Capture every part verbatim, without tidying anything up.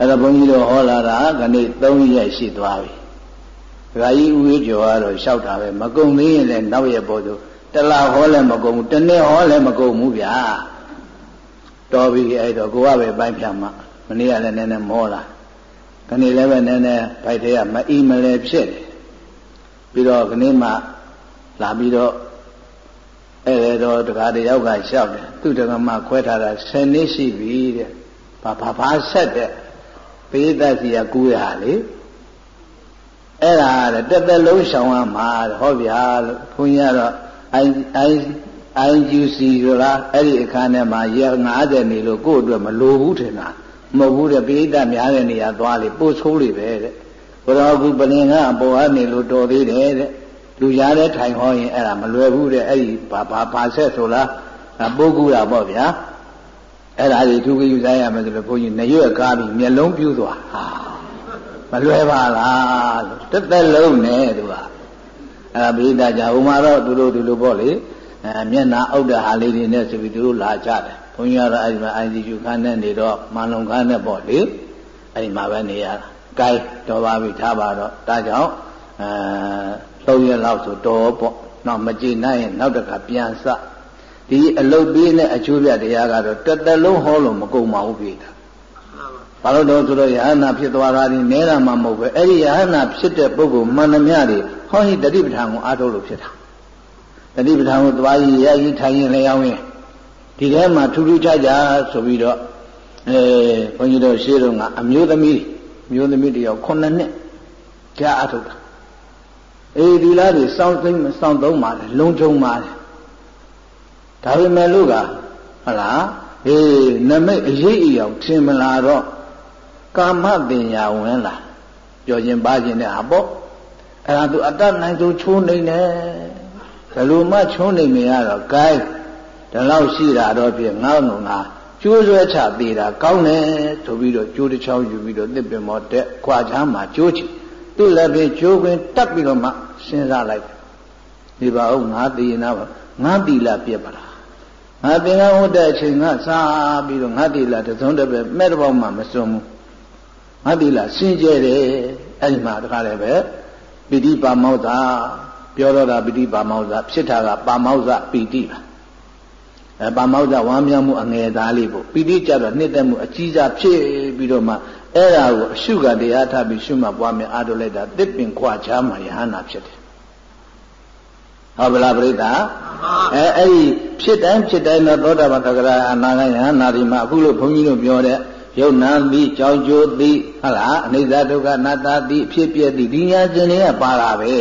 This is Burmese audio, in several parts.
အဲ့တော့ဘုန်းကြီးတို့ဟောလာတာခဏသုံးရက်ရှိသွားပြီဒကာကြီးဦးကြီးကျော်ကတော့လျှောက်တာပဲမကုန်သေးရင်လည်းနောက်ရက်ပေါ်သူတလားဟောလည်းမကုန်ဘူးတနေ့ဟောလည်းမကုန်ဘူးဗျာတော်ပြီအဲ့တော့ကိုကပဲပိုင်းဖြတ်မှမနေ့ကလည်းနည်းနည်းမောလာခဏလည်းပဲနည်းနည်းဘိုက်ထဲကမအီမလဲဖြစ်တယ်ပြီးတော့ခဏမှလာပြီးတော့အဲ့တော့တခါတယောက်ကလျှောက်တယ်သူ့တက္ကမခွဲထားတာဆယ်နှစ်ရှိပြီတဲ့ဘာဘာဘာဆက်တဲ့ပိဋကစီကကူရလေအဲ့ဒါတက်တက်လုံးရှောင်ရမှာဟောဗျာလို့ဘုန်းကြီးကတော့ I I I U C ဆိုလားအဲ့ဒီအခါနဲ့မှာရက်၅၀နေလို့ကိုယ့်အတွက်မလိုဘူးထင်တာမဟုတ်ဘူးတဲ့ပိဋကများတဲ့နေရာသွားလေပို့ဆိုးလေပဲတဲ့ဘုရားကူပလင်ကအပေါ်ကနေလို့တော်သေးတယ်တဲ့လူရားတဲ့ထိုင်ဟောရင်အဲ့ဒါမလွယ်ဘူးတဲ့အဲ့ဒီဘာဘာဘာဆက်ဆိုလားပိုးကူတာပေါ့ဗျာအဲ့ဒါကြီးသူကယူဆိုင်ရမယ်ဆိုလို့ဘုန်းကြီးနရွက်ကားပြီးမျက်လုံးပြူးသွားဟာမလွယ်ပါလားလို့တက်တက်လုံးနဲ့သူကအဲ့ဒါပိဋကကြဟိုမှာတော့သူတို့သူတို့ပေါ့လေအဲမျက်နာအောက်တဲ့ဟာလေးတွေနဲ့ဆိုပြီးသူတို့လာကြတယ်ဘုန်းကြီးကတော့အဲ့ဒီမှာ I C U ခန်းနဲ့နေတော့မန်လုံခန်းနဲ့ပေါ့လေအဲ့ဒီမှာပဲနေရတာကဲတော်ပါပြီထားပါတော့ဒါကြောင့်အဲသုံးရက်လောက်ဆိုတော်ပေါ့နောက်မကြည့်နိုင်ရင်နောက်တစ်ခါပြန်စဒီအလုတ်ပြီးနဲ့အကျိုးပြတရားကတော့တစ်သက်လုံးဟောလို့မကုန်ပါဘူးပြေတာဘာလို့တော့ဆိုတော့ယဟနာဖြစ်သွားတာဒီနဲတာမှမဟုတ်ပဲအဲ့ဒီယဟနာဖြစ်တဲ့ပုဂ္ဂိုလ်မှန်သမျှတွေဟောဒီတတိပဋ္ဌာန်ကိုအားထုတ်လို့ဖြစ်တာတတိပဋ္ဌာန်ကိုသွားရည်ရည်ထိုင်ရင်လည်းအောင်ရင်ဒီထဲမှာထူးထူးခြားခြားဆိုပြီးတော့အဲဘုန်းကြီးတို့ရှေ့တော့ကအမျိုးသမီးမျိုးသမီးတယောက်ခုနှစ်နှစ်ကြားအားထုတ်တာအေးဒီလားတွေစောင့်သိမ်းစောင့်သုံးပါတယ်လုံခြုံပါတယ်ဒါပေမဲ့လို့ကဟုတ်လားအေးနမိတ်အရေးအယောင်ထင်မလာတော့ကာမပညာဝင်လာပြောခြင်းပါခြင်းတဲ့ဟာပေါ့အဲ့ဒါသူအတ္တနိုင်သူချိုးနေတယ်ဘယ်လိုမှချိုးနေမရတော့ gain ဒီလောက်ရှိတာတော့ဖြင့်ငေါ့ငုံငါကျိုးဆွဲချသေးတာကောင်းတယ်ဆိုပြီးတော့ကျိုးတစ်ချောင်းယူပြီးတော့တစ်ပင်မော်တက်ခွာချမ်းမှာကျိုးချသူ့လည်းပဲကျိုးပင်တက်ပြီးတော့မှစဉ်းစားလိုက်ဒီပါဦးငါတည်နာပါငါတီလာပြက်ပါလားငါသင်္ကန်းဝတ်တဲ့အချိန်ကစားပြီးတော့ငါတီလာတစ်စုံတစ်ပဲမဲ့တစ်ပေါက်မှမစွန်းဘူးငါတီလာစင်ကြဲတယ်အဲ့ဒီမှာတခါလည်းပဲပိဋိပါမောဇ္ဇပြောတော့တာပိဋိပါမောဇ္ဇဖြစ်တာကပါမောဇ္ဇပိဋိပါအဲပါမောဇ္ဇဝမ်းမြောက်မှုအငယ်သားလေးပေါ့ပိဋိကြတော့နှစ်သက်မှုအကြီးစားဖြစ်ပြီးတော့မှအဲ့ဒါကိုအရှုကတရားထားပြီးရှုမှတ်ပွားမယ်အားထုတ်လိုက်တာတစ်ပင်ခွာချားမှယဟနာဖြစ်တယ်ဟုတ်ဗလားပြိဿအဲအဲ့ဒီဖြစ်တိုင်းဖြစ်တိုင်းတော့သောတာပန်သက္ကရာအနာဂတ်ယဟနာဒီမှာအခုလို့ဘုန်းကြီးတို့ပြောတဲ့ယုတ်နံတိကြောင်းကျိုးတိဟုတ်လားအနိစ္စဒုက္ခအနတ္တတိအဖြစ်ပြည့်တိဒီညာရှင်တွေကပါတာပဲ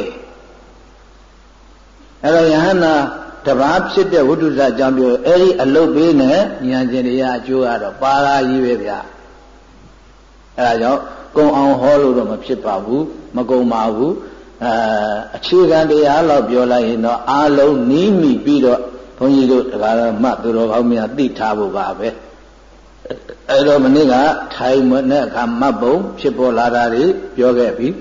အဲ့တော့ယဟနာတပါးဖြစ်တဲ့ဝိတုဇ္ဇအကြောင်းပြောအဲ့ဒီအလုတ်ပေးနဲ့ညာရှင်တွေကအကျိုးကတော့ပါရာကြီးပဲဗျာအဲ့ဒါကြောင့်ကုံအောင်ဟောလို့တော့မဖြစ်ပါဘူးမကုံပါဘူးအဲအခြေခံတရားတော့ပြောလိုက်ရင်တော့အာလုံးနီးမိပြီးတော့ဘုန်းကြီးတို့တရားတော်မှသူတော်ကောင်းများသိထားဖို့ပါပဲအဲ့တော့မနေ့ကထိုင်မနဲ့အခါမတ်ပုံဖြစ်ပေါ်လာတာတွေပြောခဲ့ပြီ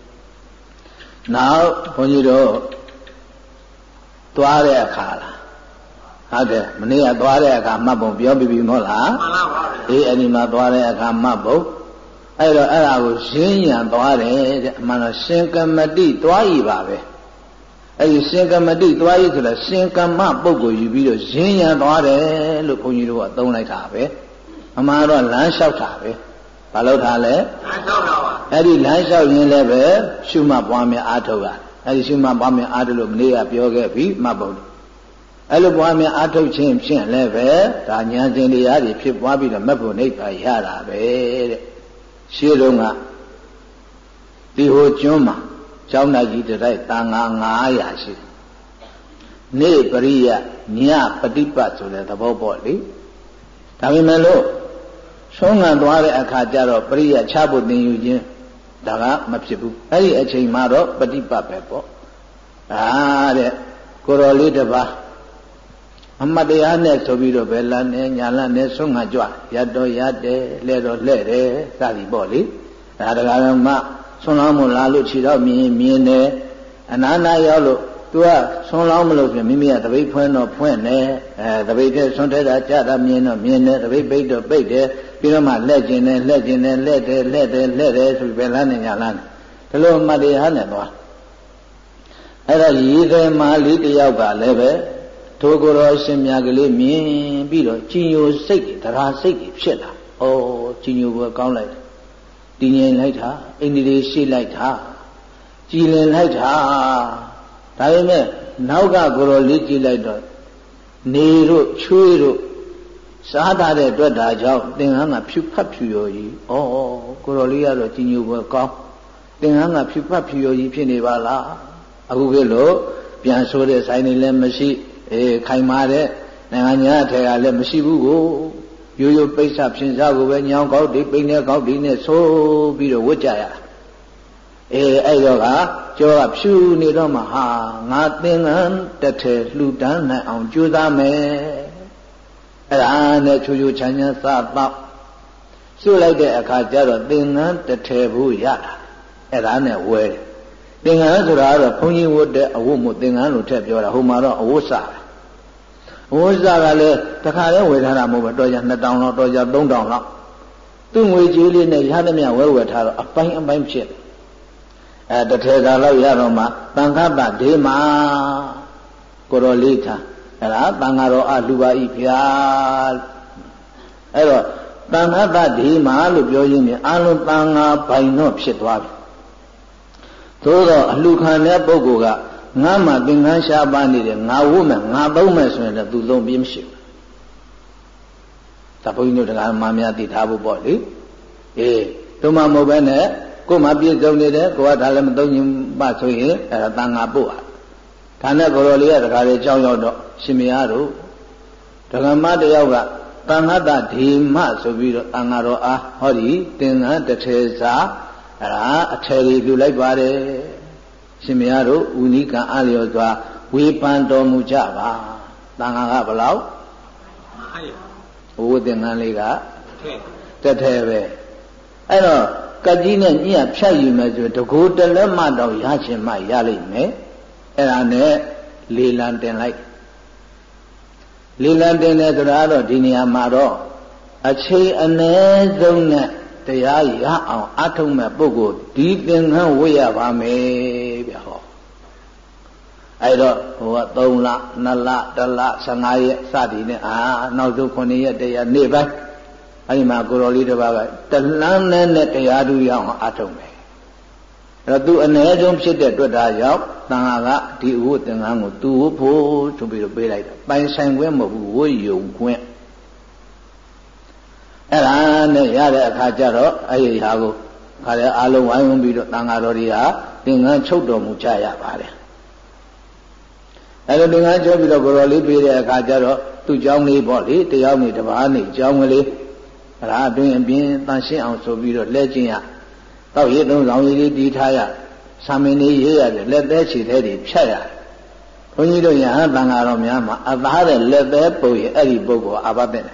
နောက်ဘုန်းကြီးတို့သွားတဲ့အခါလားဟုတ်တယ်မနေ့ကသွားတဲ့အခါမတ်ပုံပြောပြီးပြီမဟုတ်လားမှန်ပါပါအေးအဲ့ဒီမှာသွားတဲ့အခါမတ်ပုံအဲ့တော့အဲ့ဒါကိုရှင်းရန်သွားတယ်တဲ့အမှန်တော့ရှင်ကမတိသွားဤပါပဲအဲ့ဒီရှင်ကမတိသွားဤဆိုတော့ရှင်ကမ္မပုဂ္ဂိုလ်ယူပြီးတော့ရှင်းရန်သွားတယ်လို့ဘုန်းကြီးတို့ကသုံးလိုက်တာပဲအမှန်တော့လမ်းလျှောက်တာပဲဘာလို့ထားလဲလမ်းလျှောက်တာပါအဲ့ဒီလမ်းလျှောက်ရင်းလည်းပဲရှုမှတ်ပွားများအားထုတ်တာအဲ့ဒီရှုမှတ်ပွားများအားထုတ်လို့မနေ့ကပြောခဲ့ပြီမှတ်ပုံအဲ့လိုပွားများအားထုတ်ခြင်းဖြင့်လည်းပဲဒါဉာဏ်စဉ်တရားတွေဖြစ်ပွားပြီးတော့မက်ဖို့နိဗ္ဗာန်ရတာပဲတဲ့ရှင်းတော့ကဒီဟိုကျွန်းမှာကျောင်းသားကြီးတိုက်တန်ဃာငါးရာရှိနေပရိယညပฏิပတ်ဆိုတဲ့သဘောပေါ့လေဒါပေမဲ့လို့ဆုံးငံသွားတဲ့အခါကျတော့ပရိယချဖို့သင်ယူခြင်းဒါကမဖြစ်ဘူးအဲ့ဒီအချိန်မှာတော့ပฏิပတ်ပဲပေါ့အာတဲ့ကိုတော်လေးတစ်ပါးအမတ်တရားနဲ့ဆိုပြီးတော့ဘယ်လန်းနဲ့ညာလန်းနဲ့ဆုံးငံကြွရတော့ရတယ်လဲတော့လဲတယ်စသည်ပေါ့လေဒါတကားတော့မှဆွန်းလောင်းမလာလို့ခြေတော့မြင်မြင်တယ်အနာနာရောက်လို့သူကဆွန်းလောင်းမလို့ပြင်မိမိကတပိတ်ဖွင့်တော့ဖွင့်တယ်အဲတပိတ်ထဲဆွန်းထဲတာကြတာမြင်တော့မြင်တယ်တပိတ်ပိတ်တော့ပိတ်တယ်ပြီးတော့မှလက်ကျင်တယ်လက်ကျင်တယ်လက်တယ်လက်တယ်လက်တယ်ဆိုပြီးပဲလမ်းနေညာလမ်းဒီလိုမှတရားနဲ့သွားအဲ့ဒါရည်တယ်မာလေးတယောက်ကလည်းပဲထိုကိုယ်တော်ရှင်မြတ်ကလေးမြင်ပြီးတော့ကြည်ညိုစိတ်တရားစိတ်ဖြစ်လာဩကြည်ညိုဘွယ်ကောင်းလိုက်တည်ငြိမ်လိုက်တာအိန္ဒြေရှိလိုက်တာကြည်လင်လိုက်တာဒါပေမဲ့နောက်ကကိုယ်တော်လေးကြည်လိုက်တော့နေတို့ချွေးတို့စားထားတဲ့အတွက်ဒါကြောင့်သင်္ကန်းကဖြူဖတ်ဖြူရော်ကြီးဩကိုယ်တော်လေးကတော့ကြည်ညိုဘွယ်ကောင်းသင်္ကန်းကဖြူဖတ်ဖြူရော်ကြီးဖြစ်နေပါလားအခုကလို့ပြန်ဆိုတဲ့ဆိုင်တွေလည်းမရှိအေးခိုင်မာတဲ့နိုင်ငံညာထဲကလည်းမရှိဘူးကိုရိုးရိုးပိဿဖြင်းစားကိုပဲညောင်းကောက်တွေပိန်းတဲ့ကောက်တွေနဲ့ဆိုးပြီးတော့ဝတ်ကြရအေးအဲ့တော့ကကျော်ကဖြူနေတော့မှဟာငါသင်္ကန်းတစ်ထည်လှူဒန်းနိုင်အောင်ကြိုးစားမယ်အဲ့ဒါနဲ့ချူချူချမ်းချမ်းစားတော့စွလိုက်တဲ့အခါကျတော့သင်္ကန်းတစ်ထည်ဘူးရတာအဲ့ဒါနဲ့ဝဲတယ်သင်္ကန်းဆိုတာကတော့ဘုန်းကြီးဝတ်တဲ့အဝတ်မို့သင်္ကန်းလို့ထည့်ပြောတာဟိုမှာတော့အဝတ်စားအဝတ်စားကလည်းတခါတည်းဝယ်ထားတာမဟုတ်ဘူးတော်ကြနှစ်တောင်လောက်တော်ကြသုံးတောင်လောက်သူ့ငွေကြေးလေးနဲ့ရသမျှဝဲဝယ်ထားတော့အပိုင်းအပိုင်းဖြစ်အဲတစ်ထည်သာလောက်ရတော့မှတန်ခတ်တာဒေမာကိုတော်လေးထားအဲ့ဒါတန်ဃာတော်အလူပါဤဖျားအဲ့တော့တန်ခတ်တာဒေမာလို့ပြောရင်းနဲ့အလုံးတန်ဃာပိုင်တော့ဖြစ်သွားပြီသို့တော့အလှခံတဲ့ပုဂ္ဂိုလ်ကငါမှသင်္ကန်းရှားပါနေတယ်ငါဝုမယ်ငါသုံးမယ်ဆိုရင်လည်းသူသုံးပြင်းမရှိဘူးဒါဘုန်းကြီးတို့တရားမှများသိထားဖို့ပေါ့လေအေးတို့မှမဟုတ်ပဲနဲ့ကိုယ်မှပြည့်စုံနေတယ်ကိုကဒါလည်းမသုံးရင်ပါဆိုရင်အဲဒါတန်ဃာပို့ဟာဒါနဲ့ကိုတော်လေးကတခါလေကြောင်းရောက်တော့ရှင်မယားတို့ဒကမတယောက်ကတန်ခတ်တဓိမဆိုပြီးတော့တန်ဃာတော်အားဟောဒီသင်္ကန်းတစ်ထည်စာအဲ့ဒါအထည်ကြီးပြုလိုက်ပါတယ်ရှင်မယားတို့ဝိနိကံအားလျော်စွာဝေပန်တော်မူကြပါတန်ခါကဘလောက်ဘုဝသင်္ကန်းလေးကတစ်ထည်ပဲအဲ့တော့ကကြီးနဲ့ညဖြတ်ယူမယ်ဆိုတကိုယ်တလက်မတော့ရချင်မှရလိမ့်မယ်အဲ့ဒါနဲ့လေလံတင်လိုက်လေလံတင်တယ်ဆိုတာတော့ဒီနေရာမှာတော့အချိန်အနည်းဆုံးနဲ့တရားရအောင်အထုံးမဲ့ပုဂ္ဂိုလ်ဒီသင်္ကန်းဝတ်ရပါမယ်ဗျဟောအဲ့တော့ဟိုကသုံးလနှစ်လတစ်လဆယ်ငါးရက်စသည်နဲ့အာနောက်ဆုံးခုနှစ်ရက်တရားနေ့ပိုင်းအဲ့ဒီမှာကိုတော်လေးတစ်ပါးကတလန်းနဲ့နဲ့တရားသူရအောင်အထုံးမယ်အဲ့တော့သူအ ਨੇ ဆုံးဖြစ်တဲ့တွေ့တာရောက်တန်ခါကဒီဥဝသင်္ကန်းကိုသူ့ဖို့ဆိုပြီးတော့ပေးလိုက်တာပိုင်ဆိုင်ခွင့်မဟုတ်ဘူးဝတ်ယုံခွင့်အဲ့ဒါနဲ့ရတဲ့အခါကျတော့အဲ့ဒီဟာကိုခါတဲ့အားလုံးဝိုင်းဝန်းပြီးတော့တန်ဃာတော်တွေဟာသင်္ကန်းချုပ်တော်မူကြရပါတယ်အဲ့လိုသင်္ကန်းချုပ်ပြီးတော့ကိုတော်လေးပေးတဲ့အခါကျတော့သူ့เจ้าလေးပေါ့လေတယောက်နေတစ်ပါးနေเจ้าကလေးအဲ့ဒါအတွင်းအပြင်တန်ရှင်းအောင်ဆိုပြီးတော့လက်ကျင်ရတောက်ရည်သုံးဆောင်ရည်လေးတီးထားရသာမင်းလေးရေးရတယ်လက်သေးချီသေးတွေဖြတ်ရတယ်ဘုန်းကြီးတို့ယဟန်တန်ဃာတော်များမှာအသားတဲ့လက်သေးပုံရအဲ့ဒီပုဂ္ဂိုလ်အာဘတဲ့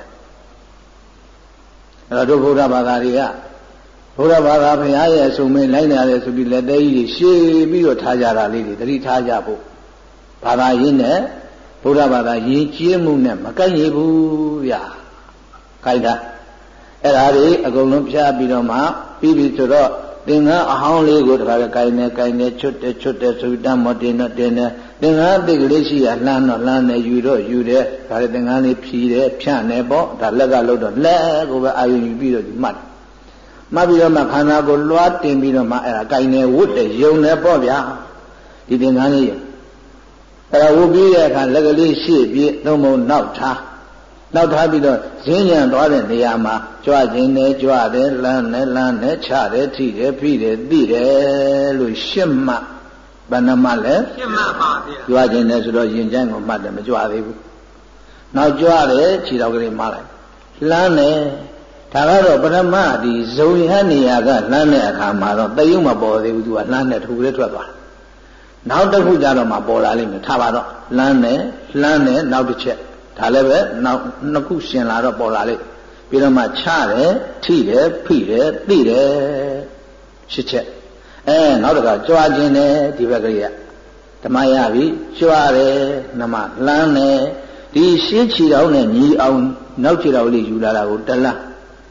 အဲ့တော့ဘုရားဘာသာတွေကဘုရားဘာသာဘုရားရဲ့အဆုံးမင်းလိုက်နေရတယ်ဆိုပြီးလက်သေးကြီးရှည်ပြီးတော့ထားကြတာလေးတွေသတိထားကြဖို့ဘာသာရင်းနဲ့ဘုရားဘာသာရည်ကျေးမှုနဲ့မကိုက်ရဘူးဗျာကိုက်တာအဲ့ဒါတွေအကုန်လုံးဖြားပြီးတော့မှပြီးပြီဆိုတော့သင်္ကန်းအဟောင်းလေးကိုတခါလေကိုက်နေကိုက်နေချွတ်တယ်ချွတ်တယ်ဆိုပြီးတမောတင်တော့တင်တယ်သင်္ကန်းအသိကလေးရှိရလှမ်းတော့လှမ်းတယ်ယူတော့ယူတယ်ဒါလေသင်္ကန်းလေးဖြီးတယ်ဖြန့်တယ်ပေါ့ဒါလက်ကလို့တော့လက်ကိုပဲအာရုံယူပြီးတော့ဒီမှတ်မှတ်ပြီးတော့မှခန္ဓာကိုလွှားတင်ပြီးတော့မှအဲ့ဒါကိုက်နေဝတ်တယ်ယုံတယ်ပေါ့ဗျာဒီသင်္ကန်းလေးအဲ့ဒါဝတ်ပြီးတဲ့အခါလက်ကလေးရှေ့ပြေးသုံးပုံနောက်ထားနောက်ထားပြီးတော့ဈဉ္ဉံသွားတဲ့နေရာမှာကြွခြင်းနဲ့ကြွတယ်လမ်းနဲ့လမ်းနဲ့ချတယ်ထိတယ်ဖိတယ်သိတယ်လို့ရှင်းမှတ်ဘယ်နှမှလဲရှင်းမှတ်ပါဗျာကြွခြင်းနဲ့ဆိုတော့ရင်ကျန်းကိုမှတ်တယ်မကြွသေးဘူးနောက်ကြွတယ်ခြေတော်ကလေးမှလိုက်လမ်းနဲ့ဒါကတော့ပထမဒီဇုံရဟနေရာကလမ်းတဲ့အခါမှာတော့တယုံမပေါ်သေးဘူးသူကလမ်းနဲ့ထူလေးထွက်သွားနောက်တစ်ခုကြတော့မှပေါ်လာလိမ့်မယ်ထားပါတော့လမ်းနဲ့လမ်းနဲ့နောက်တစ်ချက်ဒါလည်းပဲနောက်နှစ်ခုရှင်လာတော့ပေါ်လာလိမ့်ပြီးတော့မှချတယ်ထိတယ်ဖိတယ်သိတယ်ရှစ်ချက်အဲနောက်တစ်ခါကြွားခြင်းနဲ့ဒီဘက်ကလေးကဓမ္မရပြီကြွားတယ်နမလမ်းနဲ့ဒီရှင်းချီတော်နဲ့ညီအောင်နောက်ချီတော်လေးယူလာတာကိုတလန်း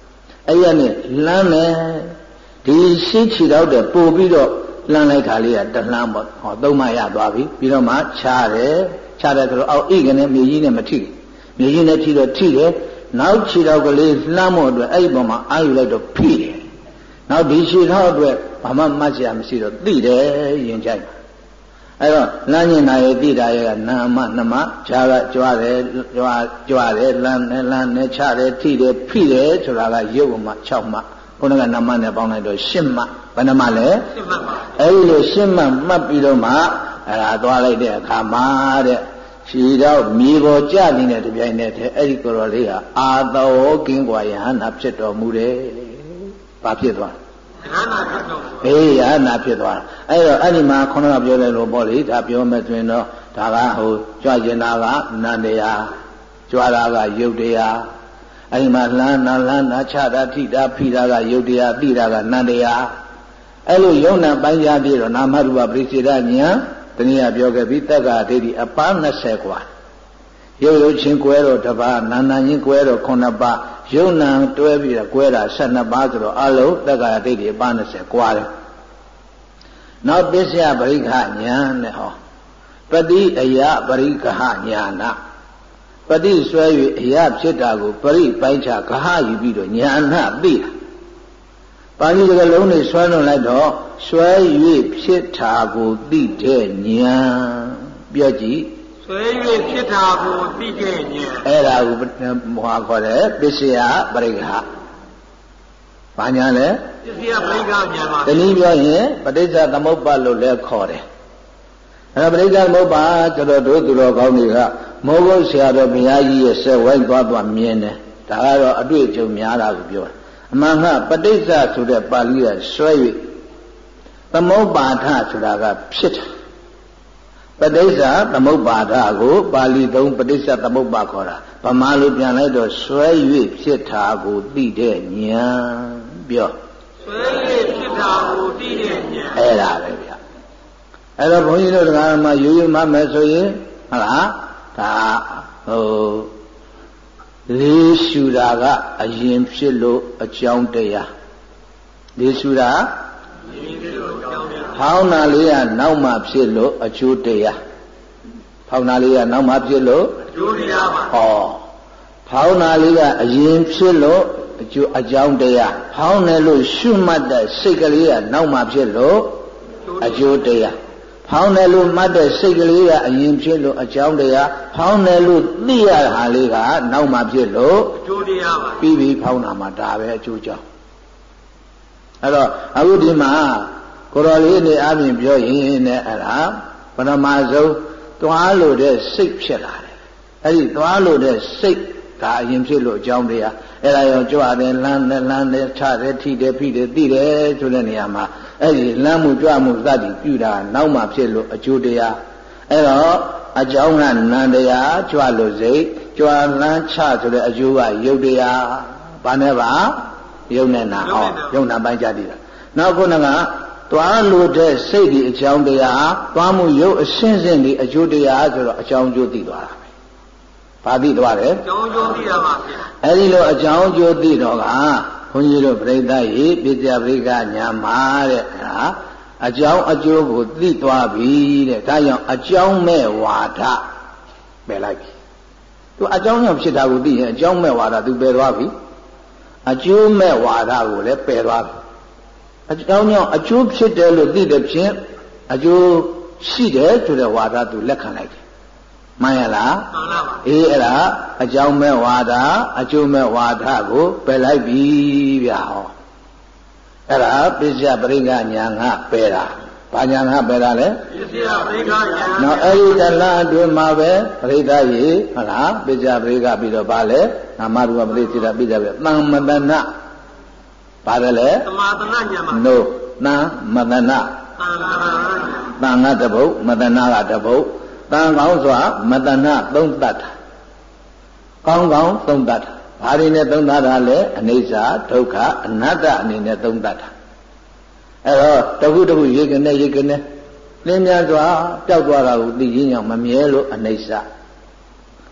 အဲ့ရနဲ့လမ်းမယ်ဒီရှိချီတော့တဲ့ပို့ပြီးတော့လမ်းလိုက်ခါလေးကတလှမ်းပေါ့ဟောသုံးမရသွားပြီပြီးတော့မှချားတယ်ချားတယ်ဆိုတော့အောက်အိကနေမြေကြီးနဲ့မထိမြေကြီးနဲ့ထိတော့ထိတယ်နောက်ခြေတော့ကလေးလှမ်းဖို့အတွက်အဲ့ဒီပေါ်မှာအာယူလိုက်တော့ဖိတယ်နောက်ဒီခြေတော့အတွက်ဘာမှမှတ်စရာမရှိတော့သိတယ်ရင်ကြိုက်အဲ့တော့လမ်းညင်နာရဲ့သိတာရဲ့ကနာမနမခြားကကြွားတယ်ကြွားကြွားတယ်လမ်းနဲ့လမ်းနဲ့ချတယ်ထိတယ်ဖိတယ်ဆိုတာကရုပ်မှ၆မှခုနကနာမနဲ့ပေါင်းလိုက်တော့၈မှဘယ်နှမှလဲ၈မှပါအဲ့ဒီလို၈မှမှတ်ပြီးတော့မှအဲ့ဒါသွားလိုက်တဲ့အခါမှာတဲ့ခြေတော့မြေပေါ်ကျနေတဲ့တပြိုင်နက်တည်းအဲ့ဒီကိုယ်တော်လေးဟာအာသောကင်းกว่าယဟနာဖြစ်တော်မူတယ်။ဘာဖြစ်သွားလဲ။ယဟနာဖြစ်တော်။အေးယဟနာဖြစ်သွား။အဲ့တော့အဲ့ဒီမှာခုနကပြောတဲ့လိုပေါ့လေဒါပြောမဲ့တွင်တော့ဒါကဟိုကြွကျင်တာကနန္တရားကြွတာကယုတ်တရားအဲ့ဒီမှာလှမ်းနာလှမ်းနာချတာထိတာဖိတာကယုတ်တရားသိတာကနန္တရားအဲ့လိုယုံနာပိုင်းခြားပြီးတော့နာမရူပပရိစ္ဆေဒဉာဏ်တနည်းအားပြောခဲ့ပြီးတက္ကဒိဋ္ဌိအပန်း၂၀กว่าရုပ်ရုပ်ချင်းကွဲတော့တစ်ပါးနာနာချင်းကွဲတော့ခုနှစ်ပါးယုံနာတွဲပြီးတော့ကွဲတာ၁၂ပါးဆိုတော့အလုံးတက္ကဒိဋ္ဌိအပန်း၂၀กว่าတယ်နောက်ပစ္စယပရိက္ခဉာဏ်နဲ့ဟောပတိအယပရိက္ခဉာဏပတိဆွဲ၍အယဖြစ်တာကိုပရိပိုင်းခြားဂဟယူပြီးတော့ဉာဏသိတာပါဠိစကားလုံးတွေဆွဲလွန်လိုက်တော့ဆွဲ၍ဖြစ်တာကိုသိတဲ့ဉာဏ်ပြောကြည့်ဆွဲ၍ဖြစ်တာကိုသိတဲ့ဉာဏ်အဲ့ဒါကိုဟောခေါ်တယ်ပစ္စယပရိက္ခဘာညာလဲပစ္စယပရိက္ခဉာဏ်ပါတနည်းပြောရင်ပဋိစ္စသမုပ္ပါလို့လည်းခေါ်တယ်အဲ့ဒါပဋိစ္စသမုပ္ပါကျတော့တို့သူတော်ကောင်းတွေကမောဂုတ်ဆရာတော်ဘုရားကြီးရဲ့ဆက်ဝိုင်းသွားသွားမြင်တယ်ဒါကတော့အတွေ့အကြုံများတာကိုပြောတယ်အမှန်ကပဋိစ္စဆိုတဲ့ပါဠိကဆွဲ၍သမုပ္ပါဒဆိုတာကဖြစ်တာပဋိစ္စသမုပ္ပါဒကိုပါဠိသုံးပဋိစ္စသမုပ္ပါခေါ်တာဗမာလိုပြန်လိုက်တော့ဆွဲ၍ဖြစ်တာကိုသိတဲ့ဉာဏ်ပြောဆွဲ၍ဖြစ်တာကိုသိတဲ့ဉာဏ်အဲ့ဒါပဲဗျအဲ့တော့ဘုန်းကြီးတို့ကမှရိုးရိုးမှမယ်ဆိုရင်ဟုတ်လားဒါဟိုလေးရှူတာကအရင်ဖြစ်လို့အကြောင်းတရားလေးရှူတာအရင်ဖြစ်လို့အကြောင်းတရားဖောင်းနာလေးကနောက်မှဖြစ်လို့အကျိုးတရားဖောင်းနာလေးကနောက်မှဖြစ်လို့အကျိုးတရားပါဟောဖောင်းနာလေးကအရင်ဖြစ်လို့အကျိုးအကြောင်းတရားဖောင်းတယ်လို့ရှုမှတ်တဲ့စိတ်ကလေးကနောက်မှဖြစ်လို့အကျိုးတရားဖောင်းတယ်လို့မှတ်တဲ့စိတ်ကလေးကအရင်ဖြစ်လို့အကြောင်းတရားဖောင်းတယ်လို့သိရတာဟာလေးကနောက်မှဖြစ်လို့အကျိုးတရားပါပြီးပြီးဖောင်းတာမှဒါပဲအကျိုးကြောင့်အဲ့တော့အခုဒီမှာကိုတော်လေးနေအပြင်ပြောရင်နဲ့အဲ့ဒါပထမဆုံးသွားလို့တဲ့စိတ်ဖြစ်လာတယ်အဲ့ဒီသွားလို့တဲ့စိတ်ကအရင်ဖြစ်လို့အကြောင်းတရားအဲ့ဒါရောကြွတယ်လမ်းတယ်လမ်းတယ်ချတယ်ထိတယ်ဖိတယ်သိတယ်ဆိုတဲ့နေရာမှာအဲ့ဒီလမ်းမှုကြွမှုစသည်ပြုတာနောက်မှဖြစ်လို့အကျိုးတရားအဲ့တော့အကြောင်းကနန္တရားကြွလို့စိတ်ကြွလမ်းချဆိုတဲ့အကျိုးကယုတ်တရားဘာနဲ့ပါယုတ်နဲ့နာဟောယုတ်နာပိုင်းကြတည်တာနောက်ခုနကသွားလို့တဲ့စိတ်ဒီအကြောင်းတရားသွားမှုယုတ်အရှင်းရှင်းဒီအကျိုးတရားဆိုတော့အကြောင်းကျိုးသိသွားတာပဲဘာသိသွားတယ်အကြောင်းကျိုးသိတာပါဗျာအဲ့ဒီလိုအကြောင်းကျိုးသိတော့ကဘုန်းကြီးတို့ပြိဿရေပစ္စယပရိက္ခညာမှာတဲ့ဟာအကြောင်းအကျိုးကိုသိသွားပြီတဲ့ဒါကြောင့်အကြောင်းမဲ့ဝါဒပယ်လိုက်ပြီသူအကြောင်းကြောင့်ဖြစ်တာကိုသိရင်အကြောင်းမဲ့ဝါဒသူပယ်သွားပြီအကျိုးမဲ့ဝါဒကိုလည်းပယ်သွားပြီအကြောင်းကြောင့်အကျိုးဖြစ်တယ်လို့သိတဲ့ဖြင့်အကျိုးရှိတယ်ဆိုတဲ့ဝါဒသူလက်ခံလိုက်တယ်မှန်ရလားမှန်ပါပါအေးအဲ့ဒါအကြောင်းမဲ့ဝါဒအကျိုးမဲ့ဝါဒကိုပယ်လိုက်ပြီဗျာဟောအဲ့ဒါပစ္စယပရိက္ခညာငါပယ်တာဘာညာငါပယ်တာလဲပစ္စယပရိက္ခညာနော်အဲ့ဒီတလားအတွင်းမှာပဲပရိသတ်ရေဟုတ်လားပစ္စယပရိက္ခပြီးတော့ဗာလဲနာမရူပပရိစ္ဆေဒပိစ္ဆပဲတံမတနာဗာတယ်လေသမာတနာညာမှာနို့တံမတနာတံငါတပုတ်မတနာကတပုတ်တန်ကောင်းစွာမတနာသုံးတတ်တာကောင်းကောင်းသုံးတတ်တာဘာတွေနဲ့သုံးတတ်တာလဲအနိစ္စဒုက္ခအနတ္တအနေနဲ့သုံးတတ်တာအဲ့တော့တခုတခုရေကနေရေကနေလင်းများစွာပျောက်သွားတာကိုသိချင်းကြောင့်မမြဲလို့အနိစ္စ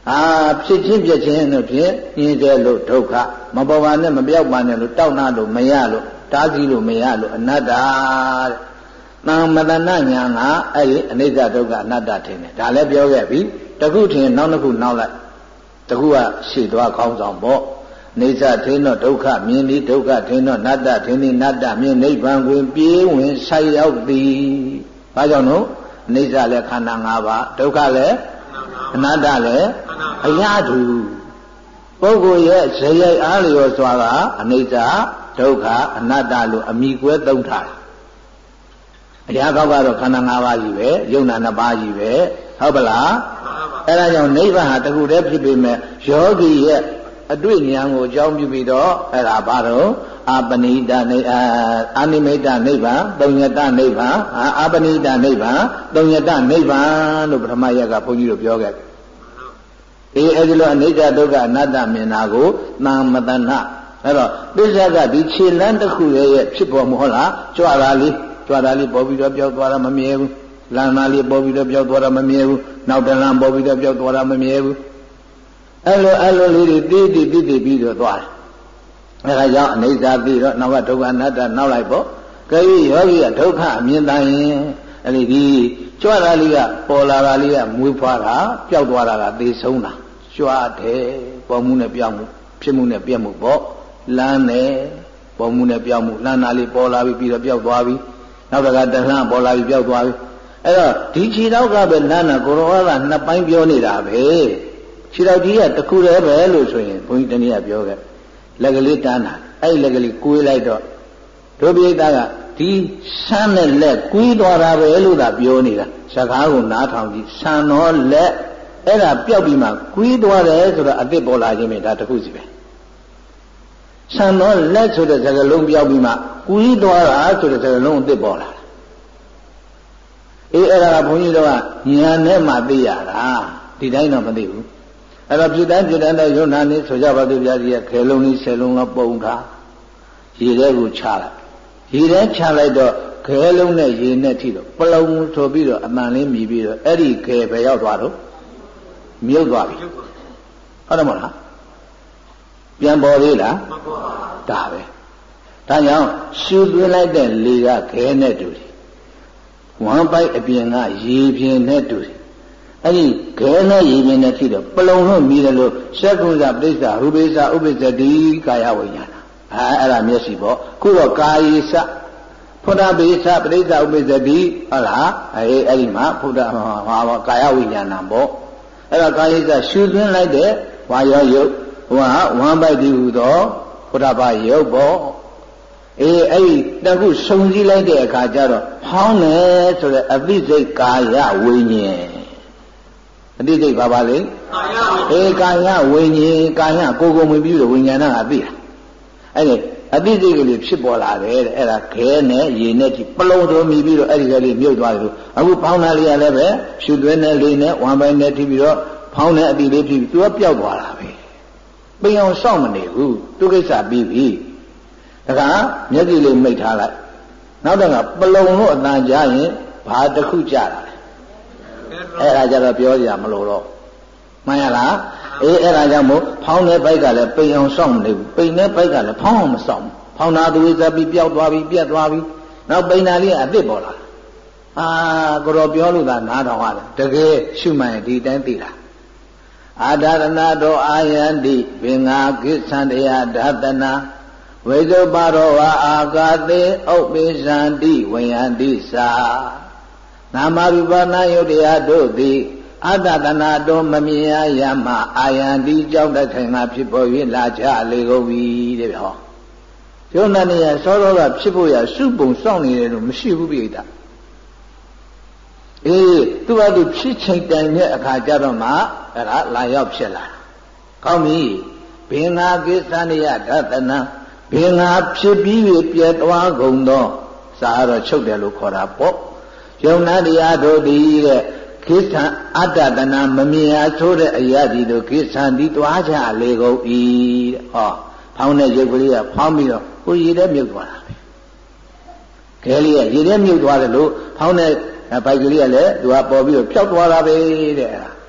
အာဖြစ်ချင်းပြချင်းတို့ဖြင့်ညင်းတယ်လို့ဒုက္ခမပေါ်ပါနဲ့မပြောက်ပါနဲ့လို့တောက်နာလို့မရလို့တားစီလို့မရလို့အနတ္တတဲ့တံမတနာညာကအဲ့ဒီအနိစ္စဒုက္ခအနတ္တထင်တယ်ဒါလည်းပြောခဲ့ပြီတခုထင်နောက်တစ်ခုနောက်လိုက်တခုကရှေ့သွားကောင်းဆောင်ပေါ့နေသထင်းတော့ဒုက္ခမြင်သည်ဒုက္ခထင်းတော့နတ္တထင်းသည်နတ္တမြင်နိဗ္ဗာန်ကိုပြေးဝင်ဆိုင်ရောက်သည်ဘာကြောင့်လို့နေသလည်းခန္ဓာ၅ပါးဒုက္ခလည်းအနတ္တလည်းအရာတူပုဂ္ဂိုလ်ရဲ့ဇယိုက်အားလျော်စွာကအနိစ္စဒုက္ခအနတ္တလို့အမိကွဲသုံးထားတယ်အရာကောက်ကတော့ခန္ဓာ၅ပါးကြီးပဲယုံနာနှစ်ပါးကြီးပဲဟုတ်ပလားအဲဒါကြောင့်နိဗ္ဗာန်ဟာတခုတည်းဖြစ်ပေမဲ့ယောဂီရဲ့အတွေ့ဉာဏ်ကိုအကြောင်းပြုပြီးတော့အဲ့ဒါဘာလို့အပနိဒနိအာနိမိတနိဗ္ဗာန်သုံးညတနိဗ္ဗာန်အပနိဒနိဗ္ဗာန်သုံးညတနိဗ္ဗာန်လို့ပထမရက်ကဘုန်းကြီးတို့ပြောခဲ့အေးအဲဒီလိုအနိစ္စဒုက္ခအနတ္တမြင်တာကိုသံမတနာအဲ့တော့သစ္စာကဒီခြေလမ်းတစ်ခုရဲ့ဖြစ်ပေါ်မှုဟုတ်လားကြွလာလေးကြွလာလေးပေါ်ပြီးတော့ပြောက်သွားတာမမြဲဘူးလမ်းသားလေးပေါ်ပြီးတော့ပြောက်သွားတာမမြဲဘူးနောက်တလမ်းပေါ်ပြီးတော့ပြောက်သွားတာမမြဲဘူးအဲ့လိုအဲ့လိုလေးတွေတီးတီးတီးတီးပြီးတော့သွားတယ်အဲဒါကြောင့်အနိစ္စပြီးတော့နောက်ကဒုက္ခအနတ္တနောက်လိုက်ပေါ့ကြည့်ယောဂီကဒုက္ခအမြင်တိုင်းရင်အဲ့ဒီဒီကြွလာလေးကပေါ်လာတာလေးကမွေးဖွားတာပျောက်သွားတာကသေဆုံးတာကြွတယ်ပေါ်မှုနဲ့ပြောင်းမှုဖြစ်မှုနဲ့ပြက်မှုပေါ့လမ်းနဲ့ပေါ်မှုနဲ့ပြောင်းမှုလမ်းသားလေးပေါ်လာပြီးပြီးတော့ပျောက်သွားပြီနောက်တစ်ခါတလှမ်းပေါ်လာပြီးပျောက်သွားပြီအဲ့တော့ဒီခြေတော့ကပဲလမ်းတာကိုရောကနှစ်ပိုင်းပြောနေတာပဲခြေတော့ကြီးကတစ်ခုတည်းပဲလို့ဆိုရင်ဘုန်းကြီးတနည်းပြောခဲ့လက်ကလေးတန်းတာအဲ့လက်ကလေးကွေးလိုက်တော့ဒုပိဋကကဒီဆန်းနဲ့လက်ကွေးသွားတာပဲလို့သာပြောနေတာစကားကိုနားထောင်ကြည့်ဆန်းတော့လက်အဲ့ဒါပျောက်ပြီးမှကွေးသွားတယ်ဆိုတော့အသစ်ပေါ်လာခြင်းပဲဒါတစ်ခုစီပဲဆန်းတော့လက်ဆိုတဲ့စကားလုံးပျောက်ပြီးမှကွေးသွားတာဆိုတဲ့စကားလုံးအသစ်ပေါ်လာတာအေးအဲ့ဒါကဘုန်းကြီးတို့ကဉာဏ်နဲ့မှသိရတာဒီတိုင်းတော့မသိဘူးအဲ့တော့ပြည်တိုင်းပြည်တိုင်းတော့ယုံနာနေဆိုကြပါသေးဗျာကြီးရဲ့ခဲလုံးလေးဆယ်လုံးလောက်ပုံထားရေထဲကိုချလိုက်ရေထဲချလိုက်တော့ခဲလုံးနဲ့ရေနဲ့ထိတော့ပလုံဆိုပြီးတော့အမှန်လေးမြည်ပြီးတော့အဲ့ဒီခဲပဲရောက်သွားတော့မြုပ်သွားပြီဟုတ်တယ်မဟုတ်လားပြန်ပေါ်သေးလားမပေါ်ပါဘူးဒါပဲဒါကြောင့်ရှူသွင်းလိုက်တဲ့လေကခဲနဲ့တူတယ်ဝမ်းပိုက်အပြင်ကရေပြင်နဲ့တူတယ်အဲ့ဒီခဲနဲ့ရေပြင်နဲ့ထိတော့ပလုံလို့မြည်တယ်လို့သက္ကုဇပဋိစ္ဆာရူပိစ္ဆာဥပ္ပစ္စတိကာယဝိညာဏအဲအဲ့ဒါမျက်စိပေါ့ခုတော့ကာယေစဖုဒ္ဓပိစ္ဆာပဋိစ္ဆာဥပ္ပစ္စတိဟုတ်လားအဲအဲ့ဒီမှာဖုဒ္ဓဟာကာယဝိညာဏပေါ့အဲ့တော့ကာယေစရှုသွင်းလိုက်တဲ့ဝါရောယုတ်ဟိုကဝမ်းပိုက်တည်ဟူသောဖုဒ္ဓဘာယုတ်ပေါ့အေးအဲ့ဒီတခုစုံစည်းလိုက်တဲ့အခါကျတော့ဖောင်းတယ်ဆိုတဲ့အသိစိတ်ကာယဝိညာဉ်အသိစိတ်ဘာပါလဲကာယဝိညာဉ်အေးကာယဝိညာဉ်ကာယကိုယ်ကိုယ်ဝင်ပြီးတော့ဝိညာဏကသိတာအဲ့ဒီအသိစိတ်ကလေးဖြစ်ပေါ်လာတယ်တဲ့အဲ့ဒါခဲနဲ့ရေနဲ့ကြည့်ပလုံတော်မြည်ပြီးတော့အဲ့ဒီကလေးမြုပ်သွားတယ်လို့အခုဖောင်းတာလေးကလည်းပဲရှုသွဲနဲ့လေးနဲ့ဝမ်းပိုင်းနဲ့ထိပြီးတော့ဖောင်းတဲ့အတိလေးဖြစ်ပြီးသူကပျောက်သွားတာပဲပိန်အောင်စောင့်မနေဘူးသူကိစ္စပြီးပြီဒါကမျက်စိလေးမိတ်ထားလိုက်နောက်တော့ကပလုံလို့အတန်ကြားရင်ဘာတစ်ခုကြတာလဲအဲ့ဒါကြတော့ပြောကြမလို့တော့မှန်ရလားအေးအဲ့ဒါကြောင့်မို့ဖောင်းတဲ့ဘိုက်ကလည်းပိန်အောင်စောင့်မနေဘူးပိန်တဲ့ဘိက်ကလည်းဖောင်းအောင်မစောင့်ဘူးဖောင်းတာသူဝိဇ္ဇပြီးပျောက်သွားပြီးပြက်သွားပြီးနောက်ပိန်တာလေးကအသစ်ပေါ်လာအာကိုတော်ပြောလို့သာနားထောင်ရတယ်တကယ်ရှုမှန်ဒီတိုင်းသိတာအာဒရဏတောအာယန္တိပင်္ဂါကိသန္တယဓာတနာဝိဇုပါရောဝအာကာသေဥပ္ပိသန္တိဝယန္တိသာနာမရူပနာယုတ်တရားတို့သည်အတ္တတနာတော်မမြင်ရရမှအာယန္တိကြောင့်တခိုင်ငါဖြစ်ပေါ်၍လာကြလေကုန်ပြီတဲ့ဗျဟောယုံနာနေရစောစောကဖြစ်ဖို့ရစုပုံစောင့်နေတယ်လို့မရှိဘူးပြိတ္တာအေးသူကသူဖြစ်ချိန်တိုင်တဲ့အခါကျတော့မှအဲ့ဒါလာရောက်ဖြစ်လာကောင်းပြီဘင်္ဂါကိသန္တယဓာတနာဘင်္ဂါဖြစ်ပြီးပြည့်သွားကုန်သောစာတော့ချုပ်တယ်လို့ခေါ်တာပေါ့ယုံနာတရားတို့သည်တဲ့ကိသံအတ္တတနာမမြင်အားဆိုတဲ့အရာဒီတို့ကိသံဒီတွားကြလေကုန်၏တဲ့ဟောဖောင်းတဲ့ရုပ်ကလေးကဖောင်းပြီးတော့ကိုရည်ထဲမြုပ်သွားတာပဲခဲလေးကရည်ထဲမြုပ်သွားတယ်လို့ဖောင်းတဲ့ဘိုက်ကလေးကလည်းသူကပေါ်ပြီးတော့ဖြောက်သွားတာပဲတဲ့အဲ့ဒါ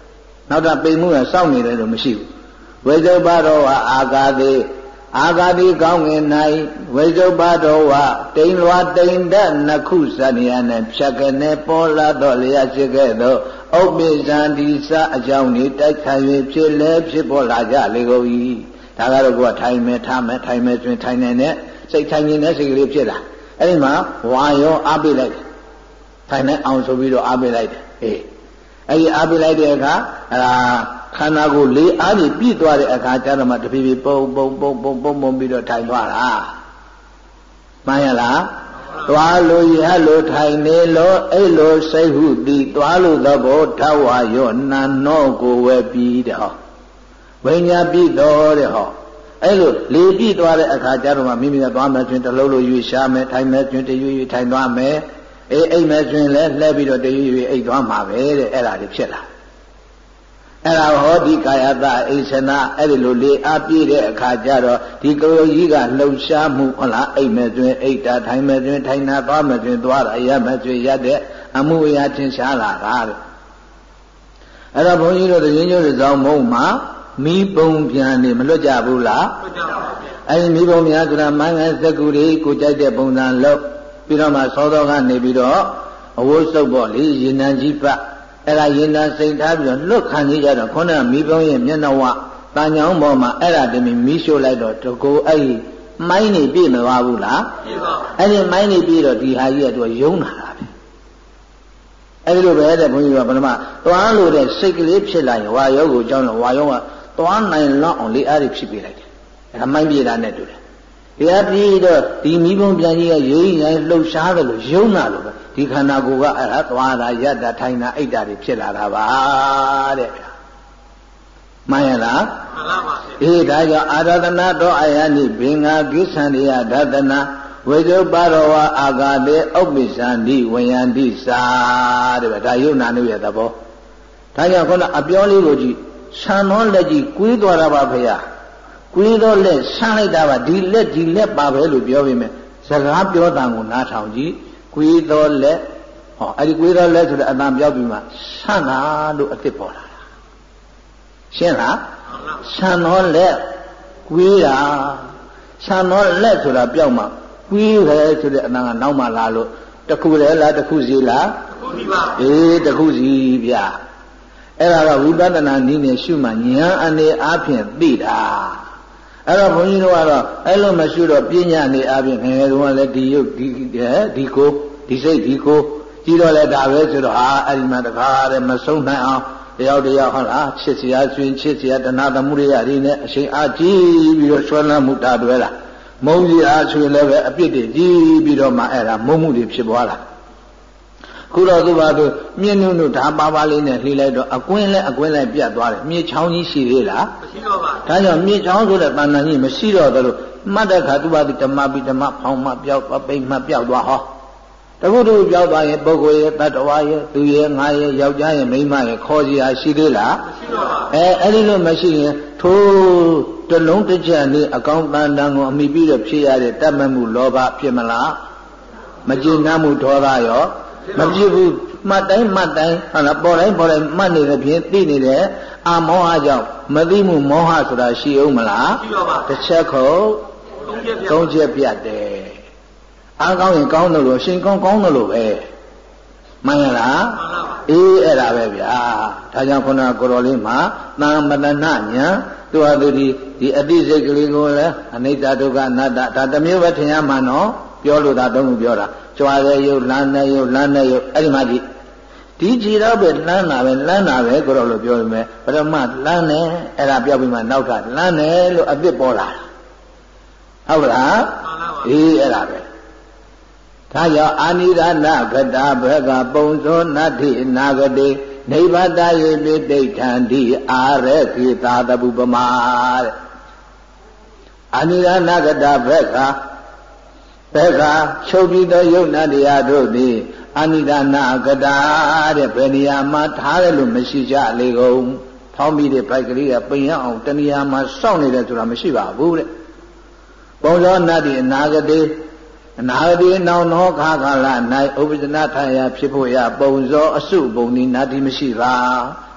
နောက်တော့ပိန်မှုကစောင့်နေတယ်လို့မရှိဘူးဝိဇုပ္ပါတော်ဝအာဂါတိအာဂါတိကောင်းငင်၌ဝိဇုပ္ပါတော်ဝတိန်လွာတိန်တနှစ်ခုစနေရနဲ့ဖြတ်ကနေပေါ်လာတော့လျက်ရှိခဲ့သောဥပ္ပိဇံဒီစအကြောင်းဤတိုက်ခံ၍ဖြစ်လဲဖြစ်ပေါ်လာကြလေကုန်၏ဒါကတော့ကိုယ်ကထိုင်မယ်ထားမယ်ထိုင်မယ်ဆိုရင်ထိုင်နေနဲ့စိတ်ထိုင်နေတဲ့စိတ်ကလေးဖြစ်လာအဲ့ဒီမှာဝါရောအားပေးလိုက်တယ်ထိုင်နေအောင်ဆိုပြီးတော့အားပေးလိုက်တယ်အေးအဲ့ဒီအားပေးလိုက်တဲ့အခါအဲဒါခန္ဓာကိုယ်လေးအားဖြင့်ပြည့်သွားတဲ့အခါကျတော့မှတဖြည်းဖြည်းပုံပုံပုံပုံပုံပုံပြီးတော့ထိုင်သွားတာမှန်ရလားသွားလို့ရလို့ထိုင်နေလို့အဲ့လိုစိတ်ဟုသည်သွားလို့သဘောထဝါရောနာနောကိုဝဲပြီးတော့ဝိညာပြီးတော့တဲ့ဟောအဲ့လိုလေပြည့်သွားတဲ့အခါကျတော့မှမိမိကသွားမယ်ဆိုရင်တလုံးလို့ရွေရှားမယ်ထိုင်မယ်ဆိုရင်တရွေ့ရွေ့ထိုင်သွားမယ်အေးအိမ်မယ်ဆိုရင်လည်းလှဲပြီးတော့တရွေ့ရွေ့အိတ်သွားမှာပဲတဲ့အဲ့ဒါတွေဖြစ်လာအဲ့ဒါဟောဒီကာယတအိဆနာအဲ့ဒီလိုလေအားပြည့်တဲ့အခါကျတော့ဒီကလေးကြီးကလှုပ်ရှားမှုဟုတ်လားအိမ်မယ်ဆိုရင်အိတ်တာထိုင်မယ်ဆိုရင်ထိုင်တာသွားမယ်ဆိုရင်သွားတာရမယ်ဆိုရင်ရတဲ့အမှုအရာချင်းရှားလာတာတဲ့အဲ့တော့ဘုန်းကြီးတို့ရင်းကျိုးတွေဆောင်မုံမှာမိပုံပြန်နေမလွတ်ကြဘူးလားလွတ်ကြပါဘူးအဲ့ဒီမိပုံများဆိုတာမင်္ဂစက္ကူတွေကိုကြိုက်တဲ့ပုံစံလုပ်ပြီးတော့မှသောတော်ကနေပြီးတော့အဝိုးစုပ်ပေါ့လေရင်နံကြီးပတ်အဲ့ဒါရင်နံစိတ်ထားပြီးတော့လွတ်ခံနေကြတော့ခေါင်းကမိပုံရဲ့မျက်နှာဝတန်ညောင်းပေါ်မှာအဲ့ဒါတည်းမီးရှို့လိုက်တော့တကူအဲ့ဒီမိုင်းနေပြည့်မသွားဘူးလားပြည့်ပါဘူးအဲ့ဒီမိုင်းနေပြည့်တော့ဒီဟာကြီးကသူကယုံလာတာပဲအဲ့ဒီလိုပဲတဲ့ဘုန်းကြီးကဘယ်မှာသွားလို့တဲ့စိတ်ကလေးဖြစ်လာရင်ဝါယောကိုကြောင်းတော့ဝါယောကသွားနိုင်လောက်အောင်လေးအားတွေဖြစ်ပေးလိုက်တယ်။ဒါမိုင်းပြေတာနဲ့တူတယ်။တရားပြီးတော့ဒီမိဘုံပြန်ကြီးကရိမ့်ရိုင်းလှုပ်ရှားတယ်လို့ယုံနာလို့ပဲဒီခန္ဓာကိုယ်ကအဲ့ဒါသွားတာရတာထိုင်တာအိတ်တာတွေဖြစ်လာတာပါတဲ့။မှန်ရလား။မှန်ပါပါ။အေးဒါကြောင့်အာရဒနာတော်အာယနိဘင်္ဂါကိသန္တိယဒသနာဝိဇုပါရောဝအာဂါတေဥပ္ပိသန္တိဝယန္တိစာတဲ့ဗျဒါယုံနာနုရဲ့သဘော။ဒါကြောင့်ခုနအပြောလေးကိုကြည့်ဆံတော်လက်ကြီးကွေးသွားတာပါဖေဟာကွေးတော့လက်ဆန်းလိုက်တာပါဒီလက်ဒီလက်ပါပဲလို့ပြောပေမဲ့စကားပြောတာကိုနားထောင်ကြည့်ကွေးတော့လက်ဟောအဲ့ဒီကွေးတော့လက်ဆိုတဲ့အတန်ပြောပြီးမှဆန်းတာလို့အစ်စ်ပေါ်လာတာရှင်းလားဆံတော်လက်ကွေးတာဆံတော်လက်ဆိုတာပြောက်မှကွေးတယ်ဆိုတဲ့အတန်ကနောက်မှလာလို့တခုလေလားတခုစီလားတခုစီပါအေးတခုစီဗျာအဲ့ဒါကဝိပဿနာနည်းနဲ့ရှုမှဉာဏ်အနေအားဖြင့်သိတာအဲ့တော့ဘုန်းကြီးတို့ကတော့အဲ့လိုမရှုတော့ပညာနေအားဖြင့်ငယ်ငယ်တုန်းကလည်းဒီယုတ်ဒီဒီကိုဒီစိတ်ဒီကိုကြည့်တော့လည်းဒါပဲဆိုတော့ဟာအဲ့ဒီမှာတခါတည်းမဆုံးနိုင်အောင်တယောက်တယောက်ဟုတ်လားချစ်စရာဆွေချစ်စရာတဏှာသမှုရိယတွေနဲ့အချိန်အားကြီးပြီးတော့ဆွဲလန်းမှုတာတွဲတာမုန်းစရာဆွေလည်းပဲအပြစ်တွေကြီးပြီးတော့မှအဲ့ဒါမုန်းမှုတွေဖြစ်သွားတာခုတော့သူပါသူမြင့်နုနုဓာပါပါလေးနဲ့လှိလိုက်တော့အကွင်းလဲအကွင်းလဲပြတ်သွားတယ်မြေချောင်းကြီးရှိသေးလားမရှိတော့ပါဘူးဒါကြောင့်မြေချောင်းဆိုတဲ့တဏ္ဍာကြီးမရှိတော့တယ်လို့မှတ်တဲ့အခါသူပါသူဓမ္မပိဓမ္မဖောင်းမှပြောက်သွားပိမှပြောက်သွားဟောတခုတခုပြောက်သွားရင်ပုဂ္ဂိုလ်ရဲ့တ attva ရဲ့သူရဲ့ငါရဲ့ယောက်ျားရဲ့မိန်းမရဲ့ခေါ်စီရာရှိသေးလားမရှိတော့ပါဘူးအဲအဲ့ဒီလိုမရှိရင်ထိုးတလုံးတစ်ချက်လေးအကောင်းတန်တန်ကိုအမိပြီးတော့ဖြစ်ရတဲ့တတ်မှတ်မှုလောဘဖြစ်မလားမကျေနပ်မှုဒေါသရောမဖြစ်ဘူးမှတ်တိုင်းမှတ်တိုင်းဟုတ်လားပေါ်တိုင်းပေါ်တိုင်းမှတ်နေတဲ့ဖြင့်သိနေတယ်အာမောဟကြောင့်မသိမှုမောဟဆိုတာရှိအောင်မလားရှိတော့ပါတစ်ချက်ခုသုံးချက်ပြတ်တယ်အားကောင်းရင်ကောင်းတယ်လို့ရှင်ကောင်းကောင်းတယ်လို့ပဲမှန်ရလားမှန်ပါပါအေးအဲ့ဒါပဲဗျာဒါကြောင့်ခုနကကိုတော်လေးမှာသံမတနာညာသူဟာသူဒီဒီအတိစိတ်ကလေးကိုလည်းအနိစ္စဒုက္ခအနတ္တဒါတစ်မျိုးပဲထင်ရမှာနော်ပြောလို့သာတော့ပြောတာကြွားတဲ့ရုပ်လမ်းတဲ့ရုပ်လမ်းတဲ့ရုပ်အဲ့ဒီမှာဒီဒီကြည်တော့ပဲလမ်းတာပဲလမ်းတာပဲကိုတော့လို့ပြောရမယ်ပရမလမ်းတယ်အဲ့ဒါပြောပြီးမှနောက်ကလမ်းတယ်လို့အပြစ်ပေါ်လာတာဟုတ်လားမှန်ပါပါအေးအဲ့ဒါပဲဒါကြောင့်အာနိဒာနဂတာဘဂပုံသောနတ္ထိနာဂတိနိဗ္ဗတယေပိဋိဋ္ဌံတိအာရခေသာတပုပမာတဲ့အာနိဒာနဂတာဘဂဘက်ကချုပ်ပြီးသောယုတ်နာတရားတို့သည်အာနိဒာနာဂတာတဲ့ဘယ်နေရာမှာထားတယ်လို့မရှိကြလေကုန်ဖောင်းပြီးတဲ့ဖိုက်ကလေးကပိန်ရအောင်တနေရာမှာစောင့်နေတယ်ဆိုတာမရှိပါဘူးတဲ့ပုံသောနတ္တိအနာဂတိအနာဂတိနောင်သောခါကာလ၌ဥပဇနာထာယဖြစ်ဖို့ရပုံသောအစုပုံဒီနတ္တိမရှိပါ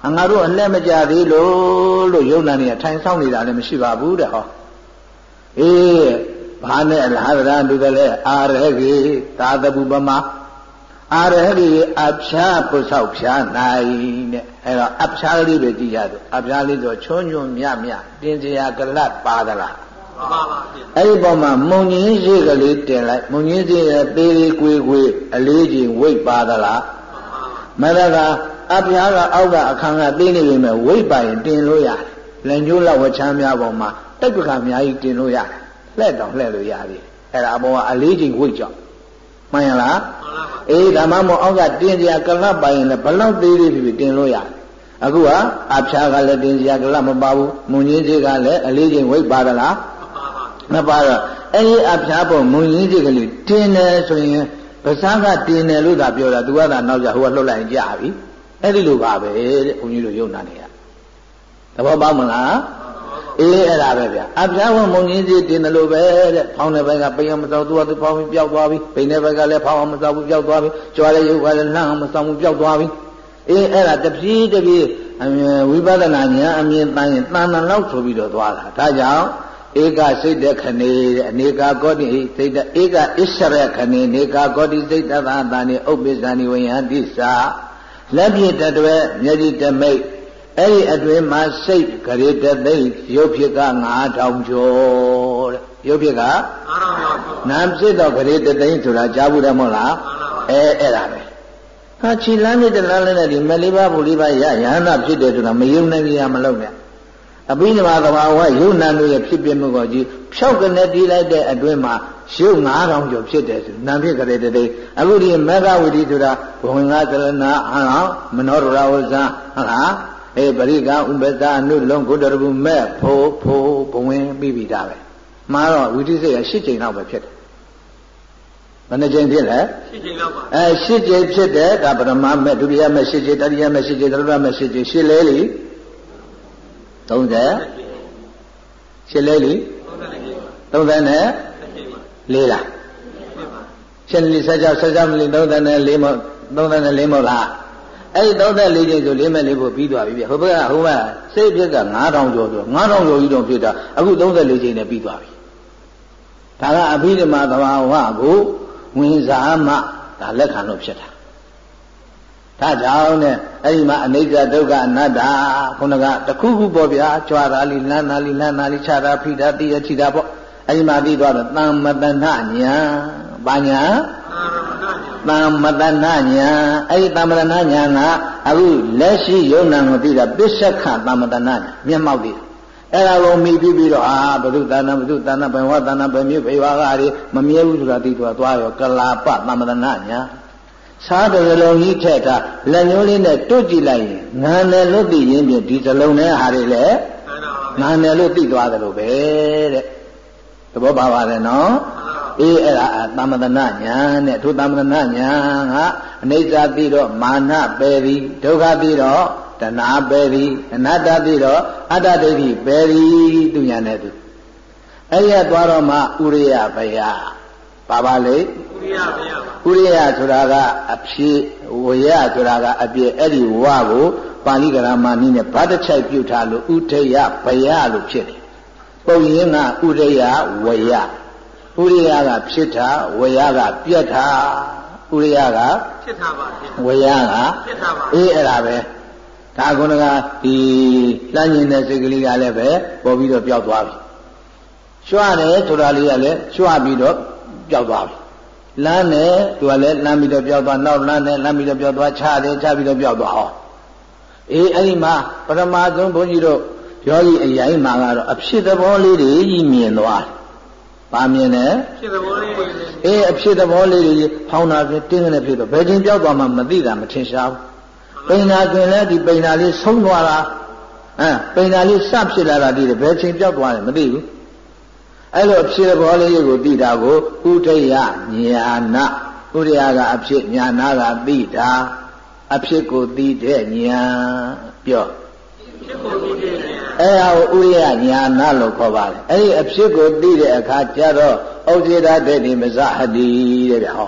ငါတို့အလက်မကြသေးလို့လို့ယုံနာနေထိုင်ဆောင်နေတာလည်းမရှိပါဘူးတဲ့ဟောအေးဘာနဲ့အလားတရားတူတယ်လဲအာရဟိသာသပုပမာအာရဟိအဖြာပုဆောက်ဖြာနိုင်တဲ့အဲတော့အဖြာလေးတွေကြည့်ရတော့အဖြာလေးဆိုချွန်းချွန်းမြမြတင်စရာကလတ်ပါသလားမှန်ပါပါအဲ့ဒီပေါ်မှာမုံငင်းရှိကလေးတင်လိုက်မုံငင်းရှိရဲ့သေးသေးကွေးကွေးအလေးချင်းဝိတ်ပါသလားမှန်ပါပါမရကအဖျားကအောက်ကအခန်းကသိနေပြီမဲ့ဝိတ်ပါရင်တင်လို့ရတယ်လက်ညှိုးလောက်ဝချမ်းများပေါ်မှာတိတ်ပခါအများကြီးတင်လို့ရတယ်လှဲ့တော့လှဲ့လို့ရတယ်အဲ့ဒါအပေါ်ကအလေးချင်းဝိတ်ကြောင့်မှန်ရလားအေးဒါမှမဟုတ်အောက်ကတင်စရာကလပ်ပါရင်လည်းဘလောက်သေးသေးဖြစ်တင်လို့ရတယ်အခုကအဖျားကလည်းတင်စရာကလပ်မပါဘူးမုံကြီးကြီးကလည်းအလေးချင်းဝိတ်ပါသလားမပါတော့အဲ့ဒီအဖျားပေါ်မုံကြီးကြီးကလေးတင်တယ်ဆိုရင်ပစားကတင်တယ်လို့သာပြောတာသူကသာနောက်ကြဟိုကလှုပ်လိုက်ရင်ကြာပြီအဲ့ဒီလိုပါပဲတဲ့ဘုန်းကြီးတို့ယုံနာနေရသဘောပေါက်မလားအေးအဲ့ဒါပဲဗျအဖျားဝင်မုံကြီးကြီးတင်တယ်လို့ပဲတဲ့ဖောင်းတဲ့ဘက်ကပိန်အောင်မစောက်သူကသူဖောင်းပြီးပျောက်သွားပြီပိန်တဲ့ဘက်ကလည်းဖောင်းအောင်မစောက်ဘူးပျောက်သွားပြီကြွားတဲ့ရုပ်ကလည်းလှမ်းအောင်မစောက်ဘူးပျောက်သွားပြီအေးအဲ့ဒါတပြေးတပြေးဝိပဿနာဉာဏ်အမြင်တန်ရင်တန်တန်လောက်ဆိုပြီးတော့သွားတာဒါကြောင့်ဧကစိတ်တခဏေအနေကာကောတိစိတ်တဧကဣစ္ဆရခဏေနေကာကောတိစိတ်တသာတာနိဥပ္ပိဇာနိဝိယံတိသာလက်ပြတတွဲမျက်စိတမိတ်အဲ့ဒီအတွင်းမှာစိတ်ဂရေတသိရုပ်ဖြစ်ကငါးထောင်ကျော်တဲ့ရုပ်ဖြစ်ကငါးထောင်ကျော်နာမ်ဖြစ်တော့ဂရေတသိဆိုတာကြားဘူးတယ်မဟုတ်လားအဲအဲ့ဒါပဲဟာခြေလမ်းနဲ့တလမ်းနဲ့ဒီမလေးပါးဘူလေးပါးရရဟန္တာဖြစ်တယ်ဆိုတာမယုံနိုင်ကြမလို့နဲ့အဘိဓမ္မာသဘာဝယုံနာတို့ရဲ့ဖြစ်ပြမှုကိုကြည့်ဖြောက်ကနေတီးလိုက်တဲ့အတွင်းမှာရုပ်ငါးထောင်ကျော်ဖြစ်တယ်ဆိုနာမ်ဖြစ်ကြတဲ့တည်းအခုဒီမေဃဝိတိဆိုတာဘဝင်္ဂသရဏဟောမနောရဝဇာဟုတ်လားအေပရိကဥပ္ပဇာအနုလုံးကုတ္တရပုမဲ့ဖိုးဖိုးဘဝင်ပြီးပြီဒါပဲမှားတော့ဝိတိစိတ်က၈ချိန်လောက်ပဲဖြစ်တယ်ဘယ်နှချိန်ဖြစ်လဲ၈ချိန်လောက်ပါအဲ၈ချိန်ဖြစ်တယ်ဒါပရမမဲ့ဒုတိယမဲ့၈ချိန်တတိယမဲ့၈ချိန်သရဏမဲ့၈ချိန်ရှစ်လဲလီသုံးဆယ်ရှစ်လဲလီသုံးဆယ်နဲ့လေးလားရှစ်လီဆက်ကြောက်ဆက်ကြောက်လီသုံးဆယ်နဲ့လေးမသုံးဆယ်နဲ့လေးမဟုတ်လားအဲ့ဒီသုံးဆယ်လေးချိန်ဆိုလေးမဲ့လေးဖို့ပြီးသွားပြီပြဟိုဘက်ကဟိုဘက်စိတ်ဖြစ်ကငါးထောင်ကျော်ဆိုငါးထောင်ကျော်ကြီးတော့ဖြစ်တာအခုသုံးဆယ်လေးချိန်နဲ့ပြီးသွားပြီဒါကအဘိဓမ္မာသဘာဝကိုဝင်စားမှဒါလက်ခံလို့ဖြစ်တာဒါကြောင့်နဲ့အဲ့ဒီမှာအနိစ္စဒုက္ခအနတ္တခုနကတခုခုပေါ့ဗျာကြွားတာလိလန်းတာလိလန်းတာလိခြားတာဖိတာတိရချိတာပေါ့အဲ့ဒီမှာပြီးသွားတော့တမ္မတနာညာဘာညာတမ္မတနာညာအဲ့ဒီတမ္မတနာညာကအခုလက်ရှိယုံနာကိုသိတာပစ္စက္ခတမ္မတနာမျက်မှောက်သိအဲ့ဒါကိုမိပြီးပြီးတော့အာဘုဒ္ဓတဏ္ဍဘုဒ္ဓတဏ္ဍဘဝတဏ္ဍဘမြေဘေဝါကတွေမမြဲဘူးဆိုတာသိတော့သွားရောကလာပတမ္မတနာညာစားတဲ့လုံးကြီးထက်တာလက်ညှိုးလေးနဲ့တွတ်ကြည့်လိုက်ရင်ငန်တယ်လို့သိရင်ပြင်ဒီစလုံးနဲ့ဟာတွေလည်းငန်တယ်လို့သိသွားတယ်လို့ပဲတဲ့သဘောပါပါလေနော်အေးအဲ့ဒါသမ္မတနာညာနဲ့ထိုသမ္မတနာညာကအနိစ္စသိတော့မာနပယ်သည်ဒုက္ခသိတော့တဏှာပယ်သည်အနတ္တသိတော့အတ္တဒိဋ္ဌိပယ်သည်သူညာနဲ့သူအဲ့ရသွားတော့မှဥရိယဘယပါပါလေဥရိယဆိုတာကအဖြစ်ဝရဆိုတာကအပြည့်အဲ့ဒီဝကိုပါဠိကရမနည်းနဲ့ဗတ်တချိုက်ပြုထားလို့ဥထိယဘယလို့ဖြစ်တယ်ပုံရင်းကဥရိယဝရဥရိယကဖြစ်တာဝရကပြက်တာဥရိယကဖြစ်တာပါဝရကဖြစ်တာပါအေးအဲ့ဒါပဲဒါကုဏကဒီလှမ်းကျင်တဲ့စိတ်ကလေးကလည်းပဲပေါ်ပြီးတော့ပျောက်သွားပြီရွှတယ်ဆိုတာလေးကလည်းရွှပြီးတော့ပျောက်သွားပြီလမ်းနဲ့သူကလည်းလမ်းပြီးတော့ပျောက်သွားနောက်လမ်းနဲ့လမ်းပြီးတော့ပျောက်သွားခြားတယ်ခြားပြီးတော့ပျောက်သွားဟောအေးအဲ့ဒီမှာပရမသုံးဘုန်းကြီးတို့ယောဂီအရင်မှာကတော့အဖြစ်သဘောလေးတွေကြီးမြင်သွားတယ်။ဘာမြင်လဲ။ဖြစ်သဘောလေးတွေအေးအဖြစ်သဘောလေးတွေဖောင်းတာပြတင်းကနေဖြစ်တော့ဘယ်ချင်းပျောက်သွားမှမသိတာမထင်ရှားဘူး။ပိန်နာကျင်လဲဒီပိန်နာလေးဆုံးသွားတာအဲပိန်နာလေးစဖြစ်လာတာဒီဘယ်ချင်းပျောက်သွားတယ်မသိဘူး။အဲ့လိုအဖြစ်သဘောလေးကိုသိတာကိုဥဒိယညာနာဥရိယကအဖြစ်ညာနာကသိတာအဖြစ်ကိုသိတဲ့ညာပြောဖြစ်ကိုသိတဲ့ညာအဲ့ဒါကိုဥရိယညာနာလို့ခေါ်ပါတယ်အဲ့ဒီအဖြစ်ကိုသိတဲ့အခါကျတော့ဩဇေဒတေတိမဇဟတိတဲ့ဗျဟောသ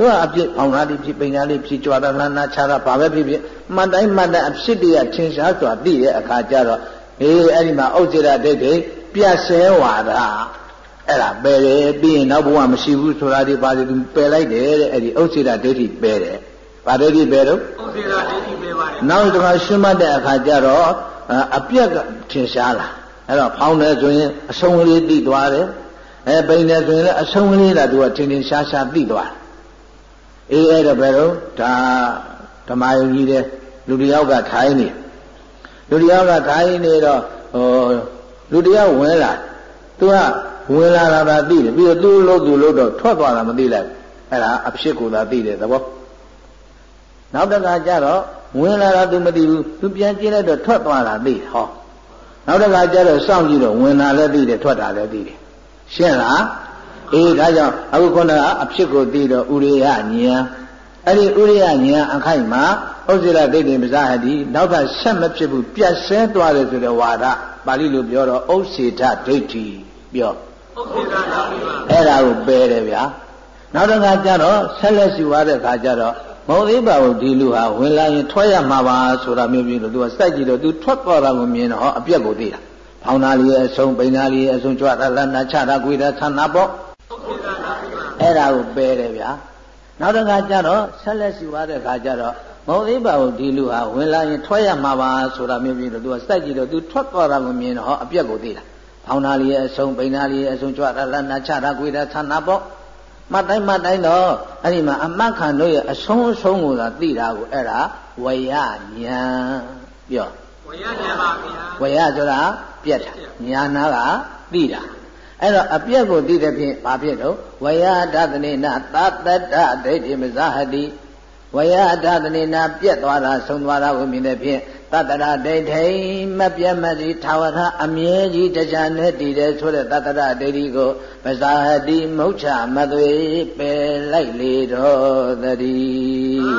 သူကအပြစ်ဖောင်နာလေးဖြစ်ပိန်နာလေးဖြစ်ကြွားတာနာချတာဘာပဲဖြစ်ဖြစ်မှန်တိုင်းမှန်တိုင်းအဖြစ်တည်းထင်ရှားစွာသိတဲ့အခါကျတော့ဟေးအဲ့ဒီမှာဥစ္စေရဒိဋ္ဌိပြတ်ဆဲဝါဒအဲ့ဒါပယ်တယ်ပြီးရင်နောက်ဘဝမရှိဘူးဆိုတာဒီပါလေသူပယ်လိုက်တယ်တဲ့အဲ့ဒီဥစ္စေရဒိဋ္ဌိပယ်တယ်ဘာဒိဋ္ဌိပယ်တော့ဥစ္စေရဒိဋ္ဌိပယ်ပါတယ်နောက်တစ်ခါရှင်းမှတ်တဲ့အခါကျတော့အပြက်ကထင်ရှားလာအဲ့တော့ဖောင်းတယ်ဆိုရင်အဆုံးကလေးသိသွားတယ်အဲပိန်တယ်ဆိုရင်လည်းအဆုံးကလေးကသူကထင်ထင်ရှားရှားသိသွားတယ်အေးအဲ့တော့ဘယ်တော့ဒါဓမ္မယုံကြီးတဲ့လူတယောက်ကထိုင်နေလူတယောက်ကထိုင်နေတော့ဟိုလူတယောက်ဝင်လာသူကဝင်လာတာသိတယ်ပြီးတော့သူ့လို့သူ့လို့တော့ထွက်သွားတာမသိလိုက်အဲ့ဒါအဖြစ်ကိုသာသိတယ်သဘောနောက်တစ်ခါကျတော့ဝင်လာတာသူမသိဘူးသူပြန်ကြည့်လိုက်တော့ထွက်သွားတာသိဟောနောက်တစ်ခါကျတော့စောင့်ကြည့်တော့ဝင်လာလည်းသိတယ်ထွက်တာလည်းသိတယ်ရှင်းလားအေးဒါကြောင့်အခုခုနကအဖြစ်ကိုသိတော့ဥရိယဉာဏ်အဲ့ဒီဥရိယဉာဏ်အခိုက်မှာဥစ္စေရဒိဋ္ဌိပဇာဟတိနောက်ကဆက်မဖြစ်ဘူးပြတ်ဆဲသွားတယ်ဆိုတဲ့ဝါဒပါဠိလိုပြောတော့ဥစ္စေထဒိဋ္ဌိပြောဥစ္စေထဒိဋ္ဌိပါအဲ့ဒါကိုပယ်တယ်ဗျာနောက်တစ်ခါကျတော့ဆက်လက်ရှိသွားတဲ့ခါကျတော့မဟုတ်သေးပါဘူးဒီလူဟာဝင်လာရင်ထွက်ရမှာပါဆိုတာမျိုးပြီးလို့သူကစိုက်ကြည့်တော့သူထွက်သွားတာကိုမြင်တော့ဟောအပြက်ကိုသိတာဖောင်းသားလေးရဲ့အဆုံးပိန်သားလေးရဲ့အဆုံးကြွတာလန်းနာချတာကိုယ်တာဆန္ဒပေါ့အဲ့ဒါကိုပယ်တယ်ဗျာနောက်တစ်ခါကျတော့ဆက်လက်ရှိသွားတဲ့ခါကျတော့မဟုတ်သေးပါဘူးဒီလူဟာဝင်လာရင်ထွက်ရမှာပါဆိုတာမျိုးပြီးတော့သူကစိုက်ကြည့်တော့သူထွက်သွားတာကိုမြင်တော့ဟောအပြက်ကိုသိတာဖောင်းသားလေးရဲ့အဆုံးပိန်သားလေးရဲ့အဆုံးကြွတာလန်းနာချတာကိုယ်တာဆန္ဒပေါ့မတိုင်းမတိုင်းတော့အဲ့ဒီမှာအမတ်ခံတို့ရဲ့အဆုံးအဆုံးကိုသာသိတာကိုအဲ့ဒါဝယဉာဏ်ပြောဝယဉာဏ်ပါဗျာဝယဆိုတာပြက်တာဉာဏ်နာကသိတာအဲ့တော့အပြက်ကိုသိတဲ့ဖြင့်ဘာဖြစ်တော့ဝယဒသနေနသတ္တတဒိဋ္ဌိမဇဟတိဝယဒသနေနပြက်သွားတာဆုံးသွားတာကိုမြင်တဲ့ဖြင့်တတ္တရဒိဋ္ဌိမပြတ်မစီထာဝရအမြဲကြီးတရားနဲ့တည်တယ်ဆိုတဲ့တတ္တရဒိဋ္ဌိကိုပဇာဟတိမုဋ္ဌမသွေပယ်လိုက်လေတော်သတည်း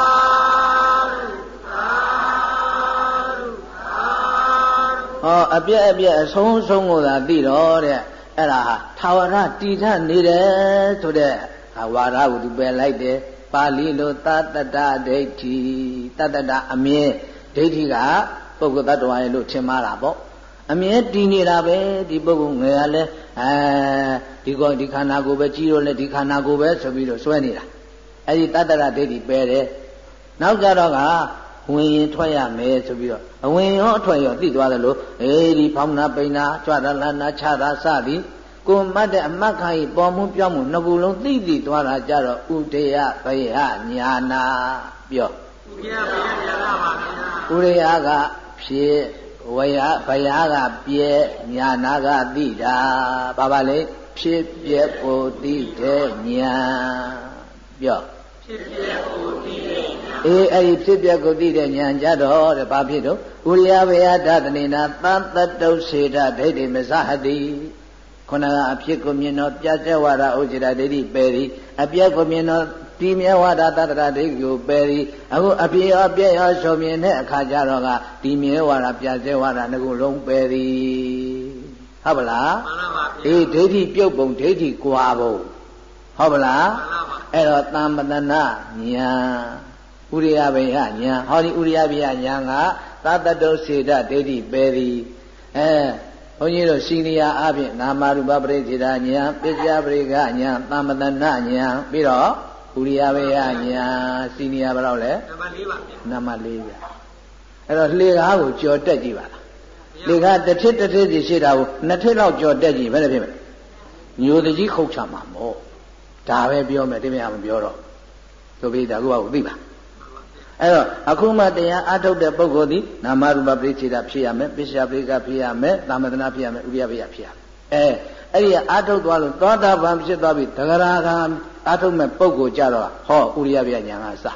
ဟောအပြက်အပြက်အဆုံးဆုံးကိုသာသိတော့တဲ့အဲ့ဒါဟာထာဝရတည်ထနေတယ်ဆိုတဲ့ဝါဒကိုသူပယ်လိုက်တယ်ပါဠိလိုတတ္တတဒိဋ္ဌိတတ္တတအမြဲဒိဋ္ဌိကပုဂ္ဂိုလ်တ attva ရဲ့လို့ထင်မှားတာပေါ့အမြဲတည်နေတာပဲဒီပုဂ္ဂိုလ်ငယ်ကလည်းအဲဒီကောဒီခန္ဓာကိုယ်ပဲကြီးတော့လဲဒီခန္ဓာကိုယ်ပဲဆိုပြီးတော့စွဲနေတာအဲဒီတတ္တရဒိဋ္ဌိပဲတဲ့နောက်ကြတော့ကဝင်ရင်ထွက်ရမယ်ဆိုပြီးတော့အဝင်ရောအထွက်ရောသိသွားတယ်လို့အဲဒီဖောင်းနာပိန်နာကြွတာလနာချတာစသည်ကိုမှတ်တဲ့အမှတ်ခံဤပေါ်မှုပြောင်းမှုနှစ်ခုလုံးသိသိသွားတာကြတော့ဥဒေယဘယညာနာပြောဥဒေယဘယညာနာပါဗျာဥဒေယကဖြစ်ဝယဘယကပြဲညာနာကသိတာဘာပါလဲဖြစ်ပြက်ကိုသိတဲ့ညာပြောဖြစ်ပြက်ကိုသိတဲ့ညာအေးအဲ့ဒီဖြစ်ပြက်ကိုသိတဲ့ညာကြတော့တဲ့ဘာဖြစ်တော့ဥရိယဘယဒသနေနာသံတတုစေတဒိဋ္ဌိမဇဟတိခொနကအဖြစ်ကိုမြင်တော့ပြတ်တဲ့ဝါဒဥစ္စေတဒိဋ္ဌိပယ်သည်အပြက်ကိုမြင်တော့ဒီမြဲဝါဒတတ္တရဒိဋ္ဌိကိုပယ်သည်အခုအပြည့်အပြည့်ရောဆိုမြင်တဲ့အခါကျတော့ကဒီမြဲဝါဒပြတ်တဲ့ဝါဒနှစ်ခုလုံးပယ်သည်ဟုတ်ပါလားမှန်ပါပါအေးဒိဋ္ဌိပြုတ်ပုံဒိဋ္ဌိကွာပုံဟုတ်ပါလားမှန်ပါပါအဲ့တော့တမ္ပတနာညာဥရိယဘေဟညာဟောဒီဥရိယဘေဟညာကသတ္တတုစေတဒိဋ္ဌိပယ်သည်အဲဘုန်းကြီးတို့စီနီယာအပြင်နာမရူပပရိစ္ဆေဒညာပစ္စယပရိကညာသမ္ပတနာညာပြီးတော့ဥရိယဘေယညာစီနီယာဘယ်တော့လဲနံပါတ်၄ပါဗျာနံပါတ်၄ဗျာအဲ့တော့လှေကားကိုကြော်တက်ကြည့်ပါလားလှေကားတစ်ထစ်တစ်ထစ်စီရှိတာကိုနှစ်ထစ်လောက်ကြော်တက်ကြည့်ဘယ်နဲ့ဖြစ်မလဲညိုတကြီးခုတ်ချမှာမို့ဒါပဲပြောမယ်ဒီမရမပြောတော့တို့ပြီဒါကိုကသိပါအဲ့တော့အခုမှတရားအထုတ်တဲ့ပုဂ္ဂိုလ်ဒီနာမရူပပရိစ္ဆေဒဖြစ်ရမယ်ပစ္စယပရိကဖြစ်ရမယ်သမ္ပတနာဖြစ်ရမယ်ဥရိယဘေယဖြစ်ရမယ်အဲအဲ့ဒီအထုတ်သွားလို့သောတာပန်ဖြစ်သွားပြီတဂရဂံအထုတ်မဲ့ပုဂ္ဂိုလ်ကြတော့ဟောဥရိယဘေယညာကစ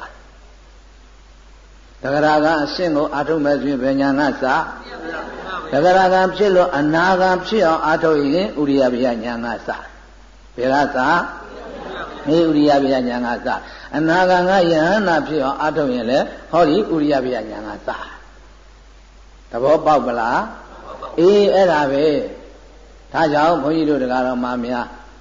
တဂရဂံအရှင်းကိုအထုတ်မဲ့ဆိုရင်ဘယ်ညာကစတဂရဂံဖြစ်လို့အနာဂံဖြစ်အောင်အထုတ်ရင်ဥရိယဘေယညာကစဘယ်ကစမေဥရိယဘေယညာကစအနာဂံကယဟန္တာဖြစ်အောင်အထုတ်ရင်လေဟောဒီဥရိယဘေယညာကစသဘောပေါက်ပလားအေးအဲ့ဒါပဲဒါကြောင့်ဘုန်းကြီးတို့တရားတော်မှာများ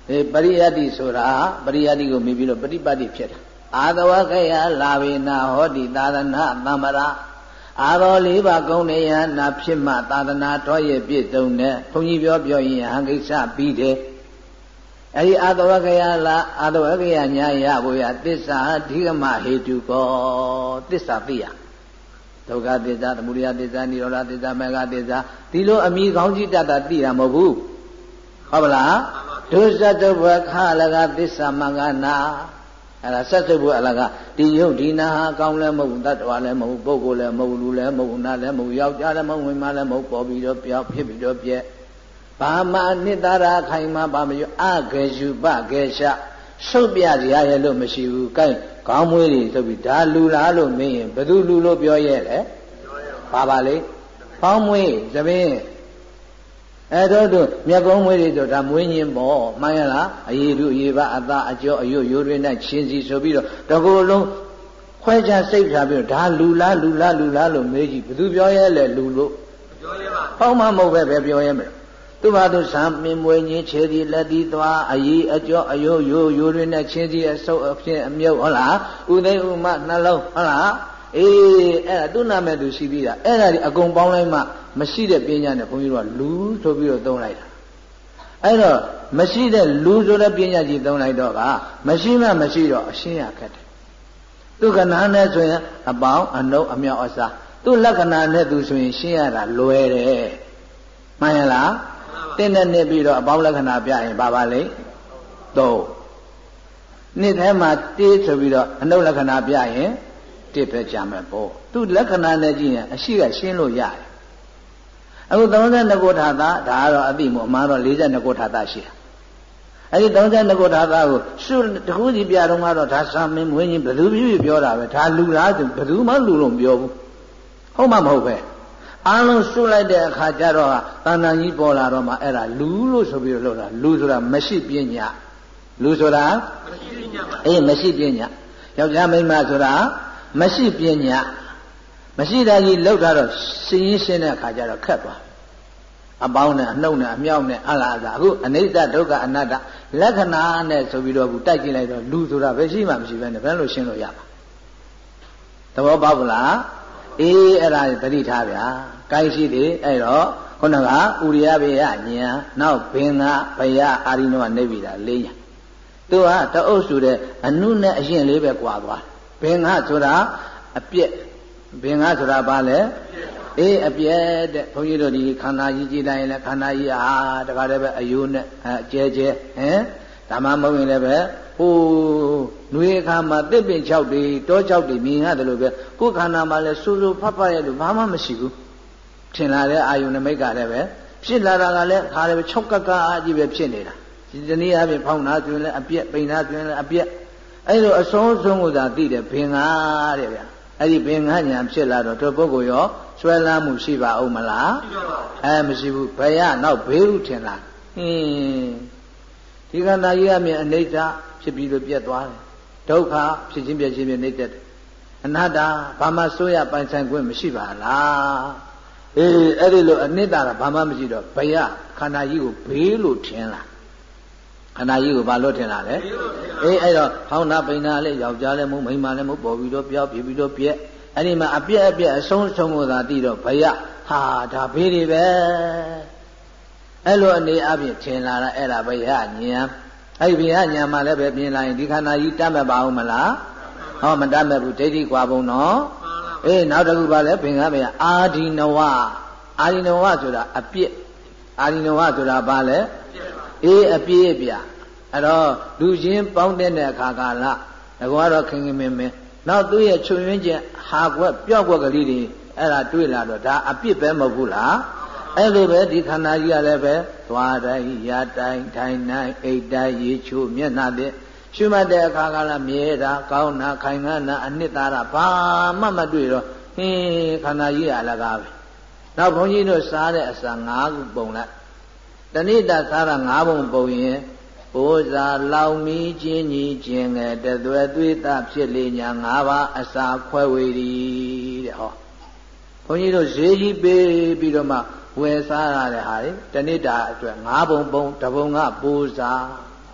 e pariyati sura pariyati ko mi pi lo patipatti phit ta adawakaya lavena hoti tadana tamara aro liba gauneya na phit ma tadana thoye piet sung ne bhuန်းကြီးပြောပြောရင်ဟံကိစ္စပြီးတယ်အဲဒီအာတဝကယလာအာတဝကယညာရဖို့ရသစ္စာဓိကမဟေတုကောသစ္စာသိရဒုက္ခသစ္စာသမုဒယသစ္စာនិရောဓသစ္စာမဂ္ဂသစ္စာဒီလိုအမိကောင်းကြီးတတ်တာသိတာမဟုတ်ဘူးဟုတ်ပါလားဒုစတ္တဘခအလကသစ္စာမဂ္ဂနာအဲ့ဒါဆက်စုပ်ဖို့အလကဒီယုတ်ဒီနာဟာကောင်းလည်းမဟုတ်ဘူးတတ္တဝါလည်းမဟုတ်ပုဂ္ဂိုလ်လည်းမဟုတ်လူလည်းမဟုတ်နာလည်းမဟုတ်ယောက်ျားလည်းမဟုတ်ဝင်မလည်းမဟုတ်ပေါ်ပြီးတော့ပြောင်းဖြစ်ပြီးတော့ပြဲဘာမှအနှစ်သာရခိုင်မှဘာမယအခေရှုပခေရှဆုတ်ပြကြရရဲ့လို့မရှိဘူး။ကဲခေါင်းမွေးတွေဆိုပြီးဒါလူလားလို့မင်းရင်ဘယ်သူလူလို့ပြောရဲ့လဲ။ဘာပါလဲ။ခေါင်းမွေးသပင်းအဲ့တော့တို့မျက်ကုံးမွေးတွေဆိုဒါမွေးညင်းပေါ့မှန်ရလား။အရေးတို့အရေးပါအသားအကျော်အယွရိုးတွေနဲ့ချင်းစီဆိုပြီးတော့တကူလုံးခွဲခြားစိတ်ထားပြီးတော့ဒါလူလားလူလားလူလားလို့မေးကြည့်ဘယ်သူပြောရဲ့လဲလူလို့ပြောရဲ့ပါ။ဖောင်းမမဟုတ်ပဲပဲပြောရဲ့မလို့သူဘာသူဆံမင်းမွေးညင်းခြေဒီလက်ဒီသွားအရေးအကျော်အယိုးယိုးယိုးတွေနဲ့ချင်းစီအဆုပ်အဖြစ်အမြုပ်ဟုတ်လားဥသိဥမနှလုံးဟုတ်လားအေးအဲ့ဒါသူ့နာမည်သူရှိပြီးတာအဲ့ဒါဒီအကုန်ပေါင်းလိုက်မှမရှိတဲ့ပညာနဲ့ဘုန်းကြီးတို့ကလူဆိုပြီးတော့သုံးလိုက်တာအဲ့တော့မရှိတဲ့လူဆိုတဲ့ပညာကြီးသုံးလိုက်တော့ကမရှိမှမရှိတော့အရှင်းရခက်တယ်သူကနာနဲ့ဆိုရင်အပေါင်းအနှုတ်အမြောက်အစားသူလက္ခဏာနဲ့သူဆိုရင်ရှင်းရတာလွယ်တယ်မှန်ရလားတင်းနဲ့နှစ်ပြီးတော့အပေါင်းလက္ခဏာပြရင်ဘာပါလဲသုံးနှစ်ထဲမှာတေးဆိုပြီးတော့အနှုတ်လက္ခဏာပြရင်တစ်ပဲကြမယ်ပေါ့သူလက္ခဏာနဲ့ကြည့်ရင်အရှိကရှင်းလို့ရတယ်အခုသုံးဆယ်နှစ်ခုထာတာဒါကတော့အတိမို့အမှားတော့လေးဆယ်နှစ်ခုထာတာရှိတာအဲဒီသုံးဆယ်နှစ်ခုထာတာကိုရှုတခုစီပြတော့ကတော့ဒါစာမင်းမွေးရင်ဘယ်သူဖြစ်ပြောတာပဲဒါလူလားဆိုဘယ်သူမှလူလို့မပြောဘူးဟုတ်မှမဟုတ်ပဲအားလုံးစုလိုက်တဲ့အခါကျတော့တဏ္ဍာကြီးပေါ်လာတော့မှအဲ့ဒါလူလို့ဆိုပြီးတော့လို့တာလူဆိုတာမရှိပညာလူဆိုတာမရှိပညာအေးမရှိပညာယောက်ျားမိန်းမဆိုတာမရှိပညာမရှိတာကြီးလောက်တာတော့ရှင်းရင်းရှင်းတဲ့အခါကျတော့ခက်သွားအပေါင်းနဲ့အနှုတ်နဲ့အမြောက်နဲ့အလားအစားအခုအနိစ္စဒုက္ခအနတ္တလက္ခဏာနဲ့ဆိုပြီးတော့ခုတိုက်ကြည့်လိုက်တော့လူဆိုတာပဲရှိမှမရှိပဲနဲ့ဘယ်လိုရှင်းလို့ရပါသဘောပေါက်ဘူးလားအေးအဲ့ဒါသတိထားဗျာကိုင်းရှိတယ်အဲ့တော့ခုနကဥရိယဘေယညာနောက်ဘင်္ဂဘယအာရိနောကနေပြီတာလေးညာသူကတအုပ်စုတဲ့အနုနဲ့အရင်လေးပဲကွာသွားဘင်္ဂဆိုတာအပြက်ဘင်္ဂဆိုတာဘာလဲအေးအပြက်တဲ့ဘုန်းကြီးတို့ဒီခန္ဓာကြီးကြည့်လိုက်ရင်လည်းခန္ဓာကြီးဟာတခါတည်းပဲအယိုးနဲ့အကျဲကျဲဟင်ဒါမှမဟုတ်ရင်လည်းပဲဟိုနှွေခါမှာတစ်ပင်၆တွေတော၆တွေမြင်ရတယ်လို့ပဲကိုယ်ခန္ဓာမှာလည်းစူးစူးဖတ်ဖတ်ရလို့ဘာမှမရှိဘူးထင်လာတဲ့အာယုန်နမိတ်ကလည်းပဲဖြစ်လာတာကလည်းခါလည်း၆ကကအားကြီးပဲဖြစ်နေတာဒီတနည်းအားဖြင့်ဖောင်းတာဆိုရင်လည်းအပြက်ပိန်တာဆိုရင်လည်းအပြက်အဲ့လိုအဆုံးဆုံးကိုသာသိတယ်ဘင်္ဂါတဲ့ဗျအဲ့ဒီဘင်္ဂါညာဖြစ်လာတော့တို့ပုဂ္ဂိုလ်ရောဆွဲလန်းမှုရှိပါဦးမလားအဲမရှိဘူးဘယ်ရနောက်ဘေးဥထင်လားဟင်းဒီခန္ဓာကြီးအမြင်အနိစ္စဖြစ်ပြီးတော့ပြတ်သွားတယ်ဒုက္ခဖြစ်ခြင်းပြည့်ခြင်းပြည့်နေတဲ့အနတ္တဘာမှစိုးရပိုင်ဆိုင်ခွင့်မရှိပါလားအေးအဲ့ဒီလိုအနိတ္တကဘာမှမရှိတော့ဘယခန္ဓာကြီးကိုဘေးလို့ထင်လားခန္ဓာကြီးကိုဘာလို့ထင်တာလဲအေးအဲ့တော့ဟောင်းနာပိန်နာလည်းယောက်ျားလည်းမဟုတ်မိန်းမလည်းမဟုတ်ပေါ်ပြီးတော့ပြောက်ပြီးတော့ပြက်အဲ့ဒီမှာအပြက်အပြက်အဆုံးဆုံးကိုသာတည်တော့ဘယဟာဒါဘေးတွေပဲအဲ့လိုအနေအချင်းထင်လာတာအဲ့ဒါဘယဉာဏ်အဲ့ဒီဘယဉာဏ်မှာလည်းပဲပြင်လာရင်ဒီခန္ဓာကြီးတတ်မဲ့ပါအောင်မလားဟောမတတ်မဲ့ဘူးဒိဋ္ဌိကွာပုံနော်အေးနောက်တစ်ခုပါလဲဘင်္ဂဘယအာဒီနဝအာဒီနဝဆိုတာအပြစ်အာဒီနဝဆိုတာဘာလဲအေးအပြည့်ပြအဲ့တော့လူချင်းပေါင်းတဲ့အခါကာလငါကတော့ခင်ခင်မင်းမင်းနောက်သူ့ရဲ့ချုပ်ရင်းချင်းဟာကွက်ပြော့ကွက်ကလေးတွေအဲ့ဒါတွေ့လာတော့ဒါအပြစ်ပဲမဟုတ်ဘူးလားအဲ့လိုပဲဒီခန္ဓာကြီးကလည်းပဲသွားတိုင်းရတိုင်းထိုင်တိုင်းအိတ်တိုင်းရေချိုးမျက်နှာတဲ့ရှုမှတ်တဲ့အခါကလည်းမြဲတာကောင်းတာခိုင်ခန့်တာအနှစ်သာရဘာမှမတွေ့တော့ဟင်းခန္ဓာကြီးကအလကားပဲနောက်ဘုန်းကြီးတို့စားတဲ့အစာ၅ခုပုံလိုက်တဏိတစားတာ၅ပုံပုံရင်ဘိုးစာလောင်မီချင်းကြီးချင်းငယ်တသွဲသွေးသားဖြစ်လေညာ၅ပါးအစာခွဲဝေရီတဲ့ဟောဘုန်းကြီးတို့ဈေးကြီးပေးပြီးတော့မှဝယ်စားရတဲ့ဟာလေတဏိတအတွက်၅ပုံပုံတပုံကဘိုးစာ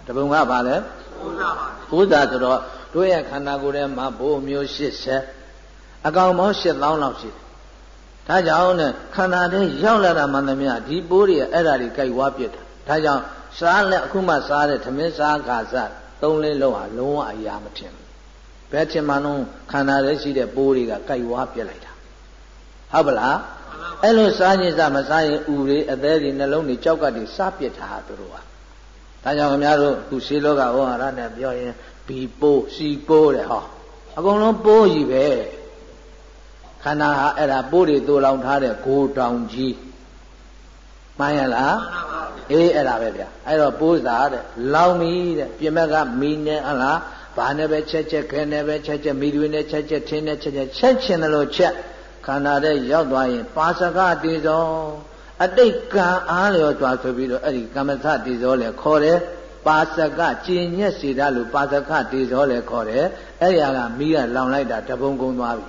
တပုံကဘာလဲဘုရားဆိုတော့တို့ရဲ့ခန္ဓာကိုယ်ထဲမှာဘိုးမျိုးရှစ်ဆက်အကောင်ပေါင်းရှစ်သောင်းလောက်ရှိတယ်ဒါကြောင့်နဲ့ခန္ဓာထဲရောက်လာတာမှန်သမျှဒီပိုးတွေအဲ့ဓာတွေကြိုက်ဝါပြစ်တာဒါကြောင့်စားလက်အခုမှစားတဲ့သမင်းစားခါစားသုံးလေးလုံးဟာလုံးဝအရာမထင်ဘူးဘယ်ထင်မှန်းခန္ဓာထဲရှိတဲ့ပိုးတွေကကြိုက်ဝါပြစ်လိုက်တာဟုတ်ပလားအဲ့လိုစားခြင်းစားမစားရင်ဥတွေအသေးတွေနှလုံးတွေကြောက်ကတွေစားပြစ်တာသူတို့ဟာဒါကြောင့်ခင်ဗျားတို့ခုရှင်းလောကဝါရနဲ့ပြောရင်ဘီပိုးစီပိုးတဲ့ဟောအကုန်လုံးပိုးကြီးပဲခန္ဓာဟာအဲ့ဒါပိုးတွေတူလောင်ထားတဲ့ဂိုတောင်ကြီးမှန်ရလားအေးအဲ့ဒါပဲဗျာအဲ့တော့ပိုးစားတဲ့လောင်ပြီတဲ့ပြင်ဘက်ကမီနဲ့ဟလားဘာနဲ့ပဲချက်ချက်ခဲနဲ့ပဲချက်ချက်မီတွေနဲ့ချက်ချက်ထင်းနဲ့ချက်ချက်ချက်ချင်တယ်လို့ချက်ခန္ဓာထဲရောက်သွားရင်ပါစကတိဇောအတိတ်ကံအားလျော်သွားဆိုပြီးတော့အဲ့ဒီကမ္မသတိဇောလဲခေါ်တယ်ပါစကကျင်ညက်စေတလို့ပါစကတိဇောလဲခေါ်တယ်အဲ့ဒီကမီးကလောင်လိုက်တာတပုံကုန်သွားပြီ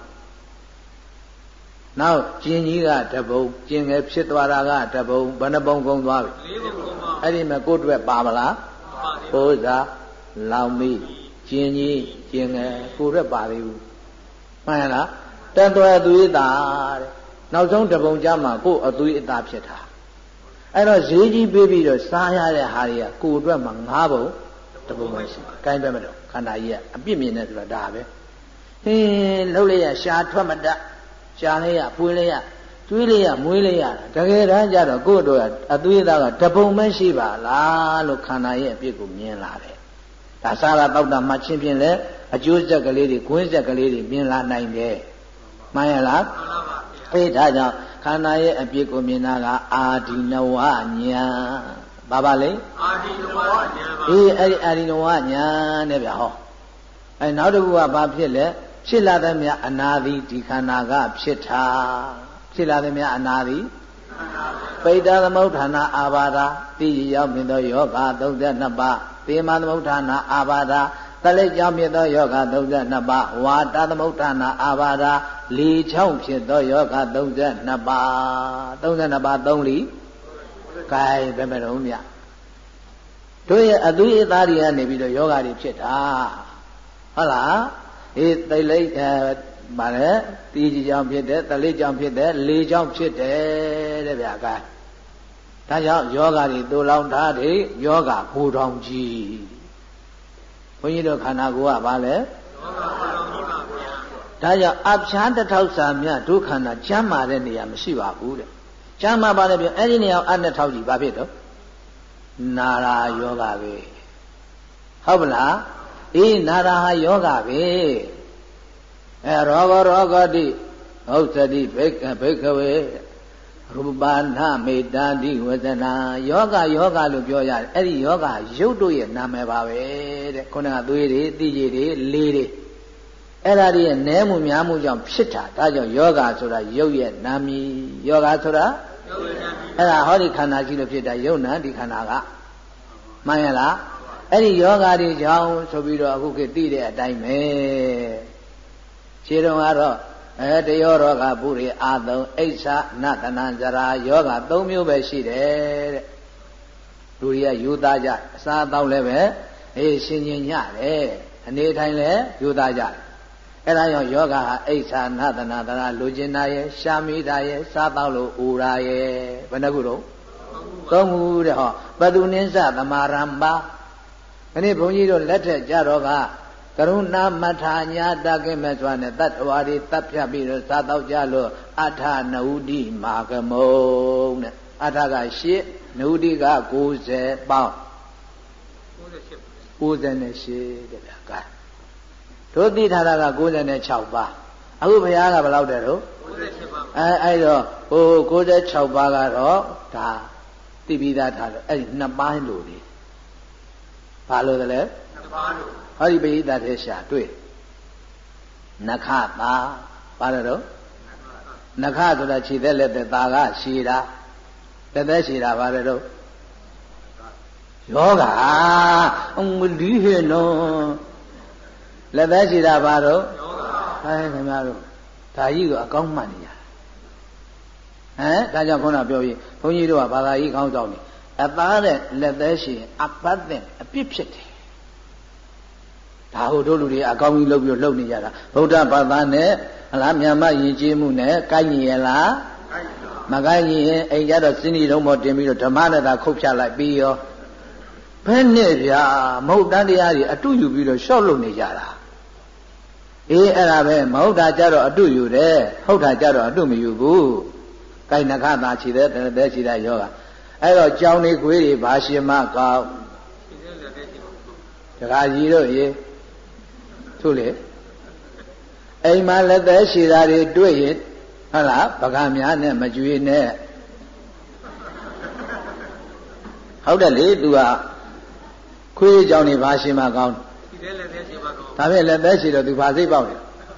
နောက်ကျင်ကြီးကတပုံကျင်ငယ်ဖြစ်သွားတာကတပုံဘယ်နှပုံကုန်သွားပြီလေးပုံကုန်ပါအဲ့ဒီမဲ့ကိုယ့်အတွက်ပါမလားဘုရားလောင်မီးကျင်ကြီးကျင်ငယ်ကိုယ့်အတွက်ပါသေးဘူးမှန်လားတန်တော်အသွေးသားတဲ့နောက်ဆုံးတပုံကြမှာကိုယ့်အသွေးအသားဖြစ်တာအဲ့တော့ဈေးကြီးပေးပြီးတော့စားရတဲ့ဟာတွေကကိုယ်အတွက်မှာငါးပုံတပုံပဲရှိကိုင်းပဲမလို့ခန္ဓာကြီးကအပြစ်မြင်နေဆိုတာဒါပဲဟင်းလှုပ်လိုက်ရရှာထွက်မတတ်ရှာလိုက်ရပွေးလိုက်ရသွေးလိုက်ရမွေးလိုက်ရတကယ်တမ်းကျတော့ကိုယ့်တို့ကအသွေးသားကတပုံပဲရှိပါလားလို့ခန္ဓာရဲ့အပြစ်ကိုမြင်လာတယ်ဒါစားတာတောက်တာမှချင်းဖြင့်လဲအကျိုးဆက်ကလေးတွေဂွင်းဆက်ကလေးတွေမြင်လာနိုင်တယ်မှန်ရလားမှန်ပါပါအေးဒါကြောင့်ခန္ဓာရဲ့အပြစ်ကိုမြင်တာကအာဒီနဝညာဘာပါလဲအာဒီနဝညာပါအေးအဲ့ဒီအာဒီနဝညာနဲ့ဗျာဟောအဲနောက်တစ်ခုကဘာဖြစ်လဲဖြစ်လာတဲ့မြအနာသည်ဒီခန္ဓာကဖြစ်တာဖြစ်လာတဲ့မြအနာသည်ပိဋ္ဌသမုဋ္ဌာနာအာဘာဒသိရရောက်မြင်သောယောဂသုံးဆယ်နှစ်ပါးသေမသမုဋ္ဌာနာအာဘာဒတလိကြောင့်ဖြစ်သောယောဂသုံးဆယ်နှစ်ပါးဝါတသမုဋ္ဌာနာအာဘာဒလီချောင်းဖြစ်သောယောဂသုံးဆယ်နှစ်ပါးသုံးဆယ်နှစ်ပါးသုံးလီကဲဘယ်မလုံးမြတို့ရဲ့အသွေးအသားတွေကနေပြီးတော့ယောဂတွေဖြစ်တာဟုတ်လားအေးသိလိအဲဗါလဲတီးကြီးကြောင့်ဖြစ်တယ်တလိကြောင့်ဖြစ်တယ်လေကြောင့်ဖြစ်တယ်တဲ့ဗျာကဲဒါကြောင့်ယောဂတွေတူလောင်ထားတယ်ယောဂဘူတော်ကြီးဘုန်းကြီးတို့ခန္ဓာကိုယ်ကဘာလဲဒါကြောင့်အဖျားတစ်ထောက်စာမြဒုခန္ဓာကျမ်းမာတဲ့နေရာမရှိပါဘူးတဲ့ကျမ်းမာပါလေပြောအဲ့ဒီနေရာအနှစ်ထောက်ကြီးဘာဖြစ်တော့နာရာယောဂပဲဟုတ်ပလားအေးနာရာဟာယောဂပဲအဲရောဂရောဂတိဟုတ်သတိဘိက္ခဘိက္ခဝေရူပနာမေတ္တာတိဝဇနာယောဂယောဂလို့ပြောရတယ်အဲ့ဒီယောဂရုပ်တို့ရဲ့နာမည်ပါပဲတဲ့ခုနကသွေးတွေတိကြီးတွေလေးတွေအဲ့ဒါတွေရဲ့နဲမှုများမှုကြောင့်ဖြစ်တာဒါကြောင့်ယောဂဆိုတာရုပ်ရဲ့နာမည်ယောဂဆိုတာရုပ်ရဲ့နာမည်အဲ့ဒါဟောဒီခန္ဓာရှိလို့ဖြစ်တာယုံနာဒီခန္ဓာကမှန်ရလားအဲ့ဒီယောဂတွေကြောင့်ဆိုပြီးတော့အခုခေတ်သိတဲ့အတိုင်းပဲခြေတော်ကတော့အဲတယောရောဂပုရိအာသုံးအိဋ္ဌနတနံဇရာယောဂသုံးမျိုးပဲရှိတယ်တဲ့လူတွေကယူသားကြအစားအသောက်လည်းပဲအေးရှင်ရှင်ညတယ်အနေထိုင်လည်းယူသားကြအဲ့ဒါကြောင့်ယောဂဟာအိဋ္ဌနတနံဇရာလူကျင်တာရဲ့ရှာမိတာရဲ့စားသောက်လို့ဥရာရဲ့ဘယ်နှခုတော့သုံးခုတဲ့ဟောပတုနိစ္စသမာရမ္ပါခဏဘုန်းကြီးတို့လက်ထက်ကြတော့ကကရုဏာမထာညာတကိမဲ့စွာနဲ့တတ္တဝါတွေတပ်ဖြတ်ပြီးတော့စားတော့ကြလို့အဋ္ဌနဝုဒိမာကမုံတဲ့အဋ္ဌကရှစ်နဝုဒိကကိုးဆယ်ပေါင်းကိုးဆယ်နဲ့ရှစ်တဲ့ဗျာကဲတို့သိထားတာကကိုးဆယ်နဲ့ခြောက်ပါအခုဘုရားကဘယ်လောက်တဲ့တော့ကိုးဆယ်ခြောက်ပါအဲအဲ့တော့ဟိုကိုးဆယ်ခြောက်ပါကတော့ဒါသိပြီးသားထားတော့အဲ့ဒီနှစ်ပိုင်းလို့ဒီဘာလို့လဲနှစ်ပိုင်းလို့ဟောဒီပိဋကထဲရှာတွေ့နခတာဘာလဲတော့နခဆိုတာခြေသက်လက်သက်သာကရှည်တာသက်သက်ရှည်တာဘာလဲတော့ယောဂအမလီဟေနော်လက်သက်ရှည်တာဘာတော့ယောဂအဲခင်ဗျားတို့ဒါကြီးကအကောင်းမှန်နေရဟမ်ဒါကြောင့်ခုနပြောရင်ဘုန်းကြီးတို့ကဘာသာကြီးခေါင်းဆောင်နေအသားတဲ့လက်သေးရှိရင်အပတ်တဲ့အပြစ်ဖြစ်တယ်ဒါဟုတ်တို့လူတွေအကောင်းကြီးလုပ်ပြီးလှုပ်နေကြတာဗုဒ္ဓဘာသာနဲ့ဟလားမြန်မာယဉ်ကျေးမှုနဲ့ကိုက်ညီရလားမကိုက်ညီရင်အိမ်ကြတော့စင်းဒီလုံးပေါ်တင်ပြီးတော့ဓမ္မနဲ့သာခုတ်ဖြတ်လိုက်ပြီးရောဘယ်နဲ့ဗျာမဟုတ်တန်တရားတွေအတုယူပြီးတော့ရှော့လုပ်နေကြတာအေးအဲ့ဒါပဲမဟုတ်တာကြတော့အတုယူတယ်ဟုတ်တာကြတော့အတုမယူဘူးကိုက်နှခသာချီတဲ့တဲ့ချီတဲ့ယောဂအဲ့တော့ကြောင်းနေခွေးတွေဘာရှင်မကောက်တခါကြီးတို့ရေသူ့လေအိမ်မှာလက်သက်ရှိတာတွေတွေ့ရင်ဟုတ်လားပကံများနဲ့မကြွေနဲ့ဟုတ်တယ်လေသူကခွေးကြောင်နေဘာရှင်မကောင်းဒီလက်သက်ရှိမကောင်းဒါပဲလက်သက်ရှိတော့သူဘာစိတ်ပေါက်လဲ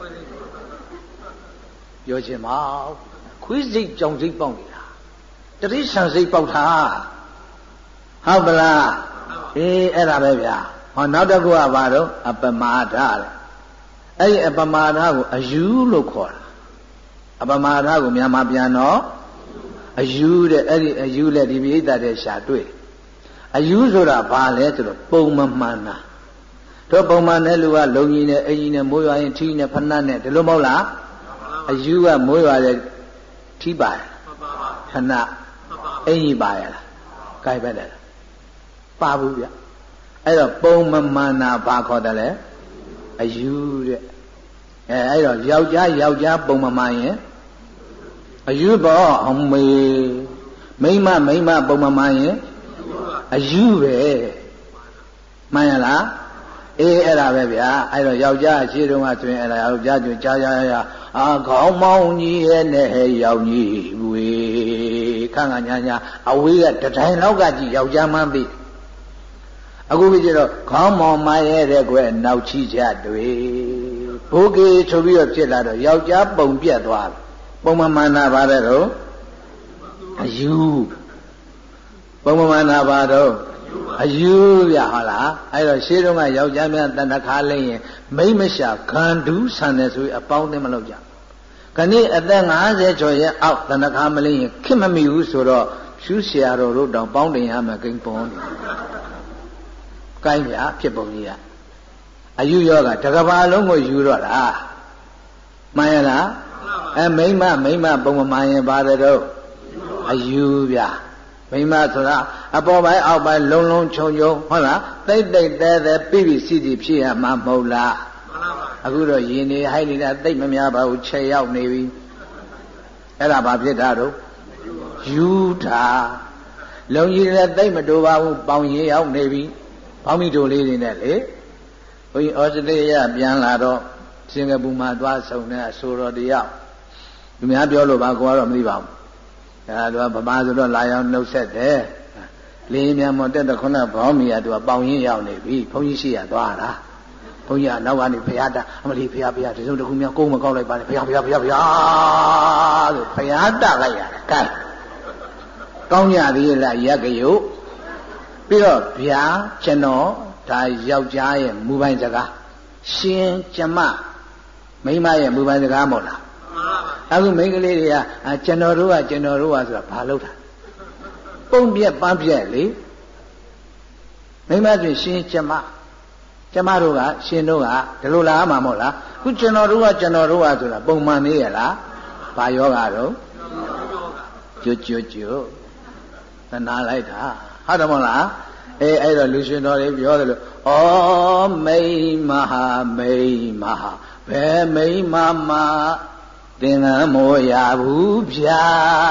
ပြောချင်မခွေးစိတ်ကြောင်စိတ်ပေါက်နေတာတတိဆန်စိတ်ပေါက်တာဟုတ်ပလားအေးအဲ့ဒါပဲဗျာဟောနောက်တစ်ခုကဘာတော့အပမာဒလေအဲ့ဒီအပမာဒကိုအယူလို့ခေါ်တာအပမာဒကိုမြန်မာပြန်တော့အယူတဲ့အဲ့ဒီအယူလက်ဒီပိဋကတဲ့ရှာတွေ့အယူဆိုတာဘာလဲဆိုတော့ပုံမမှန်တာတို့ပုံမှန်တဲ့လူကလုံကြီးနဲ့အကြီးနဲ့မိုးရွာရင်ထီးနဲ့ဖနှက်နဲ့ဒီလိုမဟုတ်လားအယူကမိုးရွာတဲ့ထီးပါတယ်ဖနှက်အကြီးပါရလားကြိုက်ပဲတယ်ပါဘူးဗျအဲ့တော့ပုံမမှန်တာဘာခေါ်တယ်လဲအယူတဲ့အဲအဲ့တော့ယောက်ျားယောက်ျားပုံမမှန်ရင်အယူပေါ့အမေမိန်းမမိန်းမပုံမမှန်ရင်အယူပဲမှန်ရလားအေးအဲ့ဒါပဲဗျာအဲ့တော့ယောက်ျားရှေ့တုန်းကဆိုရင်အဲ့ဒါယောက်ျားကျွကြားရရအာခေါင်းမောင်းကြီးရဲ့နဲ့ယောက်ကြီးဝေခန့်ခန့်ညာညာအဝေးကတတိုင်းလောက်ကကြည့်ယောက်ျားမှန်းပြီအခုပြကြတော့ခေါင်းမောင်မရဲတဲ့ကွယ်နောက်ချီချတွေ့ဘိုးကေဆိုပြီးတော့ဖြစ်လာတော့ယောက်ျားပုံပြက်သွားတယ်ပုံမမှန်တာပါတဲ့တော့အယူပုံမမှန်တာပါတော့အယူရဟုတ်လားအဲ့တော့ရှေးတုန်းကယောက်ျားများတဏ္ဍခါလိမ့်ရင်မိမ့်မရှာခန္ဓုဆန်တယ်ဆိုပြီးအပေါင်းသိမလုပ်ကြခဏိအသက်၅၀ကျော်ရဲ့အောက်တဏ္ဍခါမလိမ့်ရင်ခင်မမိဘူးဆိုတော့ရှုဆရာတော်တို့တောင်ပေါင်းတင်ရမယ်ကိန်းပေါ်နေကိုင်းပြဖြစ်ပုံကြီးကအယူယောဂတကဘာလုံးကိုယူတော့တာမှန်ရလားအဲမိမမိမပုံမမှန်ရင်ပါတယ်တော့အယူပြမိမဆိုတာအပေါ်ပိုင်းအောက်ပိုင်းလုံးလုံးခြုံခြုံဟုတ်လားတိတ်တိတ်တဲတဲပြပြစီစီဖြစ်ရမှာမဟုတ်လားအခုတော့ယင်နေဟိုက်နေတာတိတ်မများပါဘူးခြေရောက်နေပြီအဲ့ဒါဘာဖြစ်တာတော့ယူတာလုံကြီးလည်းတိတ်မတိုးပါဘူးပေါင်ရင်ရောက်နေပြီပေါင်းမိတို့လေးတွေနဲ့လေဘုန်းကြီးဩစတြေးလျပြန်လာတော့စင်ကာပူမှာသွားဆုံတဲ့အဆိုတော်တယောက်သူများပြောလို့ပါကိုကတော့မသိပါဘူးအဲဒါကဗမာဆိုတော့လာရောက်နှုတ်ဆက်တယ်လေးမြန်မတက်တဲ့ခုနဘောင်းမီကသူကပေါင်ရင်ရောက်နေပြီဘုန်းကြီးရှိရသွားတာဘုန်းကြီးကနောက်ကနေဖရာတအမလီဖရာဖရာဒီစုံတစ်ခုများကုန်းမကောက်လိုက်ပါနဲ့ဖရာဖရာဖရာဖရာဆိုဖရာတလိုက်ရတယ်ကဲကောင်းကြသေးလားရက်ကရုပ်ပြီးတော့ဗျာကျွန်တော်ဒါယောက်ျားရဲ့မူပိုင်စကားရှင်ကျမမိန်းမရဲ့မူပိုင်စကားမဟုတ်လားအခုမိန်းကလေးတွေကကျွန်တော်တို့ကကျွန်တော်တို့ကဆိုတာဘာလို့တာပုံပြက်ပန်းပြက်လေမိန်းမဆိုရှင်ကျမကျမတို့ကရှင်တို့ကဒီလိုလားမှာမဟုတ်လားခုကျွန်တော်တို့ကကျွန်တော်တို့ကဆိုတာပုံမှန်နေရလားဘာယောဂတော့ကျွတ်ကျွတ်ကျွတ်သနာလိုက်တာဟုတ်တယ်မဟုတ်လားအေးအဲ့တော့လူရှင်တော်တွေပြောတယ်လို့ဩမိမဟာမိမဟာဘယ်မိမမှာသင်္ကန်းမောရဘူးဗျာ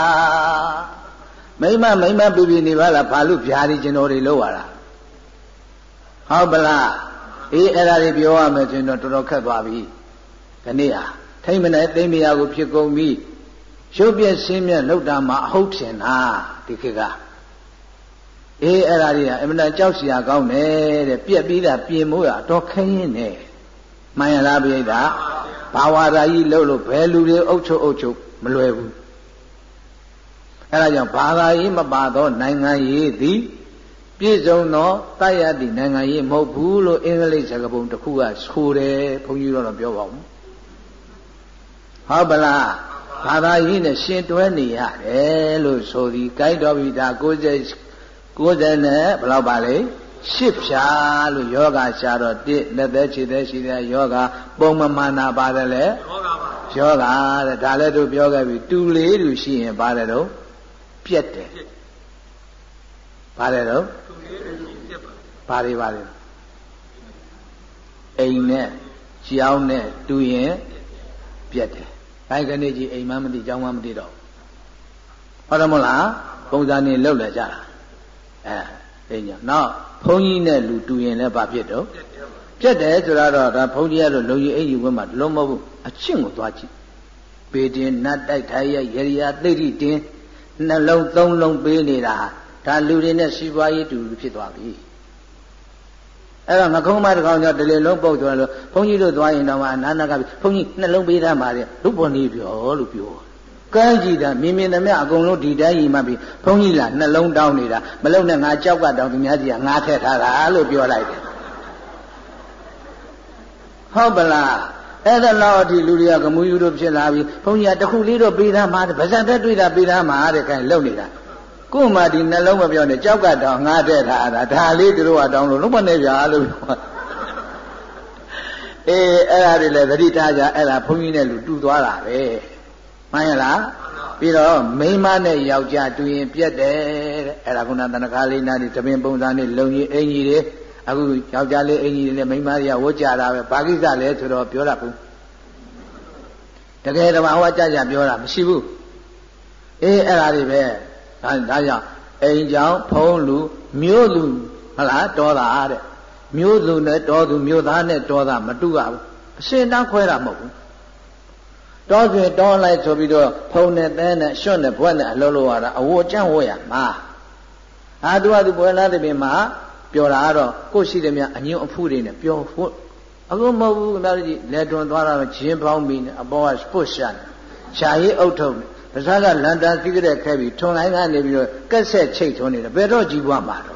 မိမမိမပြပြနေပါလားဘာလို့ဗျာဒီကျွန်တော်တွေလောက်ရတာဟုတ်ပလားအေးအဲ့ဒါတွေပြောရမယ်ဆိုရင်တော့တော်တော်ခက်သွားပြီခဏဟာထိမ့်မနဲ့သိမရကိုဖြစ်ကုန်ပြီရုပ်ပြည့်ဆင်းမြတ်လောက်တာမှာအဟုတ်ထင်တာဒီခေတ်ကအေးအဲ့ဒါတွေကအမှန်တန်ကြောက်စရာကောင်းတယ်တဲ့ပြက်ပြီးတာပြင်မိုးရတော့ခင်းနေမှန်ရလားပြိတ္တာဘာဝါရာကြီးလှုပ်လို့ဘယ်လူတွေအုပ်ချုပ်အုပ်ချုပ်မလွယ်ဘူးအဲ့ဒါကြောင့်ဘာသာရေးမပါသောနိုင်ငံရေးသည်ပြည့်စုံသောတရားတည်နိုင်ငံရေးမဟုတ်ဘူးလို့အင်္ဂလိပ်စကားပုံတစ်ခုကဆိုတယ်ဘုန်းကြီးတော့ပြောပါဦးဟုတ်ပလားဘာသာရေးနဲ့ရှင်တွဲနေရတယ်လို့ဆိုသည်ကိုက်တော်ပြီဒါ၉၀ကိုယ်စနဲ့ဘယ်လောက်ပါလဲရှစ်ဖြာလို့ယောဂရှာတော့တိလက်သက်ခြေသက်ရှိတဲ့ယောဂပုံမမှန်တာပါတယ်လေယောဂပါယောဂတဲ့ဒါလည်းတို့ပြောခဲ့ပြီတူလေးတူရှိရင်ပါတယ်တော့ပြက်တယ်ပါတယ်တော့တူလေးတူရှိပြက်ပါပါတယ်ပါတယ်အိမ်နဲ့ကြောင်းနဲ့တူရင်ပြက်တယ်ဘိုင်ကနေကြီးအိမ်မမသိကြောင်းမမသိတော့ဟုတ်တယ်မဟုတ်လားပုံစံနေလောက်လဲကြတာအဲအိမ်ညနောက်ဘုန်းကြီးနဲ့လူတူရင်လည်းဘာဖြစ်တော့ပြက်တယ်ဆိုတော့ဒါဘုန်းကြီးကတော့လုံကြီးအိမ်ကြီးဝင်းမှာလုံးမဟုတ်အချင်းကိုသွားကြည့်ပေတင်နတ်တိုက်ထိုင်ရရရိယာသိတိတင်နှလုံးသုံးလုံးပေးနေတာဒါလူတွေနဲ့စီးပွားရေးတူဖြစ်သွားပြီအဲ့တော့ငကုံးမတစ်ကောင်ကြောင့်တလေလုံးပုတ်သွားလို့ဘုန်းကြီးတို့သွားရင်တော့အနာနာကဘုန်းကြီးနှလုံးပေးသားပါတဲ့လူပေါ်နေပြောလို့ပြောကဲကြည့်တာမြင်မြင်သမျှအကုန်လုံးဒီတိုင်းကြီးမှပြီဘုန်းကြီးလားနှလုံးတောင်းနေတာမလုံနဲ့ငါကြောက်ကတောင်းသူများကြီးကငါထည့်ထားတာလို့ပြောလိုက်တယ်ဟုတ်ပလားအဲ့ဒါတော့ဒီလူတွေကကမူယူတို့ဖြစ်လာပြီဘုန်းကြီးကတခုလေးတော့ပေးသားမှာဗဇတ်တက်တွေ့တာပေးသားမှာတဲ့ခိုင်လုံနေတာကို့မှာဒီနှလုံးမပြောနဲ့ကြောက်ကတောင်းငါထည့်ထားတာဒါလေးသူတို့ကတောင်းလို့လုံးမနေပြလို့အေးအဲ့ဒါတွေလည်းသတိထားကြအဲ့ဒါဘုန်းကြီးနဲ့လူတူသွားတာပဲမှန်ရလားပြီးတော့မိန်းမနဲ့ယောက်ျားတူရင်ပြက်တယ်တဲ့အဲ့ဒါကုဏတဏ္ဍခါလေးနာဒီသမင်ပုံစံနဲ့လုံကြီးအင်ကြီးတွေအခုယောက်ျားလေးအင်ကြီးတွေနဲ့မိန်းမတွေကဝတ်ကြတာပဲဘာကိစ္စလဲဆိုတော့ပြောတာဘူးတကယ်တဘာဝကြကြပြောတာမရှိဘူးအေးအဲ့ဒါတွေပဲဒါဒါကြောင့်အိမ်ကြောင့်ဖုံးလူမျိုးလူဟုတ်လားတော်တာတဲ့မျိုးလူနဲ့တော်သူမျိုးသားနဲ့တော်တာမတူရဘူးအရှင်းတန်းခွဲတာမဟုတ်ဘူးတော်ဆိုတော်လိုက်ဆိုပြီးတော့ဖုံနဲ့တဲနဲ့ရွှွတ်နဲ့ဘွက်နဲ့အလုံးလုံးရတာအဝတ်ကျန့်ဝတ်ရမှာဟာသူကသူပွဲလားတဲ့ပြင်မှာပြောတာကတော့ကိုရှိတယ်များအညွန့်အဖူးတွေနဲ့ပြောဖို့အခုမဟုတ်ဘူးခင်ဗျားကြီးလက်တွန်သွားတာဂျင်းပေါင်းပြီးအပေါ်ကပုတ်ရှာတယ်ခြာရည်အုပ်ထုံပါးစားကလန်တာစီးကြတဲ့ခဲပြီးထုံလိုက်ကနေပြီးတော့ကက်ဆက်ချိတ်ထွန်းနေတယ်ဘယ်တော့ကြည့်ပွားမှာတော့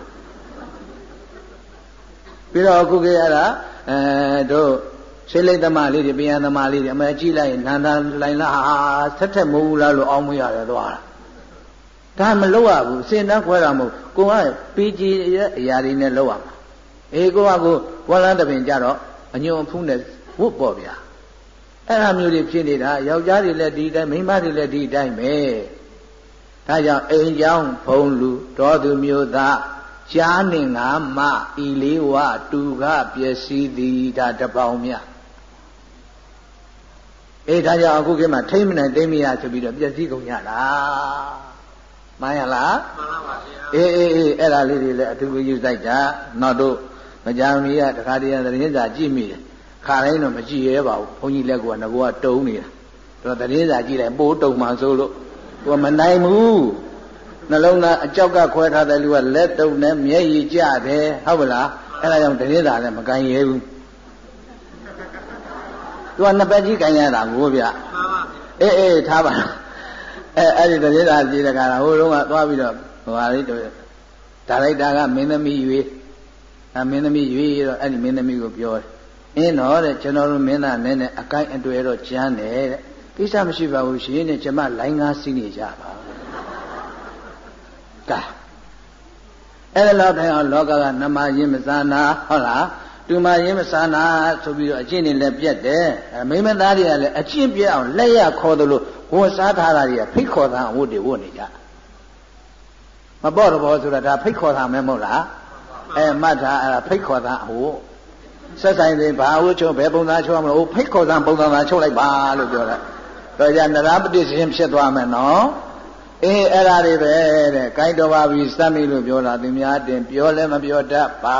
ပြီးတော့အခုကရတာအဲတို့ဆေးလိတ်သမားလေးတွေပြန်သမားလေးတွေအမေကြည့်လိုက်ရင်နန္ဒလိုင်လာဟာဆက်ထက်မဟုတ်ဘူးလားလို့အောင်းမရတယ်သွားတာဒါမလုပ်ရဘူးအစင်တန်းခွဲတာမဟုတ်ကိုကပီးကြီးရဲ့အရာတွေနဲ့လုပ်ရမှာအေးကိုကကိုဝလန်းတပင်ကြတော့အညွန်အဖူးနဲ့ဝတ်ပေါ်ဗျာအဲ့ဒါမျိုးတွေဖြစ်နေတာယောက်ျားတွေလည်းဒီတိုင်းမိန်းမတွေလည်းဒီတိုင်းပဲဒါကြောင့်အိမ်ကြောင်းဖုံးလူတော်သူမျိုးသားရှားနေငါမဤလေးဝတူကပျက်စီးသည်ဒါတပေါင်းမြအေးဒါကြောင့်အခုခေတ်မှာထိမ့်မနိုင်တိမ့်မရဆိုပြီးတော့ပျက်စီးကုန်ကြတာမှန်ရလားမှန်ပါပါဗျာအေးအေးအေးအဲ့ဒါလေးတွေလည်းအထူးယူဆိုင်တာနောက်တို့မကြမီကတခါတည်းသတင်းစာကြည့်မိတယ်ခါတိုင်းတော့မကြည့်ရဲပါဘူးဘုန်းကြီးလက်ကအငကောကတုံးနေတာတော့သတင်းစာကြည့်လိုက်ပိုးတုံမှဆိုလို့သူကမနိုင်ဘူးနှလုံးသားအကြောက်ကခွဲထားတဲ့လူကလက်တုံနဲ့မျက်ရည်ကျတယ်ဟုတ်ပါလားအဲ့ဒါကြောင့်သတင်းစာလည်းမကန်ရဲဘူးသူကနှစ်ပတ်ကြီးကန်ရတာကိုဗျအေးအေးထားပါအဲအဲ့ဒီသတင်းစာကြည့်တဲ့ခါဟိုတုန်းကသွားပြီးတော့ဟိုဟာလေးတို့ဒါလိုက်တာကမင်းသမီးရွေးအဲမင်းသမီးရွေးတော့အဲ့ဒီမင်းသမီးကိုပြောတယ်အင်းတော့တဲ့ကျွန်တော်တို့မင်းသားနဲ့နဲ့အကိုင်းအတွေ့တော့ကျမ်းတယ်တဲ့ကိစ္စမရှိပါဘူးရှင်တဲ့ကျွန်မလိုင်းကားစီးနေကြပါကဲအဲ့ဒါတော့တိုင်းအောင်လောကကနမရင်းမစားနာဟုတ်လားတူမရင်းမစားနာဆိုပြီးတော့အကျင့်တွေလည်းပြတ်တယ်မိမသားတွေကလည်းအကျင့်ပြတ်အောင်လက်ရခေါ်သလိုဝန်စားထားတာတွေကဖိတ်ခေါ်တာဝတ်တွေဝတ်နေကြမပေါ့တော့ဘောဆိုတာဒါဖိတ်ခေါ်တာမဲမဟုတ်လားအဲမှတ်ထားအဲ့ဒါဖိတ်ခေါ်တာဟိုဆက်ဆိုင်တွေဘာဝချုံဘယ်ပုံသားချုံမလို့ဖိတ်ခေါ်တာပုံသားသာချုပ်လိုက်ပါလို့ပြောတာတော့ကြနရပတိရှင်ဖြစ်သွားမယ်နော်အေးအဲ့ဒါတွေပဲတဲ့ကိုင်းတော်ပါပြီစမ်းပြီလို့ပြောတာသူများတင်ပြောလဲမပြောတတ်ပါ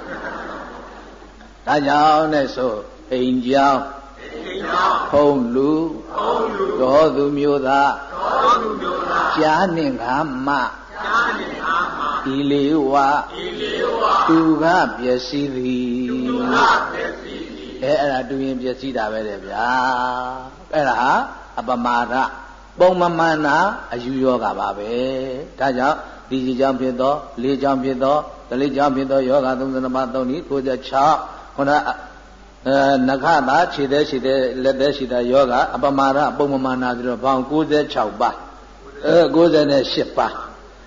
ဒါကြောင့်နဲ့ဆိုအိမ်ကြောင်းအိမ်ကြောင်းဖုံးလူဖုံးလူတော်သူမျိုးသားတော်သူမျိုးသားကြားနှင်ခါမကြားနှင်ခါမဤလေးဝဤလေးဝသူကပျက်စီးသည်သူကပျက်စီးသည်အဲအဲ့ဒါတူရင်ပျက်စီးတာပဲတဲ့ဗျာအဲ့ဒါဟာအပမာဒပုံမမှန်တာအယူယောဂပါပဲဒါကြောင့်ဒီကြီးကြောင့်ဖြစ်သောလေးကြောင့်ဖြစ်သောဒလိကြောင့်ဖြစ်သောယောဂသုံးဆယ်ပါးသုံးဤကိုယ်ချက်၆ခုနအဲနခတာခြေသေးရှိတဲ့လက်သေးရှိတဲ့ယောဂအပမာဒပုံမမှန်တာဆိုတော့ဘောင်၉၆ပါးအဲ၉၈ပါး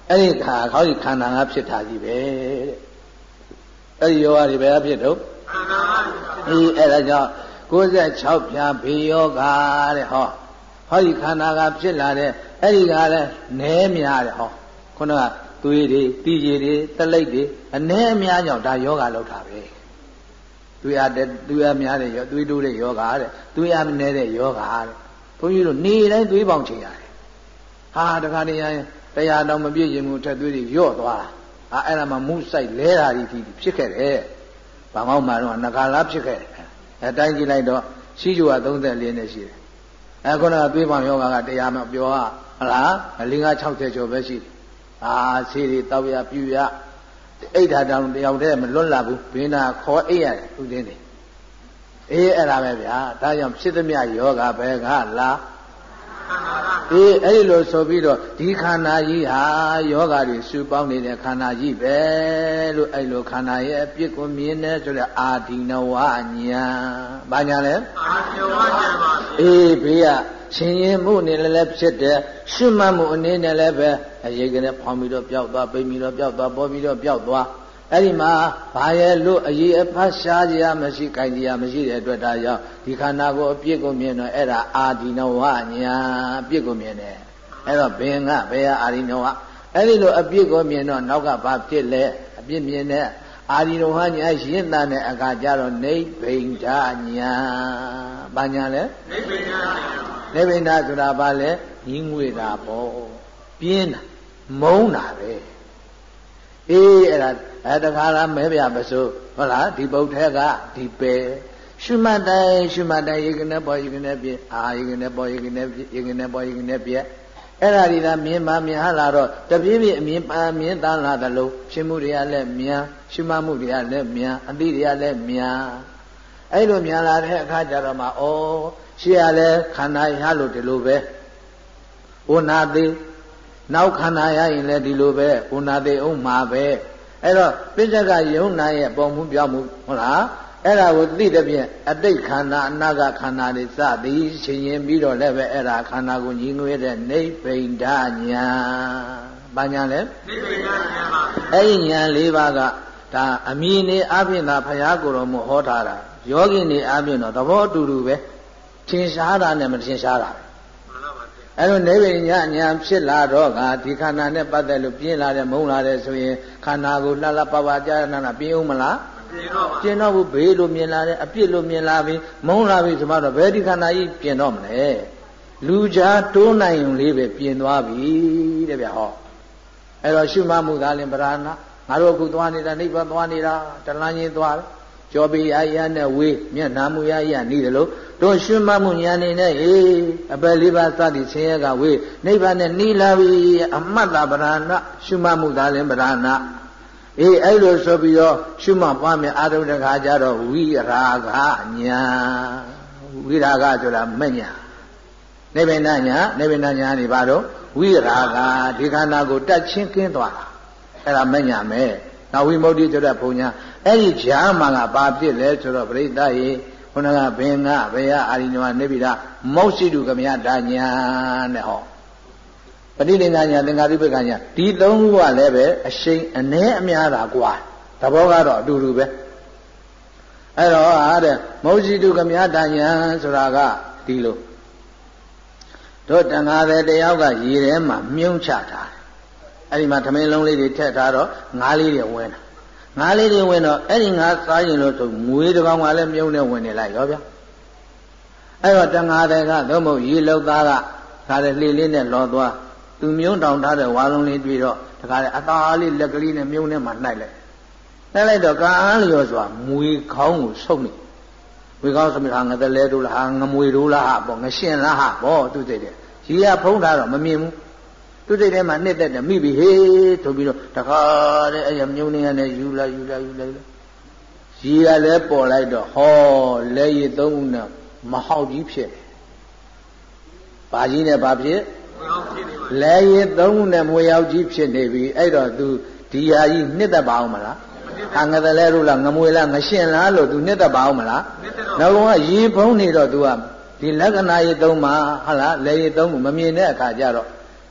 အဲ့ဒီခါခေါင်းကြီးခန္ဓာငါဖြစ်တာကြီးပဲတဲ့အဲ့ဒီယောဂတွေဘယ်ကဖြစ်တော့ခန္ဓာငါအေးအဲ့ဒါကြောင့်ကိုယ်ဆက်၆ဖြာဘေယောဂတဲ့ဟောဟောဒီခန္ဓာကဖြစ်လာတဲ့အဲ့ဒီကလည်းနဲများတဲ့ဟောခုနကသွေးတွေတီးကြီးတွေတလိပ်တွေအနဲအများကြောင့်ဒါယောဂလောက်တာပဲသွေးအားတဲ့သွေးအားများတဲ့ယောသွေးတိုးတဲ့ယောဂတဲ့သွေးအားနေတဲ့ယောဂတဲ့ဘုန်းကြီးတို့နေတိုင်းသွေးပေါင်ချင်ရတယ်ဟာတခါတည်းရင်တရားတော်မပြည့်ခြင်းမူထက်သွေးတွေရော့သွားတာအာအဲ့ဒါမှမုဆိုင်လဲတာကြီးဖြစ်ခဲ့တယ်ဘာမှမတော့ငကာလားဖြစ်ခဲ့တယ်အဲတိုင်းကြည့်လိုက်တော့ရှိကျိုးကသုံး၄နဲ့ရှိတယ်အဲခုနကသွေးပေါင်ယောဂကတရားမပြောဟာဟလား၄၅၆၀ကျော်ပဲရှိတယ်အာဆေးတွေတောက်ရပြူရအိဋ္ဌာတောင်တယောက်တည်းမလွတ်လာဘူးဘင်းနာခေါ်အိပ်ရတယ်သူတင်းနေအေးအဲ့ဒါပဲဗျာဒါကြောင့်ဖြစ်သမျှယောဂဘယ်ကလားအေးအဲ့ဒီလိုဆိုပြီးတော့ဒီခန္ဓာကြီးဟာယောဂတွေစုပေါင်းနေတဲ့ခန္ဓာကြီးပဲလို့အဲ့လိုခန္ဓာရဲ့အပြစ်ကိုမြင်တယ်ဆိုတဲ့အာဒီနဝညာဘာညာလဲအာဒီနဝညာပါအေးဘေးကရှင်ရင်မှုအနေနဲ့လည်းဖြစ်တယ်ရှုမှတ်မှုအနေနဲ့လည်းပဲအရေးကနေဖောင်းပြီးတော့ပျောက်သွားပိန်ပြီးတော့ပျောက်သွားပေါ်ပြီးတော့ပျောက်သွားအဲ့ဒီမှာဘာရဲ့လို့အရေးအဖတ်ရှားကြရမရှိကြိုင်ကြရမရှိတဲ့အတွက်ဒါကြောင့်ဒီခန္ဓာကိုအပြစ်ကိုမြင်တော့အဲ့ဒါအာဒီနဝညာအပြစ်ကိုမြင်တယ်အဲ့တော့ဘင်ကဘယ်ဟာအာဒီနဝအဲ့ဒီလိုအပြစ်ကိုမြင်တော့နောက်ကဘာဖြစ်လဲအပြစ်မြင်တဲ့အာဒီနဝညာရှင်းတဲ့တဲ့အခါကျတော့နိဗ္ဗိန္ဒညာဘာညာလဲနိဗ္ဗိန္ဒညာနိဗ္ဗိန္ဒဆိုတာဘာလဲညီးငွေတာပေါ့ပြင်းတာမုန်းတာပဲအေးအဲ့ဒါအဲတခါလားမဲပြပစိုးဟုတ်လားဒီပုတ်ထဲကဒီပဲရှုမှတ်တိုင်းရှုမှတ်တိုင်းယေကနေပေါ်ယေကနေပြအာယေကနေပေါ်ယေကနေပြယေကနေပေါ်ယေကနေပြအဲ့ဒါဒီကမြင်မှမြင်ဟလာတော့တပြေးပြေးအမြင်ပါမြင်သားလာသလိုဖြစ်မှုတွေကလည်းမြန်ရှုမှတ်မှုတွေကလည်းမြန်အသိတွေကလည်းမြန်အဲ့လိုမြန်လာတဲ့အခါကျတော့မှဩရှေ့ရလဲခန္ဓာရလို့ဒီလိုပဲဝနာသေးနောက်ခန္ဓာရရင်လည်းဒီလိုပဲဝနာသေးအောင်မှာပဲအဲ့တော့ပိဋကယုံနာရဲ့ပုံမှုပြောင်းမှုဟုတ်လားအဲ့ဒါကိုသိတဲ့ဖြင့်အတိတ်ခန္ဓာအနာဂတ်ခန္ဓာတွေစသည်ရှင်ရင်ပြီးတော့လည်းပဲအဲ့ဒါခန္ဓာကိုညီငွေတဲ့နိဗ္ဗိန္ဒညာဘာညာလဲနိဗ္ဗိန္ဒညာပါအဲ့ဒီညာ၄ပါးကဒါအမည်နေအပြင်သာဖရာကိုယ်တော်မဟောထားတာယောဂီနေအပြင်တော့သဘောအတူတူပဲထင်ရှားတာနဲ့မထင်ရှားတာအဲ့လိုနိဗ္ဗိန္ဒညာဖြစ်လာတော့ကဒီခန္ဓာနဲ့ပတ်သက်လို့ပြင်းလာတယ်မုန်းလာတယ်ဆိုရင်ခန္ဓာကိုလှလှပပကြာနာနာပြင်းဦးမလားပြင်းတော့ဘူးဘေးလိုမြင်လာတယ်အပြစ်လိုမြင်လာပြီမုန်းလာပြီဆိုမှတော့ဘယ်ဒီခန္ဓာကြီးပြင်းတော့မလဲလူကြားတိုးနိုင်ုံလေးပဲပြင်းသွားပြီတဲ့ဗျဟောအဲ့တော့ရှုမှတ်မှုသာလင်ပရဏငါတို့အခုသွားနေတာနိဗ္ဗာန်သွားနေတာတလန်းချင်းသွားတယ်ကြောပိယယနဲ့ဝေးမျက်နာမှုယယနေတယ်လို့တို့ရှုမှတ်မှုဉာဏ်နေနဲ့ဟေးအပယ်လေးပါးစသည်ဆင်းရဲကဝေးနိဗ္ဗာန်နဲ့နီးလာပြီအမှတ်သာပရဏရှုမှတ်မှုသာလင်ပရဏအေးအဲ့လိုဆိုပြီးတော့ရှုမှတ်ပွားမယ်အာရုံတခါကျတော့ဝိရာဂညာဝိရာဂဆိုတာမဲ့ညာနိဗ္ဗာန်ညာနိဗ္ဗာန်ညာနေပါတော့ဝိရာဂဒီခန္ဓာကိုတတ်ချင်းကင်းသွားတာအဲ့ဒါမဲ့ညာမဲ့နောက်ဝိမု ക്തി ဆိုတဲ့ဘုံညာအဲ့ဒီဈာမကဘာဖြစ်လဲဆိုတော့ပရိသတ်ရေခုနကဘင်္ဂဘယအာရိနဝနိဗ္ဗိဒမောရှိတုကမယတာညာနဲ့ဟောပဋိသင်္ခာညာသင်္ခါရုပ္ပကညာဒီသုံးခုကလည်းပဲအရှိန်အ ਨੇ အများတာกว่าသဘောကတော့အတူတူပဲအဲ့တော့ဟာတဲ့မောရှိတုကမယတာညာဆိုတာကဒီလိုတို့တန်ခါတဲ့တယောက်ကရေထဲမှာမြုံချထားတယ်အဲ့ဒီမှာသမင်းလုံးလေးတွေထည့်ထားတော့ငါးလေးတွေဝင်တာငါးလေးတွေဝင်တော့အဲ့ဒီငါးစားရင်လို့ဆိုမွေးတစ်ကောင်ကလည်းမြုံနဲ့ဝင်နေလိုက်ရောဗျာအဲ့တော့တန်ခါတဲ့ကသို့မဟုတ်ရေလောက်သားကဒါလည်းလှေလေးနဲ့လော်သွားသူမြုံတောင်ထားတဲ့ဝါလုံးလေးတွေ့တော့တခါလေအသားလေးလက်ကလေးနဲ့မြုံနဲ့မှနှိုက်လိုက်နှိုက်လိုက်တော့ကာအားလျော်စွာမွေခေါင်းကိုဆုပ်နေမွေခေါင်းဆုပ်နေတာငါတလဲတို့လားဟာငမွေတို့လားဟာပေါ့ငရှင်လားဟာပေါ့သူသိတယ်ရေကဖုံးထားတော့မမြင်ဘူးသူစိတ်ထဲမှာနှစ်သက်တယ်မိပြီဟေးဆိုပြီးတော့တခါတဲ့အဲ့ရမြုံနေရနဲ့ယူလာယူလာယူလာရေကလည်းပေါ်လိုက်တော့ဟောလက်ရည်သုံးခုနဲ့မဟောက်ကြီးဖြစ်တယ်။ဘာကြီးနဲ့ဘာဖြစ်လက်ရည်သုံးခုနဲ့မွေရောက်ကြီးဖြစ်နေပြီအဲ့တော့ तू ဒီဟာကြီးနှစ်သက်ပါအောင်မလား။ဟာငတယ်လဲလို့လားငမွေလားငရှင်လားလို့ तू နှစ်သက်ပါအောင်မလား။နောက်ကရေဖုံးနေတော့ तू ကဒီလက္ခဏာရည်သုံးမှာဟာလားလက်ရည်သုံးခုမမြင်တဲ့အခါကျတော့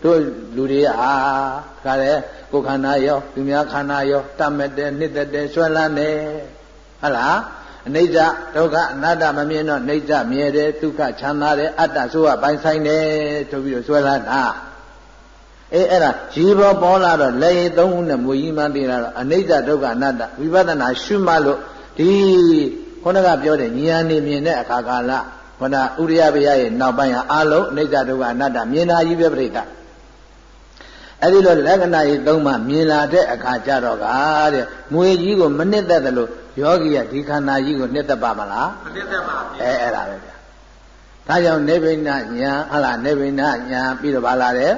တို့လူတွေဟာခါလေကိုယ်ခန္ဓာရောသူများခန္ဓာရောတတ်မဲ့တဲ့နှစ်သက်တဲ့ဆွဲလန်းတယ်ဟုတ်လားအနိစ္စဒုက္ခအနတ္တမမြင်တော့အနိစ္စမြဲတယ်ဒုက္ခချမ်းသာတယ်အတ္တဆိုးကပိုင်ဆိုင်တယ်ဆိုပြီးတော့ဆွဲလန်းတာအေးအဲ့ဒါရေပေါ်ပေါ်လာတော့လက်ရည်သုံးခုနဲ့မူကြီးမှန်းသိလာတော့အနိစ္စဒုက္ခအနတ္တဝိပဿနာရှုမှတ်လို့ဒီခုနကပြောတဲ့ဉာဏ်နေမြင်တဲ့အခါကာလခုနဥရိယဘုရားရဲ့နောက်ပိုင်းဟာအလုံးအနိစ္စဒုက္ခအနတ္တမြင်တာကြီးပဲပြိတ္တအဲ့ဒီလိုလက္ခဏာကြီးသုံးမှမြင်လာတဲ့အခါကျတော့ကတဲ့ငွေကြီးကိုမနစ်သက်တယ်လို့ယောဂီကဒီခန္ဓာကြီးကိုနှစ်သက်ပါမလားမနှစ်သက်ပါဘူးအဲအဲ့ဒါပဲဗျာဒါကြောင့်နိဗ္ဗိနညာဟလားနိဗ္ဗိနညာပြီးတော့ပါလာတယ်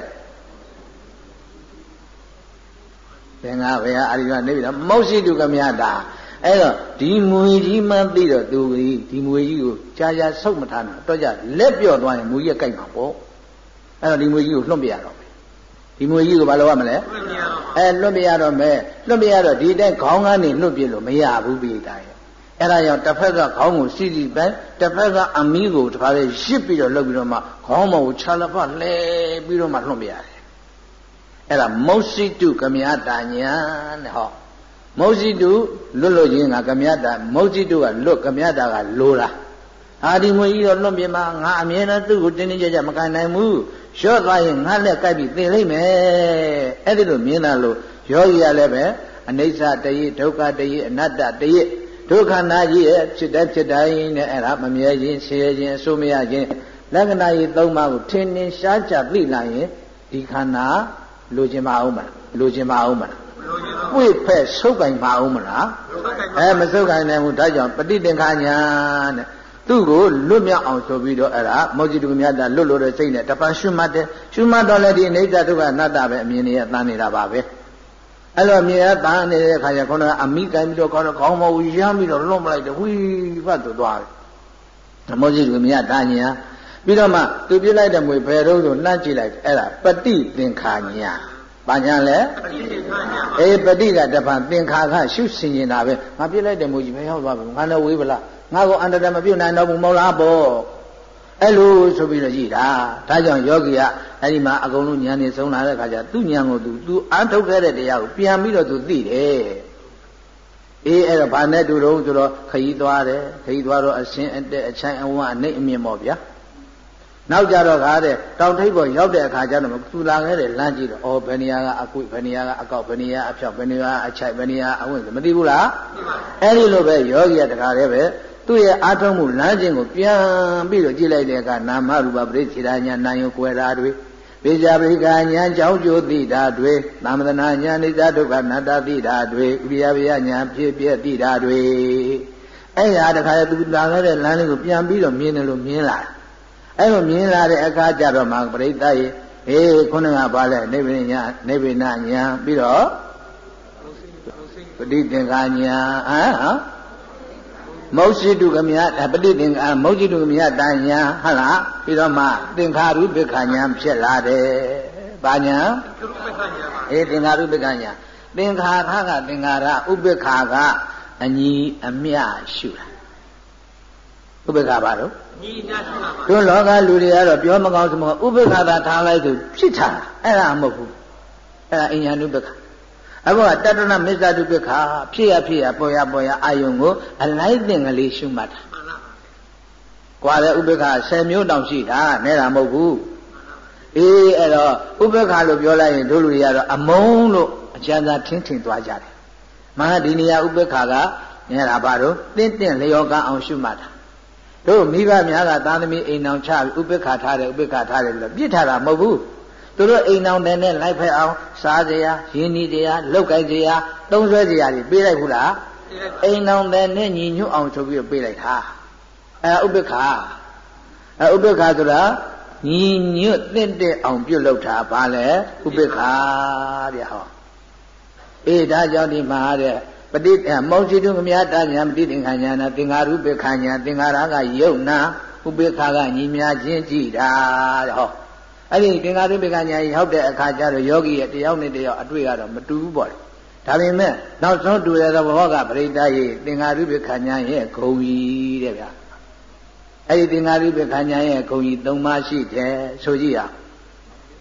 သင်္ဃဘုရားအာရိယနိဗ္ဗိနမောရှိတုကမြတာအဲ့တော့ဒီငွေကြီးမှသိတော့သူကြီးဒီငွေကြီးကိုကြာကြာဆုတ်မထားနဲ့တော့ကြလက်ပြော့သွားရင်ငွေကြီးကိုက်မှာပေါ့အဲ့တော့ဒီငွေကြီးကိုလွှတ်ပြရတော့ဒီငွေကြီးကိုဘာလုပ်ရမလဲအဲလွတ်ပြရတော့မယ်လွတ်ပြရတော့ဒီတိုင်းခေါင်းကနေလွတ်ပြလို့မရဘူးပြည်တိုင်းအဲ့ဒါကြောင့်တစ်ဖက်ကခေါင်းကိုစီစီပဲတစ်ဖက်ကအမီးကိုတစ်ခါလေးရစ်ပြီးတော့လှုပ်ပြီးတော့မှခေါင်းမကိုခြာလဖလှဲပြီးတော့မှလွတ်ပြရတယ်အဲ့ဒါမௌစိတုကမြတာညာတဲ့ဟောမௌစိတုလွတ်လို့ခြင်းကကမြတာမௌစိတုကလွတ်ကမြတာကလိုတာအာဒီငွေကြီးတော့လွတ်ပြမှာငါအမြဲတမ်းသူ့ကိုတင်းတင်းကြပ်ကြပ်မကန်နိုင်ဘူးလျှော့သွားရင်ငါလက်ကိုက်ပြီးသိလိမ့်မယ်အဲ့ဒီလိုမြင်တာလို့ယောဂီရလည်းပဲအနိစ္စတည်းဒုက္ခတည်းအနတ္တတည်းဒုက္ခနာကြီးရဲ့ဖြစ်တဲ့ဖြစ်တိုင်းနဲ့အဲ့ဒါမမြဲခြင်းဆင်းရဲခြင်းအဆိုးမရခြင်းလက္ခဏာကြီးသုံးပါးကိုထင်ထင်ရှားရှားသိလာရင်ဒီခန္ဓာလိုချင်မအောင်မလားလိုချင်မအောင်မလားပွေဖက်ဆုပ်ကင်မအောင်မလားအဲမဆုပ်ကင်နိုင်ဘူးဒါကြောင့်ပဋိသင်္ခာညာတဲ့သူ့ကိုလွတ်မြောက်အောင်ဆိုပြီးတော့အဲ့ဒါမောဇိတုကမြတ်တာလွတ်လို့တဲ့စိတ်နဲ့တပန်းရှုမှတ်တယ်ရှုမှတ်တော့လည်းဒီအနိစ္စဒုက္ခအနတ္တပဲအမြင်နေရတန်းနေတာပါပဲအဲ့လိုမြင်ရတန်းနေတဲ့အခါကျခေါင်းကအမိကိုင်းပြီးတော့ခေါင်းခေါင်းမဝီရမ်းပြီးတော့လွတ်မလိုက်တယ်ဝီဖတ်သွားတယ်မောဇိတုကမြတ်တာညာပြီးတော့မှသူပြလိုက်တဲ့မွေဘယ်တော့ဆိုနှမ်းကြည့်လိုက်အဲ့ဒါပဋိသင်္ခာညာဘာညာလဲပဋိသင်္ခာညာအေးပဋိကတပန်းသင်္ခါကရှုဆင်နေတာပဲငါပြလိုက်တဲ့မွေကြီးဘယ်ရောက်သွားပြီငါလည်းဝေးပလားငါကိုအန္တရာယ်မပြုတ်နိုင်တော့ဘူးမဟုတ်လားပေါ့အဲ့လိုဆိုပြီးတော့ကြည်တာဒါကြောင့်ယောဂီကအဲ့ဒီမှာအကုန်လုံးဉာဏ်နဲ့ဆုံးလာတဲ့ခါကျသူ့ဉာဏ်ကိုသူသူအားထုတ်ခဲ့တဲ့တရားကိုပြန်ပြီးတော့သူသိတယ်အေးအဲ့တော့ဘာနဲ့တူတော့ဆိုတော့ခရီးသွားတယ်ခရီးသွားတော့အရှင်အတက်အချိုင်အဝအနှိမ့်အမြင့်ပေါ့ဗျာနောက်ကြတော့ကားတဲ့တောင်ထိပ်ပေါ်ရောက်တဲ့အခါကျတော့သူလာခဲ့တဲ့လမ်းကြည့်တော့အော်ဘယ်နေရာကအကွေ့ဘယ်နေရာကအကောက်ဘယ်နေရာအဖြောက်ဘယ်နေရာအချိုက်ဘယ်နေရာအဝင့်မသိဘူးလားအဲ့ဒီလိုပဲယောဂီကတခါတည်းပဲသူ့ရဲ့အာထုံးမှုလမ်းစဉ်ကိုပြန်ပြီးတော့ကြည့်လိုက်တဲ့အခါနာမရူပပရိစ္ဆေဒညာနာယုကွယ်တာတွေပိဇာပရိက္ခညာကြောင့်ကျိုးသိတာတွေသမ္မတနာညာနိစ္စဒုက္ခအနတ္တသိတာတွေဥရိယဝိယညာဖြစ်ပြသိတာတွေအဲ့ဒါတခါတည်းသူလာခဲ့တဲ့လမ်းလေးကိုပြန်ပြီးတော့မြင်တယ်လို့မြင်လာအဲ့လိုမြင်လာတဲ့အခါကျတော့မှပရိသတ်ရေအေးခုနကပါလဲနိဗ္ဗာန်ညာနိဗ္ဗာန်ညာပြီးတော့ပဋိသင်္ခာညာဟမ်မောရှိတုကမြတ်ပဋိသင်္ခာမောရှိတုကမြတ်တန်ညာဟုတ်လားပြီးတော့မှသင်္ခါရုပ္ပခာညာဖြစ်လာတယ်။ဘာညာအေးသင်္ခါရုပ္ပခာညာသင်္ခါရကသင်္ခါရဥပ္ပခာကအညီအမျှရှုတာဥပ္ပခာဘာလို့ညီအမျှရှုတာပါတို့လောကလူတွေကတော့ပြောမကောင်းစမဥပ္ပခာသာထားလိုက်ဆိုဖြစ်တာအဲ့ဒါမဟုတ်ဘူးအဲ့ဒါအညာနုပ္ပခာအခုကတတ္တနာမစ္ဆတုပ္ပခာဖြစ်ရဖြစ်ရပေါ်ရပေါ်ရအာယုံကိုအလိုက်သင်ကလေးရှုမှတ်တာမှန်ပါကွာတဲ့ဥပ္ပခာဆယ်မျိုးတောင်ရှိတာနဲ့တာမဟုတ်ဘူးအေးအဲ့တော့ဥပ္ပခာလို့ပြောလိုက်ရင်တို့လူတွေကတော့အမုန်းလို့အကျဉ်းသာထင်းထင်သွားကြတယ်မဟာဒီနေရာဥပ္ပခာကနဲ့တာဘာလို့တင့်တင့်လျောကအောင်ရှုမှတ်တာတို့မိဘများကသာသမီအိမ်အောင်ချဥပ္ပခာထားတယ်ဥပ္ပခာထားတယ်လို့ပြစ်ထားတာမဟုတ်ဘူးသူတို့အိမ်အောင်တဲ့နဲ့လိုက်ဖက်အောင်စားစရာရင်းနှီးစရာလောက်ကိုက်စရာသုံးဆွဲစရာတွေပေးလိုက်ဘူးလားအိမ်အောင်တဲ့နဲ့ညီညွတ်အောင်ဆိုပြီးပေးလိုက်တာအဲဥပ္ပခာအဲဥပ္ပခာဆိုတာညီညွတ်တင့်တဲ့အောင်ပြုလုပ်တာဘာလဲဥပ္ပခာတဲ့ဟောအေးဒါကြောင့်ဒီမှာတဲ့ပဋိမောဇိတုကမြတာညာပဋိသင်္ခာညာနာသင်္ခါရုပ္ပခာညာသင်္ခါရကယုတ်နာဥပ္ပခာကညီမြချင်းကြည့်တာတဲ့ဟောအဲ့ဒီသင်္ခါရုပ္ပခာညာကြီးဟုတ်တဲ့အခါကျတော့ယောဂီရဲ့တယောက်နဲ့တယောက်အတွေ့ကတော့မတူဘူးပေါ့လေဒါပေမဲ့နောက်ဆုံးတူတဲ့သဘောကပရိသတ်ရဲ့သင်္ခါရုပ္ပခာညာရဲ့ဂုံကြီးတဲ့ဗျာအဲ့ဒီသင်္ခါရုပ္ပခာညာရဲ့ဂုံကြီးသုံးပါးရှိတယ်ဆိုကြည့်ရဟ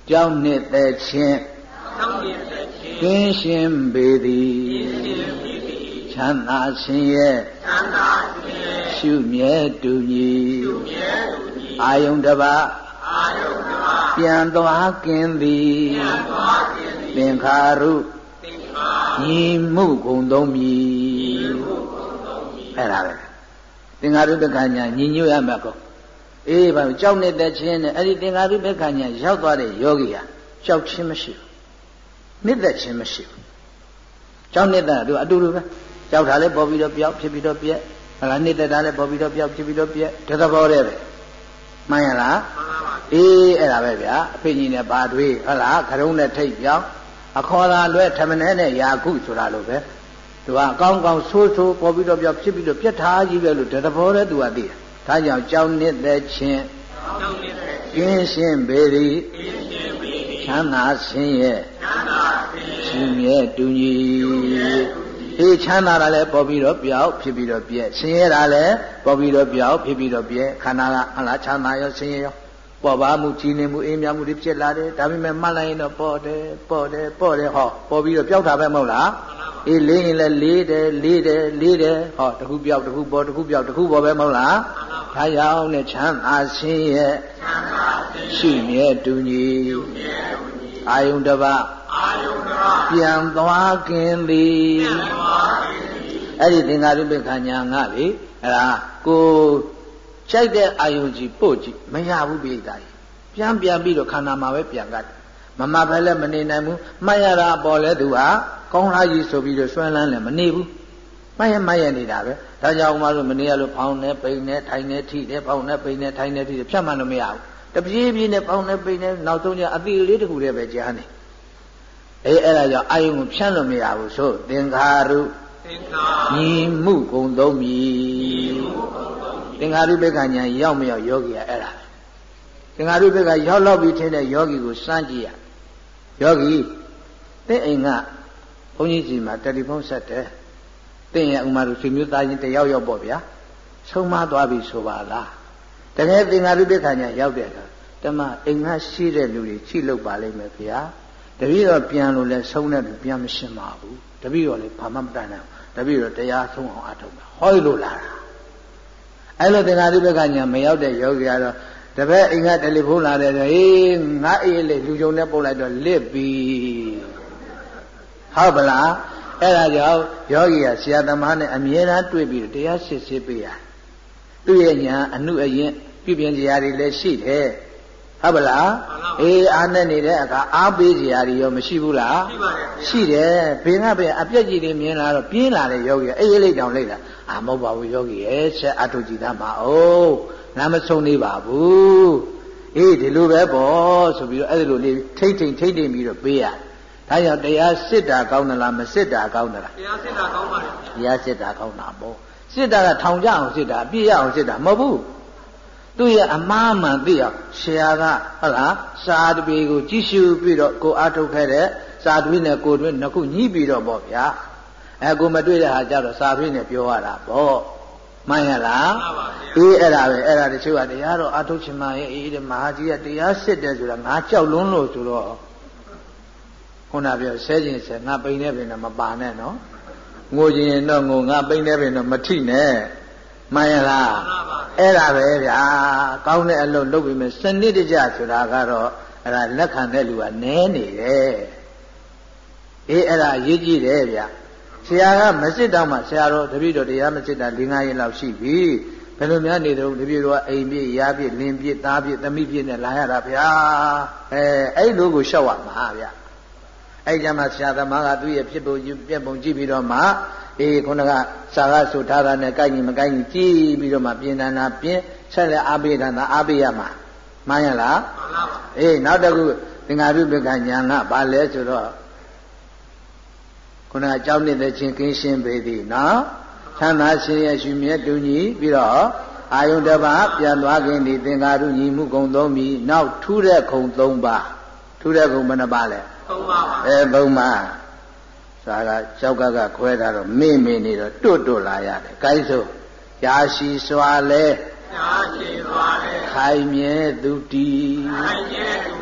ကြောင်းနှစ်သက်ခြင်းကင်းရှင်းပေသည်ချမ်းသာခြင်းရဲ့ရှုမြဲတူညီအာယုန်တစ်ပါးပြန်သွားကင်းသည်သင်္ခါရုညီမှုကုန်သုံးမည်အဲ့ဒါပဲသင်္ခါရုပ္ပခဏညာညီညွတ်ရမှာကောအေးဘာလို့ကြောက်နေတဲ့ခြင်းနဲ့အဲ့ဒီသင်္ခါရုပ္ပခဏညာရောက်သွားတဲ့ယောဂီဟာကြောက်ခြင်းမရှိဘူးနှစ်သက်ခြင်းမရှိဘူးကြောက်နေတဲ့သူအတူတူပဲကြောက်တာလည်းပေါ်ပြီးတော့ပြောက်ဖြစ်ပြီးတော့ပြက်ဟလာနှစ်သက်တာလည်းပေါ်ပြီးတော့ပြောက်ဖြစ်ပြီးတော့ပြက်တသဘောတည်းပဲမှန်ရလားအေးအဲ့ဒါပဲဗျာအဖေကြီးနဲ့ပါတွေးဟလာခရုံးနဲ့ထိတ်ပြောင်းအခေါ်သာလွဲထမနဲနဲ့ယာခုဆိုတာလို့ပဲသူကအကောင်းကောင်းဆိုးဆိုးပေါ်ပြီးတော့ပြောက်ဖြစ်ပြီးတော့ပြက်ထားကြီးပဲလို့တသဘောတည်းသူကသိတယ်ဒါကြောင့်ကြောက်နေတဲ့ခြင်းကင်းရှင်းပေသည်ချမ်းသာခြင်းရဲ့ရှင်မြဲတူညီအေးချမ်းသာတာလည်းပေါ်ပြီးတော့ပြောက်ဖြစ်ပြီးတော့ပြက်ဆင်းရဲတာလည်းပေါ်ပြီးတော့ပြောက်ဖြစ်ပြီးတော့ပြက်ခန္ဓာကဟလားချမ်းသာရောဆင်းရဲရောပေါ်ပါမှုကြီးနေမှုအေးမြမှုတွေဖြစ်လာတယ်ဒါပေမဲ့မှတ်လိုက်ရင်တော့ပေါ်တယ်ပေါ်တယ်ပေါ်တယ်ဟောပေါ်ပြီးတော့ပြောက်တာပဲမဟုတ်လားအေးလေးရင်လည်းလေးတယ်လေးတယ်လေးတယ်ဟောတခုပြောက်တခုပေါ်တခုပြောက်တခုပေါ်ပဲမဟုတ်လားဒါကြောင့်နဲ့ချမ်းသာခြင်းရဲ့ရှိမြဲတူညီအာယုန်တစ်ပါးပြန်သွားကင်းသည်အဲ့ဒီသင်္ခါရုပ္ပခဏညာငါလေအဲ့ဒါကိုကြိုက်တဲ့အာယုန်ကြီးပို့ကြည့်မရဘူးပိဋကကြီးပြန်ပြန်ပြီးတော့ခန္ဓာမှာပဲပြန်ကတ်မမဖဲလည်းမနေနိုင်ဘူးမှတ်ရတာပေါ်လဲသူဟာကောင်းလားကြီးဆိုပြီးတော့ဆွဲလန်းလည်းမနေဘူးမှတ်ရမှတ်ရနေတာပဲဒါကြောင့်မှလို့မနေရလို့ဖောင်းနေပိန်နေထိုင်နေထိတယ်ဖောင်းနေပိန်နေထိုင်နေထိတယ်ဖြတ်မှန်းလို့မရဘူးတပြေးပြေးနဲ့ဖောင်းနေပိန်နေနောက်ဆုံးကျအသီလေးတစ်ခုတည်းပဲကြားနေအေးအဲ့ဒါကြောင့်အာယုံကိုဖြတ်လို့မရဘူးဆိုသင်္ခါရုညီမှုကုန်သုံးမည်သင်္ခါရုပ္ပခဏညာရောက်မရောက်ယောဂီကအဲ့ဒါသင်္ခါရုပ္ပခရောက်တော့ပြီးထင်းတဲ့ယောဂီကိုစမ်းကြည့်ရယောဂီသင်အိမ်ကဘုန်းကြီးစီမှာတယ်လီဖုန်းဆက်တယ်သင်ရဲ့ဥမာတို့ဆွေမျိုးသားချင်းတယောက်ရောက်ပေါ့ဗျာဆုံးမသွားပြီဆိုပါလားတကယ်သင်္ခါရုပ္ပခညာရောက်တဲ့အခါတမအိမ်ကရှိတဲ့လူတွေချိလုပ်ပါလိမ့်မယ်ဗျာတပည့်တော်ပြန်လို့လဲဆုံးတဲ့လူပြန်မရှင်းပါဘူးတပည့်တော်လည်းဘာမှမတတ်နိုင်ဘူးတပည့်တော်တရားဆုံးအောင်အထုတ်တာဟောလို့လာတာအဲ့လိုသင်္ခါရုပ္ပခညာမရောက်တဲ့ယောဂီကတော့တပည့်အိမ်ကတယ်လီဖုန်းလာတယ်ဆိုဟေးငါအေးလေလူကြုံနဲ့ပုတ်လိုက်တော့လစ်ပြီဟုတ်ပလားအဲ့ဒါကြောင့်ယောဂီကဆရာသမားနဲ့အမြဲတမ်းတွေ့ပြီးတရားစစ်စစ်ပေးရသူ့ရဲ့ညာအနုအရင်ပြုပြင်စရာတွေလည်းရှိတယ်ဟုတ်ပလားအေးအားနဲ့နေတဲ့အခါအားပေးစရာတွေရောမရှိဘူးလားရှိတယ်ဘင်ကပဲအပြက်ကြီးတွေမြင်လာတော့ပြင်းလာတဲ့ယောဂီအေးလေးတောင်လိုက်တာအာမဟုတ်ပါဘူးယောဂီရဲ့ဆက်အထုကြည်သားပါအောင်ငါမဆုံးနေပါဘူးအေးဒီလိုပဲပေါ့ဆိုပြီးတော့အဲ့ဒီလိုလေးထိမ့်ထိမ့်ထိမ့်ထိမ့်ပြီးတော့ပေးရဒါကြောင့်တရားစစ်တာကောင်းသလားမစစ်တာကောင်းသလားတရားစစ်တာကောင်းပါလေတရားစစ်တာကောင်းတာပေါ့စစ်တာကထောင်ကြအောင်စစ်တာအပြည့်ရအောင်စစ်တာမဟုတ်ဘူးသူ့ရဲ့အမှားမှန်သိအောင်ဆရာကဟုတ်လားစာတပေကိုကြည့်ရှုပြီးတော့ကိုအားထုတ်ခဲ့တဲ့စာတွင်းနဲ့ကိုတွင်းနှစ်ခုညှိပြီးတော့ပေါ့ဗျာအဲကိုမတွေ့တဲ့ဟာကြတော့စာတွင်းနဲ့ပြောရတာပေါ့မှန်ရလားမှန်ပါဗျာအေးအဲ့ဒါပဲအဲ့ဒါတချို့ကတရားတော့အားထုတ်ချင်မှရဲ့အေးဒီမဟာကြီးကတရားစစ်တယ်ဆိုတာငါကြောက်လွန်းလို့ဆိုတော့ခုနပြောဆဲခြင်းဆဲငါပိန်နေပင်တော့မပါနဲ့နော်ငိုခြင်းတော့ငိုငါပိန်နေပင်တော့မထိနဲ့မှန်ရလားအဲ့ဒါပဲဗျာကောင်းတဲ့အလုပ်လုပ်ပြီးမယ်စနစ်တကျဆိုတာကတော့အဲ့ဒါလက်ခံတဲ့လူကနည်းနေတယ်အေးအဲ့ဒါအရေးကြီးတယ်ဗျာဆရာကမစစ်တော့မှဆရာတော်တပည့်တော်တရားမစစ်တာ၄၅ရက်လောက်ရှိပြီဘယ်လိုများနေတော့တပည့်တော်ကအိမ်ပြည့်ရားပြည့်လင်းပြည့်သားပြည့်သမီးပြည့်နဲ့လာရတာဗျာအဲအဲ့လိုကိုရှောက်ရမှာဗျာအဲ့ကြမှာဆရာသမားကသူ့ရဲ့ဖြစ်ပုံပြက်ပုံကြည့်ပြီးတော့မှအေးခုနကစာကဆိုထားတာနဲ့ကိုက်ကြီးမကိုက်ကြီးကြည့်ပြီးတော့မှပြင်တန်းတာပြင်ဆက်လက်အားပေးတာသာအားပေးရမှာမှန်ရလားမှန်ပါပါအေးနောက်တစ်ခုသင်္ဃာရုပ္ပကညာကဘာလဲဆိုတော့ခုနကကြောင်းနေတဲ့ချင်းကင်းရှင်းပေသည်နော်ချမ်းသာရှင်ရဲ့ရှင်မြတ်တူညီပြီးတော့အာယုန်တစ်ပါးပြန်သွားခြင်းဒီသင်္ဃာရုညီမှုကုံသုံးပြီးနောက်ထူးတဲ့ခုံသုံးပါးထူးတဲ့ခုံဘယ်နှပါလဲသုံးပါးပါအဲသုံးပါးသာကကြောက်ကကခွဲတာတော့မေ့မေ့နေတော့တွတ်တွတ်လာရတယ်။ကိုင်းစို့ရာရှိစွာလဲရာရှိစွာလဲခိုင်မြဲသူတီခိုင်မြဲသူတီ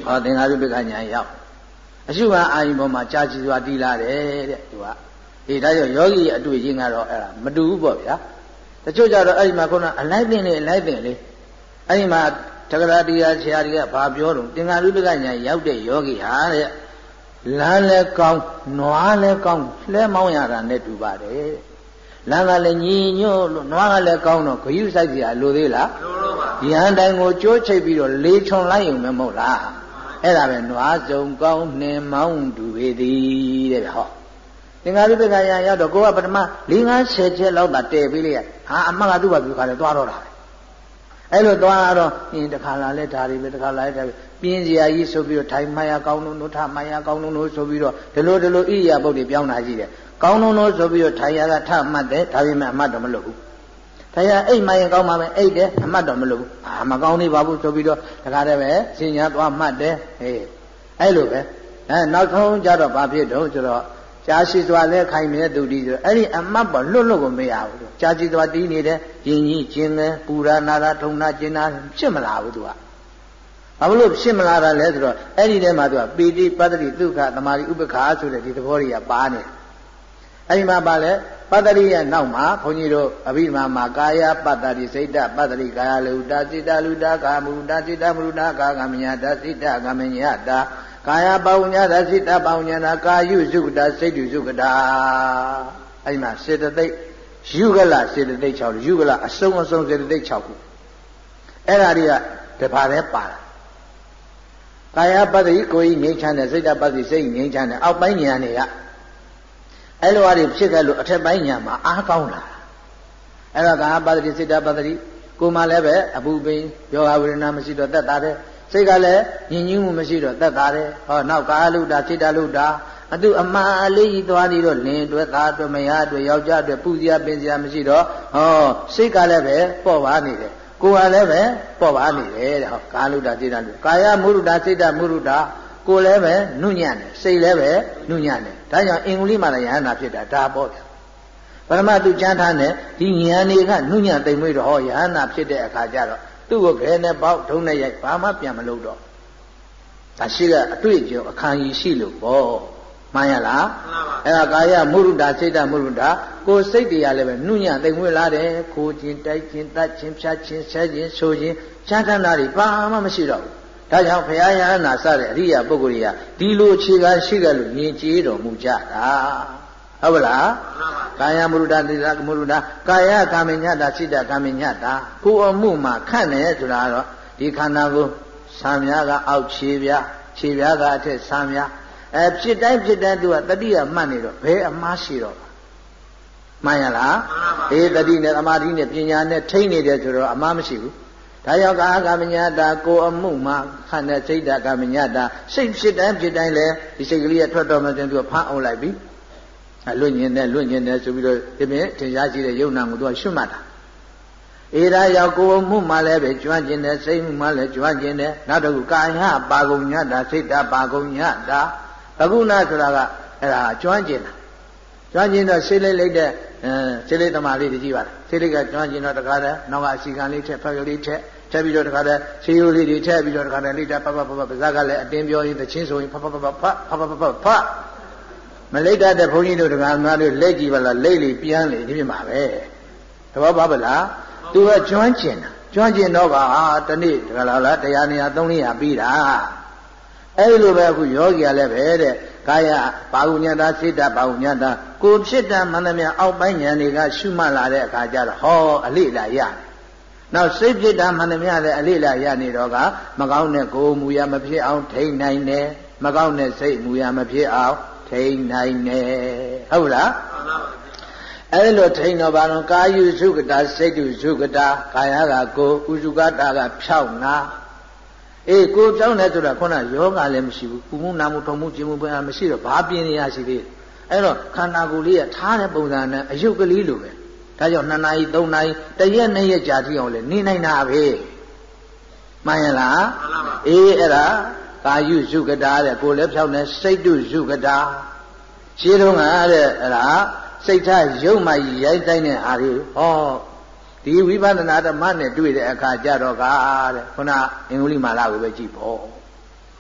ဟောသင်္ဃာရုပ္ပကညာရောက်အရှုခံအာယုံပေါ်မှာကြာကြည်စွာတည်လာတယ်တဲ့သူကအေးဒါကြောင့်ယောဂီရဲ့အတွေ့အကြုံကတော့အဲ့ဒါမတူဘူးပေါ့ဗျာတချို့ကြတော့အဲ့ဒီမှာခုနအလိုက်တင်လေအလိုက်တင်လေအဲ့ဒီမှာတက္ကရာတရားဆရာတွေကဘာပြောတော့သင်္ဃာရုပ္ပကညာရောက်တဲ့ယောဂီဟာတဲ့လမ်းလည်းကောင်းနွားလည်းကောင်းလှဲမောင်းရတာနဲ့တူပါတယ်လမ်းကလည်းညီညွတ်လို့နွားကလည်းကောင်းတော့ဂယုစိုက်ကြရလိုသေးလားလိုတော့ပါရဟန်းတိုင်းကိုကြိုးချိတ်ပြီးတော့လေးချုံလိုက်ရုံပဲမဟုတ်လားအဲ့ဒါပဲနွားစုံကောင်းနှင်မောင်းတူပေသည်တဲ့ဟောသင်္ဃာရုပ္ပကညာရောက်တော့ကိုကပထမ၄၅ဆယ်ချက်လောက်သာတည်ပြီးလေဟာအမှတ်ကသူ့ဘာသူခါလဲသွားတော့တာပဲအဲ့လိုသွားတော့အင်းတခါလာလဲဒါတွေပဲတခါလာလဲဒါပဲပြင်းစရာကြီးဆိုပြီးတော့ထိုင်မှရကောင်းလုံးတို့ထမှရကောင်းလုံးတို့ဆိုပြီးတော့ဒီလိုဒီလိုဣရိယာပုတ်တွေပြောင်းတာရှိတယ်ကောင်းလုံးတို့ဆိုပြီးတော့ထိုင်ရကထမှတ်တယ်ဒါပေမဲ့အမှတ်တော့မလုပ်ဘူးထိုင်ရအိတ်မှရင်ကောင်းမှမယ်အိတ်တယ်အမှတ်တော့မလုပ်ဘူးဘာမကောင်းနေပါဘူးဆိုပြီးတော့တခါတည်းပဲစင်ညာသွားမှတ်တယ်ဟေးအဲ့လိုပဲအဲနောက်ဆုံးကြတော့ဘာဖြစ်တော့ဆိုတော့ကြာရှိစွာလဲခိုင်မြဲသူတည်ဆိုအဲ့ဒီအမှတ်ပေါ်လွတ်လွတ်ကိုမရဘူးကြာရှိစွာတည်နေတယ်ယဉ်ကြီးကျင်းတယ်ပူရာနာရာထုံနာကျင်းတာဖြစ်မလာဘူးသူကဘာလို့ဖြစ်မလာတာလဲဆိုတော့အဲ့ဒီထဲမှာသူကပီတိပတ္တိဒုက္ခသမာဓိဥပ္ပခါဆိုတဲ့ဒီသဘောတွေကပါနေအဲ့ဒီမှာပါလဲပတ္တိရဲ့နောက်မှာဘုန်းကြီးတို့အဘိဓမ္မာမှာကာယပတ္တိစိတ်တပတ္တိကာယလူတာစိတလူတာကာမုတာစိတမုတာကာကမညာတာစိတကမညာတာကာယပဝညာတာစိတပဝညာတာကာယုစုကတာစိတ်တုစုကတာအဲ့ဒီမှာစေတသိက်ယူကလစေတသိက်၆ခုယူကလအစုံအစုံစေတသိက်၆ခုအဲ့ဒါတွေကတပါးတည်းပါတာကာယပတ္တိကိုယ်ကြီးငြိမ်းချမ်းတယ်စိတ်တပတ္တိစိတ်ငြိမ်းချမ်းတယ်အောက်ပိုင်းဉာဏ်တွေကအဲ့လိုအရာဖြစ်ခဲ့လို့အထက်ပိုင်းဉာဏ်မှာအားကောင်းလာအဲ့တော့ကာယပတ္တိစိတ်တပတ္တိကိုယ်မှလည်းပဲအပူပင်ယောဂဝေဒနာမရှိတော့သက်သာတယ်စိတ်ကလည်းညင်ညူးမှုမရှိတော့သက်သာတယ်ဟောနောက်ကာလုတာစိတ်တလုတာအတုအမှားအလေးကြီးသွားပြီးတော့လင်းအတွက်သားအတွက်မယားအတွက်ယောက်ျားအတွက်ပူစရာပင်စရာမရှိတော့ဟောစိတ်ကလည်းပဲပေါ့ပါနေတယ်ကိုယ်ကလည်းပဲပေါ့ပါနေတယ်တဲ့ဟောကာလုတာစိတ်တလုကာယမုရုတာစိတ်တမုရုတာကိုယ်လည်းပဲနုညံ့တယ်စိတ်လည်းပဲနုညံ့တယ်ဒါကြောင့်အင်္ဂုလိမာနယဟနာဖြစ်တာဒါပေါ့ဗျာပရမတုကျမ်းထားနဲ့ဒီဉာဏ်တွေကနုညံ့သိမ့်မွေးတော့ဟောယဟနာဖြစ်တဲ့အခါကျတော့သူ့ကိုခဲနဲ့ပေါက်ထုံးနဲ့ရိုက်ဘာမှပြန်မလုပ်တော့ဒါရှိကအတွေ့အကြုံအခါကြီးရှိလို့ပေါ့မှန်ရလားမှန်ပါအဲ့ဒါကာယမုရုတာစိတ်တမုရုတာကိုယ်စိတ်တရားလည်းပဲနုညံ့သိမ့်မွေးလာတယ်ခိုးခြင်းတိုက်ခြင်းတတ်ခြင်းဖြတ်ခြင်းဆဲခြင်းဆိုခြင်းချမ်းသာတာတွေဘာမှမရှိတော့ဘူးဒါကြောင့်ဘုရားယဟနာစတဲ့အရိယာပုဂ္ဂိုလ်တွေကဒီလိုအခြေခံရှိကြလို့မြင်ကြည်တော်မူကြတာဟုတ်ပါလားကာယမုရုဒတိရမုရုဒကာယကာမညတာစိတ္တကာမညတာကိုယ်အမှုမှာခန့်တယ်ဆိုတာတော့ဒီခန္ဓာကိုဆံများကအောက်ခြေပြားခြေပြားကအထက်ဆံများအဲဖြစ်တိုင်းဖြစ်တိုင်းသူကတတိယမှတ်နေတော့ဘယ်အမှားရှိတော့မှန်ရလားအေးတတိနဲ့သမာဓိနဲ့ပညာနဲ့ထိန်းနေတယ်ဆိုတော့အမှားမရှိဘူးဒါကြောင့်ကာကမညာတာကိုအမှုမှာခန္ဓာစိတ်တကမညာတာစိတ်ဖြစ်တိုင်းဖြစ်တိုင်းလဲဒီစိတ်ကလေးကထွက်တော်မှတင်သူကဖမ်းအောင်လိုက်ပြီအလွတ်ညင်တယ်လွတ်ညင်တယ်ဆိုပြီးတော့ဒီပြင်ထင်ရှားရှိတဲ့ယုံနာကိုသူကရှုမှတ်တာအေဒါရောက်ကိုမှုမှလည်းပဲကျွမ်းကျင်တယ်စိတ်မှုမှလည်းကျွမ်းကျင်တယ်နောက်တစ်ခုကာယပါကုညတာစိတ်တပါကုညတာအခုနာဆိုတာကအဲ့ဒါကျွမ်းကျင်တာကျွမ်းကျင်တော့ရှင်းလေးလိုက်တဲ့အဲရှင်းလေးသမားလေးတကြည့်ပါလားရှင်းလေးကကျွမ်းကျင်တော့တခါတည်းနောက်ကစီကံလေးထက်ဖက်ကလေးထက်ထက်ပြီးတော့တခါတည်းရှင်းရိုးလေးတွေထက်ပြီးတော့တခါတည်းလိတာပပပပပါးစပ်ကလည်းအတင်းပြောရင်သချင်းဆိုရင်ဖဖဖဖဖဖဖဖဖဖမလိတ်တတ်တဲ့ဘုန်းကြီးတို့တရားများတို့လက်ကြည့်ပါလားလိတ်လီပြန်လေဒီပြင်ပါပဲတဘောပါဗလားသူကကျွမ်းကျင်တာကျွမ်းကျင်တော့ကတနေ့တခါလားတရားနေရာသုံးနေရာပြီးတာအဲ့လိုပဲအခုယောဂီကလည်းပဲတဲ့ကာယပါဟုညတာစိတ္တပါဟုညတာကိုဖြစ်တာမှန်သမျှအောက်ပိုင်းဉာဏ်တွေကရှုမှတ်လာတဲ့အခါကျတော့ဟောအလိလာရတယ်နောက်စိတ်ဖြစ်တာမှန်သမျှလည်းအလိလာရနေတော့ကမကောင်းတဲ့ကိုယ်မူရမဖြစ်အောင်ထိန်းနိုင်တယ်မကောင်းတဲ့စိတ်မူရမဖြစ်အောင်ထိန်းနိုင်တယ်ဟုတ်လားမှန်ပါပါအဲ့လိုထိန်းတော့ဘာလို့ကာယုစုကတာစိတ်တုစုကတာကာယကကိုဥစုကတာကဖြောက်နာအေးကိုဖြောက်နေဆိုတာခုနယောဂလည်းမရှိဘူးပူမှုနာမှုထုံမှုကျင်မှုပဲမရှိတော့ဘာပြင်းနေရရှိသေးတယ်အဲ့တော့ခန္ဓာကိုယ်လေးကထားတဲ့ပုံစံနဲ့အယုတ်ကလေးလိုပဲဒါကြောင့်နှစ်နာရီသုံးနာရီတရက်နှစ်ရက်ကြာကြည့်အောင်လေနေနိုင်တာပဲမှန်ရလားမှန်ပါပါအေးအဲ့ဒါကာယုစုကတာတဲ့ကိုယ်လည်းဖြောက်နေစိတ်တုစုကတာရှင်းတော့ကတဲ့အဲ့ဒါစိတ်ထားရုပ်မှရိုက်တိုင်းတဲ့အားတွေဟောဒီဝိပဿနာဓမ္မနဲ့တွေ့တဲ့အခါကျတော့ကတဲ့ခုနအင်္ဂုလိမာလာကိုပဲကြည့်ပေါ့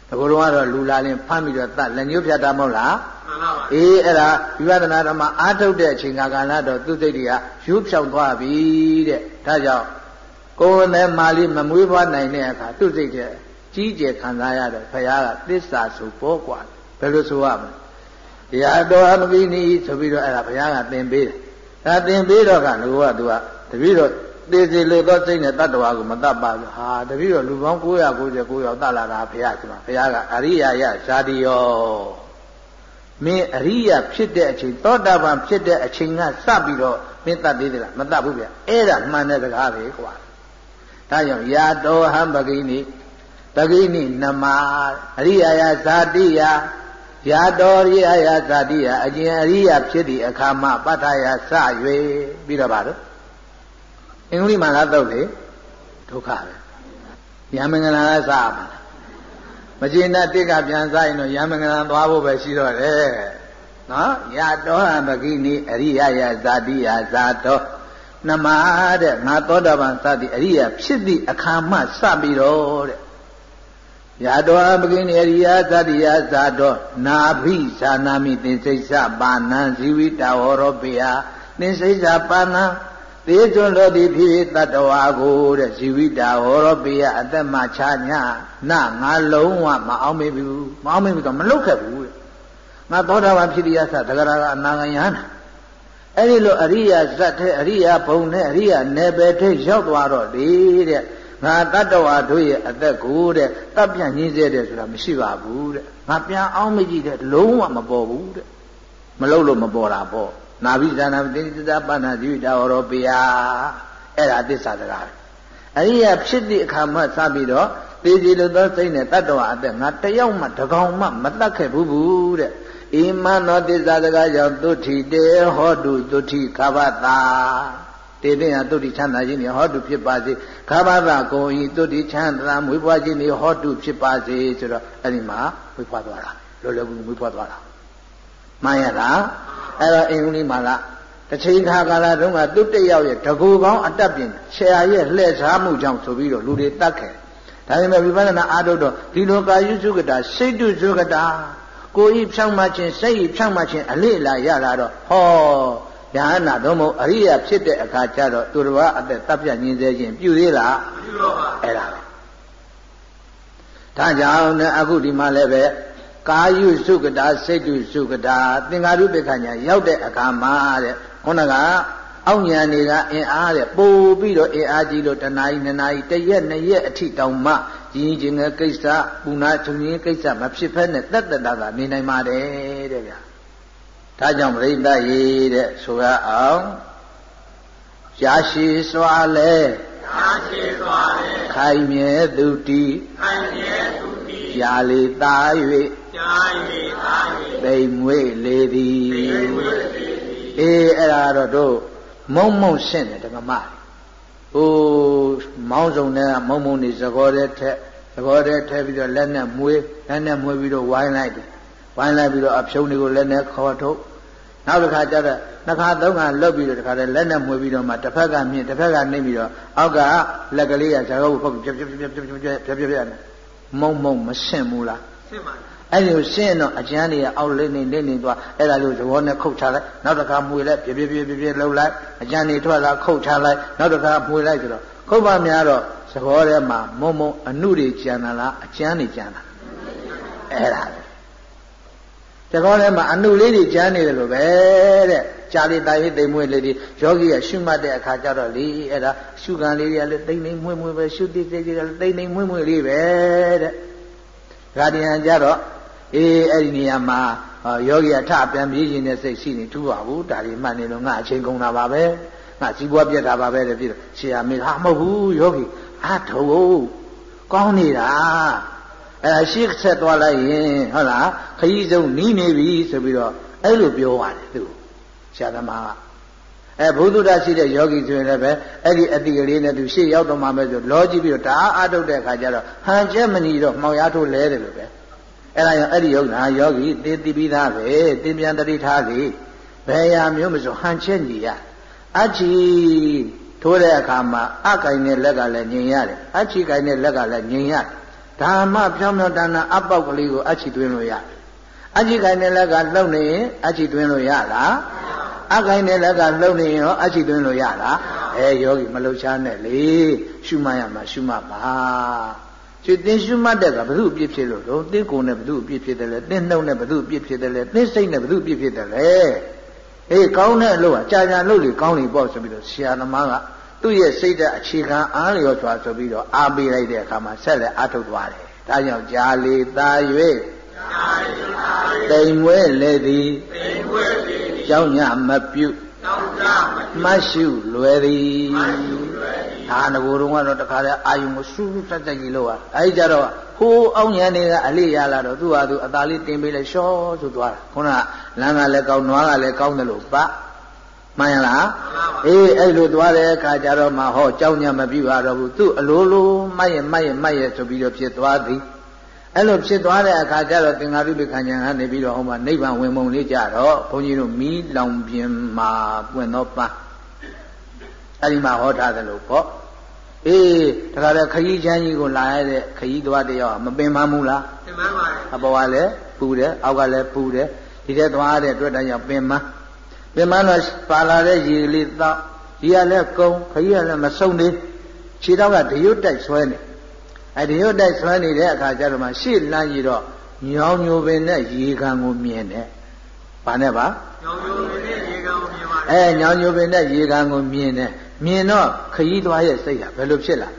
ကိုယ်တော်ကတော့လူလာရင်ဖမ်းပြီးတော့တတ်လက်ညှိုးဖြတ်တာမဟုတ်လားအေးအဲ့ဒါဝိပဿနာဓမ္မအားထုတ်တဲ့အချိန်ကာလတော့သူစိတ်တွေကရိုးဖြောက်သွားပြီတဲ့ဒါကြောင့်ကိုယ်နဲ့မာလီမမွေးဖွားနိုင်တဲ့အခါသူစိတ်တွေကြီးကျယ်ခံစားရတဲ့ဘုရားကသစ္စာဆိုပေါ်กว่าဘယ်လိုဆိုရမလဲတရားတော်အမကိနီဆိုပြီးတော့အဲ့ဒါဘုရားကသင်ပေးတယ်ဒါသင်ပေးတော့ကလူကသူကတပည့်တော့သေစီလို့သောစိတ်နဲ့တတ္တဝါကိုမတတ်ပါဘူးဟာတပည့်တော့လူပေါင်း၉၉၉ယောက်တတ်လာတာဘုရားဆိုမှာဘုရားကအရိယာယဇာတိယောမင်းအရိယာဖြစ်တဲ့အချိန်သောတာပန်ဖြစ်တဲ့အချိန်ကစပြီးတော့မင်းတတ်သေးသလားမတတ်ဘူးဗျအဲ့ဒါမှန်တဲ့စကားပဲကွာဒါကြောင့်ယာတောဟံပဂိနိပဂိနိနမအရိယာယဇာတိယယာတောရိယာယဇာတိယအကျဉ်အရိယာဖြစ်သည့်အခါမှပဋ္ဌာယစ၍ပြီးတော့ပါတော့အင်္ဂလိပ်မှာလားတော့လေဒုက္ခပဲယမင်္ဂလာကစပါလားမကျေနပ်တစ်ကပြန်စားရင်တော့ယမင်္ဂလာသွားဖို့ပဲရှိတော့တယ်နော်ယာတောဟံပဂိနိအရိယာယဇာတိယဇာတောနမတဲ့ငါသောတာပန်စသည်အရိယာဖြစ်သည့်အခါမှစပြီးတော့တဲ့ယာတောဟံပဂိနိအရိယာဇာတိယဇာတောနာဘိဇာနာမိသင်္စိစ္ဆပါဏံဇီဝိတဝရောပေယသင်္စိစ္ဆပါဏံသေကျွန်းလို့ဒီဖြစ်တတ္တဝါကိုတဲ့ဇီဝိတာဟောရောပေယအသက်မှချာညာနာငါလုံးဝမအောင်မေဘူးမအောင်မေဘူးတော့မလုတ်ခဲ့ဘူးတဲ့ငါသောတာပန်ဖြစ်ရသတဂရကအနာဂယန္တာအဲ့ဒီလိုအရိယာဇတ်တဲ့အရိယာဘုံနဲ့အရိယာနယ်ပယ်ထိရောက်သွားတော့လေတဲ့ငါတတ္တဝါတို့ရဲ့အသက်ကိုတဲ့တပ်ပြန့်ညင်းစေတယ်ဆိုတာမရှိပါဘူးတဲ့ငါပြန်အောင်မကြည့်တဲ့လုံးဝမပေါ်ဘူးတဲ့မလုတ်လို့မပေါ်တာပေါ့နာဘိဇာနာတိသစ္စာပဏ္ဏဇီဝိတာဟောပေယအဲ့ဒါသစ္စာစကားအရိယာဖြစ်သည့်အခါမှစပြီးတော့သေစီလို့သောစိတ်နဲ့တတ္တဝါအသက်ငါတယောက်မှတကောင်မှမတတ်ခဲ့ဘူးဘူးတဲ့ဣမန္နောသစ္စာစကားကြောင့်သုထိတေဟောတုသုထိခဘတာတေတဲ့ဟာသုထိချမ်းသာခြင်းနဲ့ဟောတုဖြစ်ပါစေခဘတာကိုဤသုထိချမ်းသာမွေးဖွားခြင်းနဲ့ဟောတုဖြစ်ပါစေဆိုတော့အဲ့ဒီမှာမွေးဖွားသွားတာလောလောကူမွေးဖွားသွားတာမှန်ရလားအဲ့တော့အင်္ဂလိပ်မှာလားတစ်ချိန်ခါကာလတုန်းကသူတယောက်ရဲ့တကူကောင်းအတက်ပြင်ဆရာရဲ့လှည့်စားမှုကြောင့်ဆိုပြီးတော့လူတွေတတ်ခဲ့ဒါပေမဲ့ဝိပဿနာအားထုတ်တော့ဒီလိုကာယုစုကတာစိတ်တုစုကတာကိုယ်ဤဖြောင့်မှခြင်းစိတ်ဤဖြောင့်မှခြင်းအလေးလာရလာတော့ဟောယဟနာတော့မဟုတ်အရိယာဖြစ်တဲ့အခါကျတော့သူတော်ဘာအသက်တပ်ပြညင်းစေခြင်းပြုသေးလားမပြုတော့ပါအဲ့ဒါပဲဒါကြောင့်လည်းအခုဒီမှာလည်းပဲကာယုစုကတာစိတ်တုစုကတာသင်္ဃာရုပ္ပခညာရောက်တဲ့အခါမှာတဲ့ခုနကအောက်ညာနေကအင်အားတဲ့ပို့ပြီးတော့အင်အားကြီးလို့တနာရီနှစ်နာရီတရက်နှစ်ရက်အထိတောင်မှကြီးချင်းငယ်ကိစ္စပူနာချုံချင်းကိစ္စမဖြစ်ဖက်နဲ့တက်တက်တာကနေနိုင်ပါတယ်တဲ့ဗျာဒါကြောင့်ပရိသတ်ရေတဲ့ဆိုရအောင်ရှားရှိစွာလဲရှားရှိစွာလဲခိုင်မြဲသူတိခိုင်မြဲသူတိရှားလေသား၍ရှားလေသား၍သိမ်မွေ့လေသည်သိမ်မွေ့လေသည်အေးအဲ့ဒါတော့တို့မုံမုံရှင်းတယ်ဓမ္မဟိုမောင်းစုံတဲ့မုံမုံနေသဘောတည်းထက်သဘောတည်းထက်ပြီးတော့လက်နဲ့မွေးလက်နဲ့မွေးပြီးတော့ဝိုင်းလိုက်တယ်ဝိုင်းလိုက်ပြီးတော့အဖြုံးတွေကိုလက်နဲ့ခေါ်ထုတ်နောက်တစ်ခါကျတော့နှစ်ခါသုံးခါလှုပ်ပြီးတော့တစ်ခါတည်းလက်နဲ့မွေးပြီးတော့မှတစ်ဖက်ကမြင့်တစ်ဖက်ကနှိမ့်ပြီးတော့အောက်ကလက်ကလေးကဇာတ်ကိုဖုတ်ပြပြပြပြပြပြပြပြပြမုံမုံမရှင်းဘူးလားရှင်းပါအဲ့ဒီကိုရှင်းတော့အကျန်းတွေကအောက်လေးနေနေနေသွားအဲ့ဒါလို့သဘောနဲ့ခုတ်ချလိုက်နောက်တစ်ခါမွေလိုက်ပြပြပြပြပြလှုပ်လိုက်အကျန်းတွေထွက်လာခုတ်ချလိုက်နောက်တစ်ခါမွေလိုက်ဆိုတော့ခုတ်ပါများတော့သဘောထဲမှာမုံမုံအနုတွေကျန်တာလားအကျန်းတွေကျန်တာအဲ့ဒါပဲသဘောထဲမှာအနုလေးတွေကျန်နေတယ်လို့ပဲတဲ့ကြာလေးတာရေးသိမ်မွေးလေးတွေယောဂီကရှုမှတ်တဲ့အခါကျတော့လေအဲ့ဒါရှုခံလေးတွေကလည်းသိမ့်သိမ့်မွေးမွေးပဲရှုတိတိတွေကလည်းသိမ့်သိမ့်မွေးမွေးလေးပဲတဲ့ဂါဒီယံကြတော့အေးအဲ့ဒီနေရာမှာယောဂီကထပြန်ပြေးခြင်းနဲ့စိတ်ရှိနေထူပါဘူးဒါတွေမှတ်နေတော့ငါအချိန်ကုန်တာပါပဲငါစီးပွားပြတ်တာပါပဲတဲ့ပြီးတော့ဆရာမင်းဟာမဟုတ်ဘူးယောဂီအားထုတ်ကောင်းနေတာအဲရှေ့ဆက်သွားလိုက်ရင်ဟုတ်လားခကြီးဆုံးနီးနေပြီဆိုပြီးတော့အဲ့လိုပြောရတယ်သူဆရာသမားကအဲဘုဒ္ဓရှိတဲ့ယောဂီဆိုရင်လည်းပဲအဲ့ဒီအတိကလေးနဲ့သူရှေ့ရောက်တော့မှပဲဆိုလောကြည့်ပြီးတော့ဒါအားထုတ်တဲ့အခါကျတော့ဟန်ကျက်မနီတော့မှောင်ရထိုးလဲတယ်လို့ပဲအဲ့ဒါကြောင့်အဲ့ဒီယုံနာယောဂီသိသိပြီးသားပဲသင်ပြန်တတိထားလေဘယ်ရာမျိုးမဆိုဟန်ချက်ညီရအချီထိုးတဲ့အခါမှာအကင်နဲ့လက်ကလည်းညင်ရတယ်အချီကင်နဲ့လက်ကလည်းညင်ရတယ်ဓမ္မဖြောင်းဖြောင်းတန်းတန်းအပေါက်ကလေးကိုအချီသွင်းလို့ရတယ်အချီခိုင်တဲ့လက်ကလှုပ်နေရင်အချီသွင်းလို့ရလားအခိုင်တဲ့လက်ကလှုပ်နေရင်ရောအချီသွင်းလို့ရလားအဲယောဂီမလှုပ်ရှားနဲ့လေရှုမှတ်ရမှာရှုမှတ်ပါကျွတ်တင်းရှုမှတ်တဲ့ကဘု து အပြစ်ဖြစ်လို့တော့တင်းကိုယ်နဲ့ဘု து အပြစ်ဖြစ်တယ်လေတင်းနှုတ်နဲ့ဘု து အပြစ်ဖြစ်တယ်လေတင်းစိတ်နဲ့ဘု து အပြစ်ဖြစ်တယ်လေအေးကောင်းတဲ့အလုပ်ကကြာကြာလုပ်လေကောင်းလေပေါ့ဆိုပြီးတော့ဆရာသမားကသူ့ရဲ့စိတ်ဓာတ်အခြေခံအားလျော်စွာဆိုပြီးတော့အားပေးလိုက်တဲ့အခါမှာဆက်လက်အားထုတ်သွားတယ်ဒါကြောင့်ကြာလေသာ၍တိမ်မွဲလေသည်ကြောင်းညမပြုမရှုလွယ်သည်ဒါငကိုယ်တော်ကတော့တခါတည်းအာယုံကိုစူးစူးတက်တက်ကြီးလို့อ่ะအဲဒီကြတော့ဟိုးအောင်ရန်တွေကအလေးရလာတော့သူ့ဟာသူအသာလေးတင်ပေးလိုက်ရှော့ဆိုသွားတာခုနကလမ်းကလည်းကောင်းနွားကလည်းကောင်းတယ်လို့ပတ်မှန်လားအေးအဲ့လိုသွားတဲ့အခါကျတော့မှဟောကြောင်းညမပြုရတော့ဘူးသူ့အလိုလိုမှတ်ရမှတ်ရမှတ်ရဆိုပြီးတော့ဖြစ်သွားသည်အဲ့လိုဖြစ်သွားတဲ့အခါကျတော့သင်္ဃာရုပ္ပခဏ်ညာကနေပြီးတော့ဟောမှာနိဗ္ဗာန်ဝင်ပုံလေးကြတော့ဘုန်းကြီးတို့မီးလောင်ပြင်မှာပွင့်တော့ပန်းအဲ့ဒီမှာဟောထားတယ်လို့ပေါ့အေးတခါတည်းခရီးချမ်းကြီးကိုလာရတဲ့ခရီးသွားတယောက်မပင်မမှုလားပင်မပါဘူးအပေါ်ကလည်းပူတယ်အောက်ကလည်းပူတယ်ဒီတဲ့သွားတဲ့အတွက်တည်းရောက်ပင်မပင်မတော့ပါလာတဲ့ရေလေးတောက်ဒီကလည်းကုန်းခရီးကလည်းမဆုံးသေးခြေတော့ကဒရွတ်တိုက်ဆွဲနေအဲ့ဒီရွတ်တိုက်ဆွဲနေတဲ့အခါကျတော့မှရှေ့လမ်းကြီးတော့ညောင်ညိုပင်နဲ့ရေကန်ကိုမြင်တယ်ဘာနဲ့ပါညောင်ညိုပင်နဲ့ရေကန်ကိုမြင်ပါတယ်အဲညောင်ညိုပင်နဲ့ရေကန်ကိုမြင်တယ်မြင်တော့ခရီးသွားရဲ့စိတ်ဟာဘယ်လိုဖြစ်လာ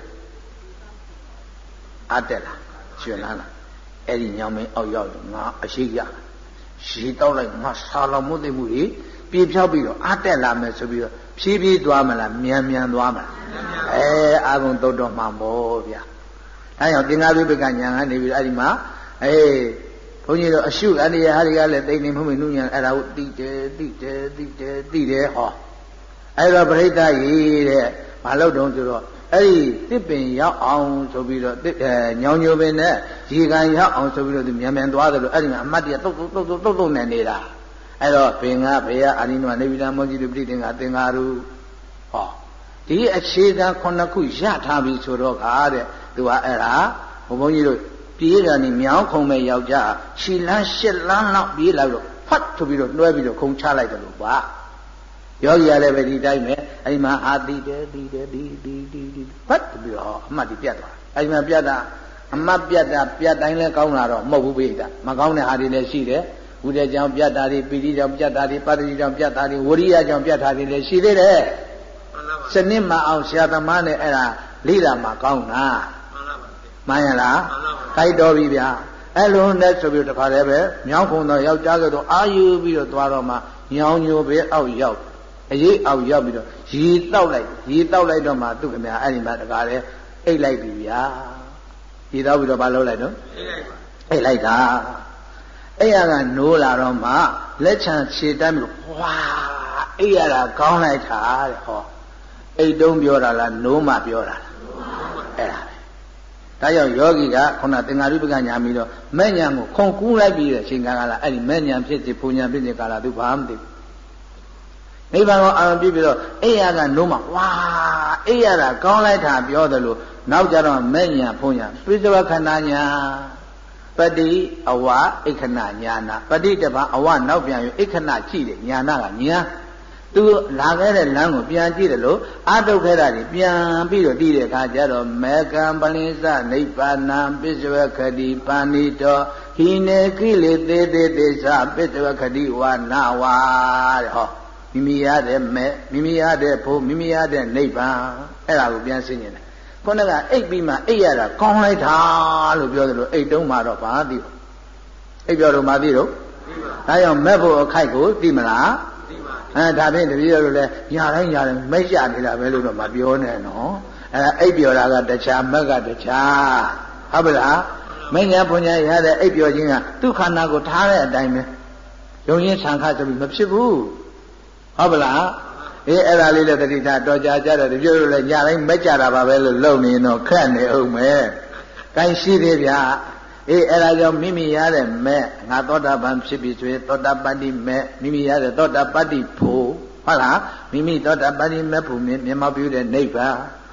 အတက်လာရှင်လာလားအဲ့ဒီညောင်မင်းအောက်ရောက်ငါအရှိရရေတောက်လိုက်ငါဆာလောင်မှုသိမှုကြီးပြေဖြောက်ပြီးတော့အတက်လာမယ်ဆိုပြီးတော့ဖြည်းဖြည်းသွားမလားမြန်မြန်သွားမလားအဲအာဘုံတုတ်တော်မှာပေါ့ဗျာအဲကြောင့်သင်္ဃာရုပ္ပကညာကနေပြီးအဲ့ဒီမှာအေးဘုန်းကြီးတို့အရှုအန္တရာယ်ဟာတွေကလည်းတိတ်နေမှုမနုညာအဲ့ဒါကိုတိတယ်တိတယ်တိတယ်တိတယ်ဟောအဲ့တော့ပရိသတ်ကြီးတဲ့မလုပ်တော့ဆိုတော့အဲ့ဒီတစ်ပင်ရောက်အောင်ဆိုပြီးတော့ညောင်ညိုပင်နဲ့ရေကန်ရောက်အောင်ဆိုပြီးတော့သူမြန်မြန်သွားတယ်လို့အဲ့ဒီမှာအမတ်တရတုတ်တုတ်တုတ်တုတ်တုတ်နေနေတာအဲ့တော့ဘင်္ဂဘေယအာနိနဝနေဗိဒမောကြီးတို့ပြိတင်္ဂသင်္ဃာရုဟောဒီအခြေခံခုနှစ်ခုရထားပြီဆိုတော့ကားတဲ့သူကအဲ့ဒါဘုန်းဘုန်းကြီးတို့ပြေးတယ်နိမြောင်းခုံမဲ့ယောက်ျားခြေလန်းရှစ်လန်းလောက်ပြေးလာလို့ဖတ်ဆိုပြီးတော့တွဲပြီးတော့ခုံချလိုက်တယ်လို့ပါယောဂီရလည်းပဲဒီတိုင်းပဲအဲ့ဒီမှာအာတိတယ်ဒီတယ်ဒီဒီဒီဒီဖတ်ပြီးတော့အမှတ်ဒီပြတ်သွားအဲ့ဒီမှာပြတ်တာအမှတ်ပြတ်တာပြတ်တိုင်းလဲကောင်းလာတော့မဟုတ်ဘူးပိဋကမကောင်းတဲ့ဟာတွေလည်းရှိတယ်ဘုဒ္ဓကြောင့်ပြတ်တာတွေပိဋိကြောင့်ပြတ်တာတွေပတ္တိကြောင့်ပြတ်တာတွေဝရိယကြောင့်ပြတ်တာတွေလည်းရှိသေးတယ်စနစ်မအောင်ဆရာသမားနဲ့အဲ့ဒါလိလာမှာကောင်းတာမှန်ရလားခိုက်တော်ပြီဗျာအဲ့လိုနဲ့ဆိုပြီးတခါတည်းပဲမြောင်းခုံတော့ယောက်ျားကတော့အာယူပြီးတော့သွားတော့မှညောင်ညိုပဲအောက်ရောက်အရေးအောက်ရောက်ပြီးတော့ရေတောက်လိုက်ရေတောက်လိုက်တော့မှသူ့ခင်ဗျာအဲ့ဒီမှာတခါတည်းအိတ်လိုက်ပြီဗျာရေတောက်ပြီးတော့ဘာလုပ်လိုက်တော့အိတ်လိုက်တာအဲ့ရကနိုးလာတော့မှလက်ချံခြေတမ်းပြီးဝါအဲ့ရတာကောင်းလိုက်တာတဲ့ဟောအိတ်တုံးပြောတာလားနိုးမှပြောတာလားအဲ့ဒါဒါကြောင့်ယောဂီကခုနသင်္ဃာရုပ္ပကညာပြီးတော့မဲ့ညာကိုခုံကူးလိုက်ပြီးတဲ့အချိန်ကာလအဲ့ဒီမဲ့ညာဖြစ်စီပူညာဖြစ်စီကာလသူဘာမှမသိဘူးနိဗ္ဗာန်ကိုအာရုံပြုပြီးတော့အိယာကနိုးမှဝါအိယာကကောင်းလိုက်တာပြောတယ်လို့နောက်ကြတော့မဲ့ညာဖုံညာပိစဝခန္ဓာညာပတိအဝအိခဏညာနာပတိတပအဝနောက်ပြန်ယူအိခဏကြည့်တယ်ညာနာကညာသူလာခဲ့တဲ့လမ်းကိုပြန်ကြည့်တယ်လို့အာတုခဲတာကြီးပြန်ပြီးတော့တည်တဲ့အခါကျတော့မေကံပလင်္စနိဗ္ဗာနံပစ္စဝခတိပါဏိတောဟိနေကိလေသေသေသေသပစ္စဝခတိဝါနာဝါတဲ့ဟောမိမိရတဲ့မဲ့မိမိရတဲ့ဖို့မိမိရတဲ့နိဗ္ဗာန်အဲ့ဒါကိုပြန်ဆင်းနေတယ်ခုနကအိပ်ပြီးမှအိပ်ရတာကောင်းလိုက်တာလို့ပြောတယ်လို့အိပ်တုံးမှတော့ဘာသိဘူးအိပ်ပြောတော့မသိတော့ဒါကြောင့်မဲ့ဖို့အခိုက်ကိုသိမလားအဲဒါဖြင့်တပည့်တော်တို့လည်းညာတိုင်းညာတိုင်းမိတ်ရနေတာပဲလို့တော့မပြောနဲ့နော်အဲအိပ်ပြောတာကတခြားမက်ကတခြားဟုတ်ပါလားမင်းညာဘုံညာရတဲ့အိပ်ပြောခြင်းကသူ့ခန္ဓာကိုထားတဲ့အတိုင်းပဲယုံရင်ဆံခဆိုပြီးမဖြစ်ဘူးဟုတ်ပါလားအေးအဲ့ဒါလေးလည်းတတိထားတော်ကြကြတယ်တပည့်တော်လည်းညာတိုင်းမက်ကြတာပါပဲလို့လုံနေတော့ခက်နေအောင်မယ်ကိုင်းရှိသေးဗျာအေးအဲ့ဒါကြောင့်မိမိရတဲ့မဲ့ငါသောတာပန်ဖြစ်ပြီဆိုရင်သောတာပတ္တိမဲ့မိမိရတဲ့သောတာပတ္တိဖို့ဟုတ်လားမိမိသောတာပတ္တိမဲ့ဖို့မြင်မောက်ပြုတဲ့နိဗ္ဗာန်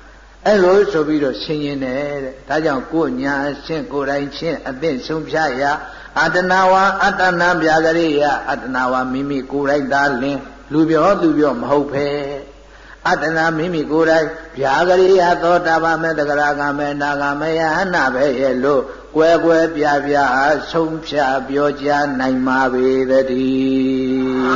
အဲ့လိုဆိုပြီးတော့ဆင်ရင်တယ်တဲ့ဒါကြောင့်ကိုညာအရှင်းကိုယ်တိုင်ချင်းအသိဆုံးဖြတ်ရာအတ္တနာဝအတ္တနာပြာကရိယအတ္တနာဝမိမိကိုယ်တိုင်သာလင်လူပြောသူပြောမဟုတ်ဖဲအတ္တနာမိမိကိုယ်တိုင်ဗျာကရိယသောတာပမေတဂရကမေနာဂမေယဟနာပဲရဲ့လို့ကွယ်ကွယ်ပြပြဆုံးဖြတ်ပြောကြားနိုင်ပါပေတည်း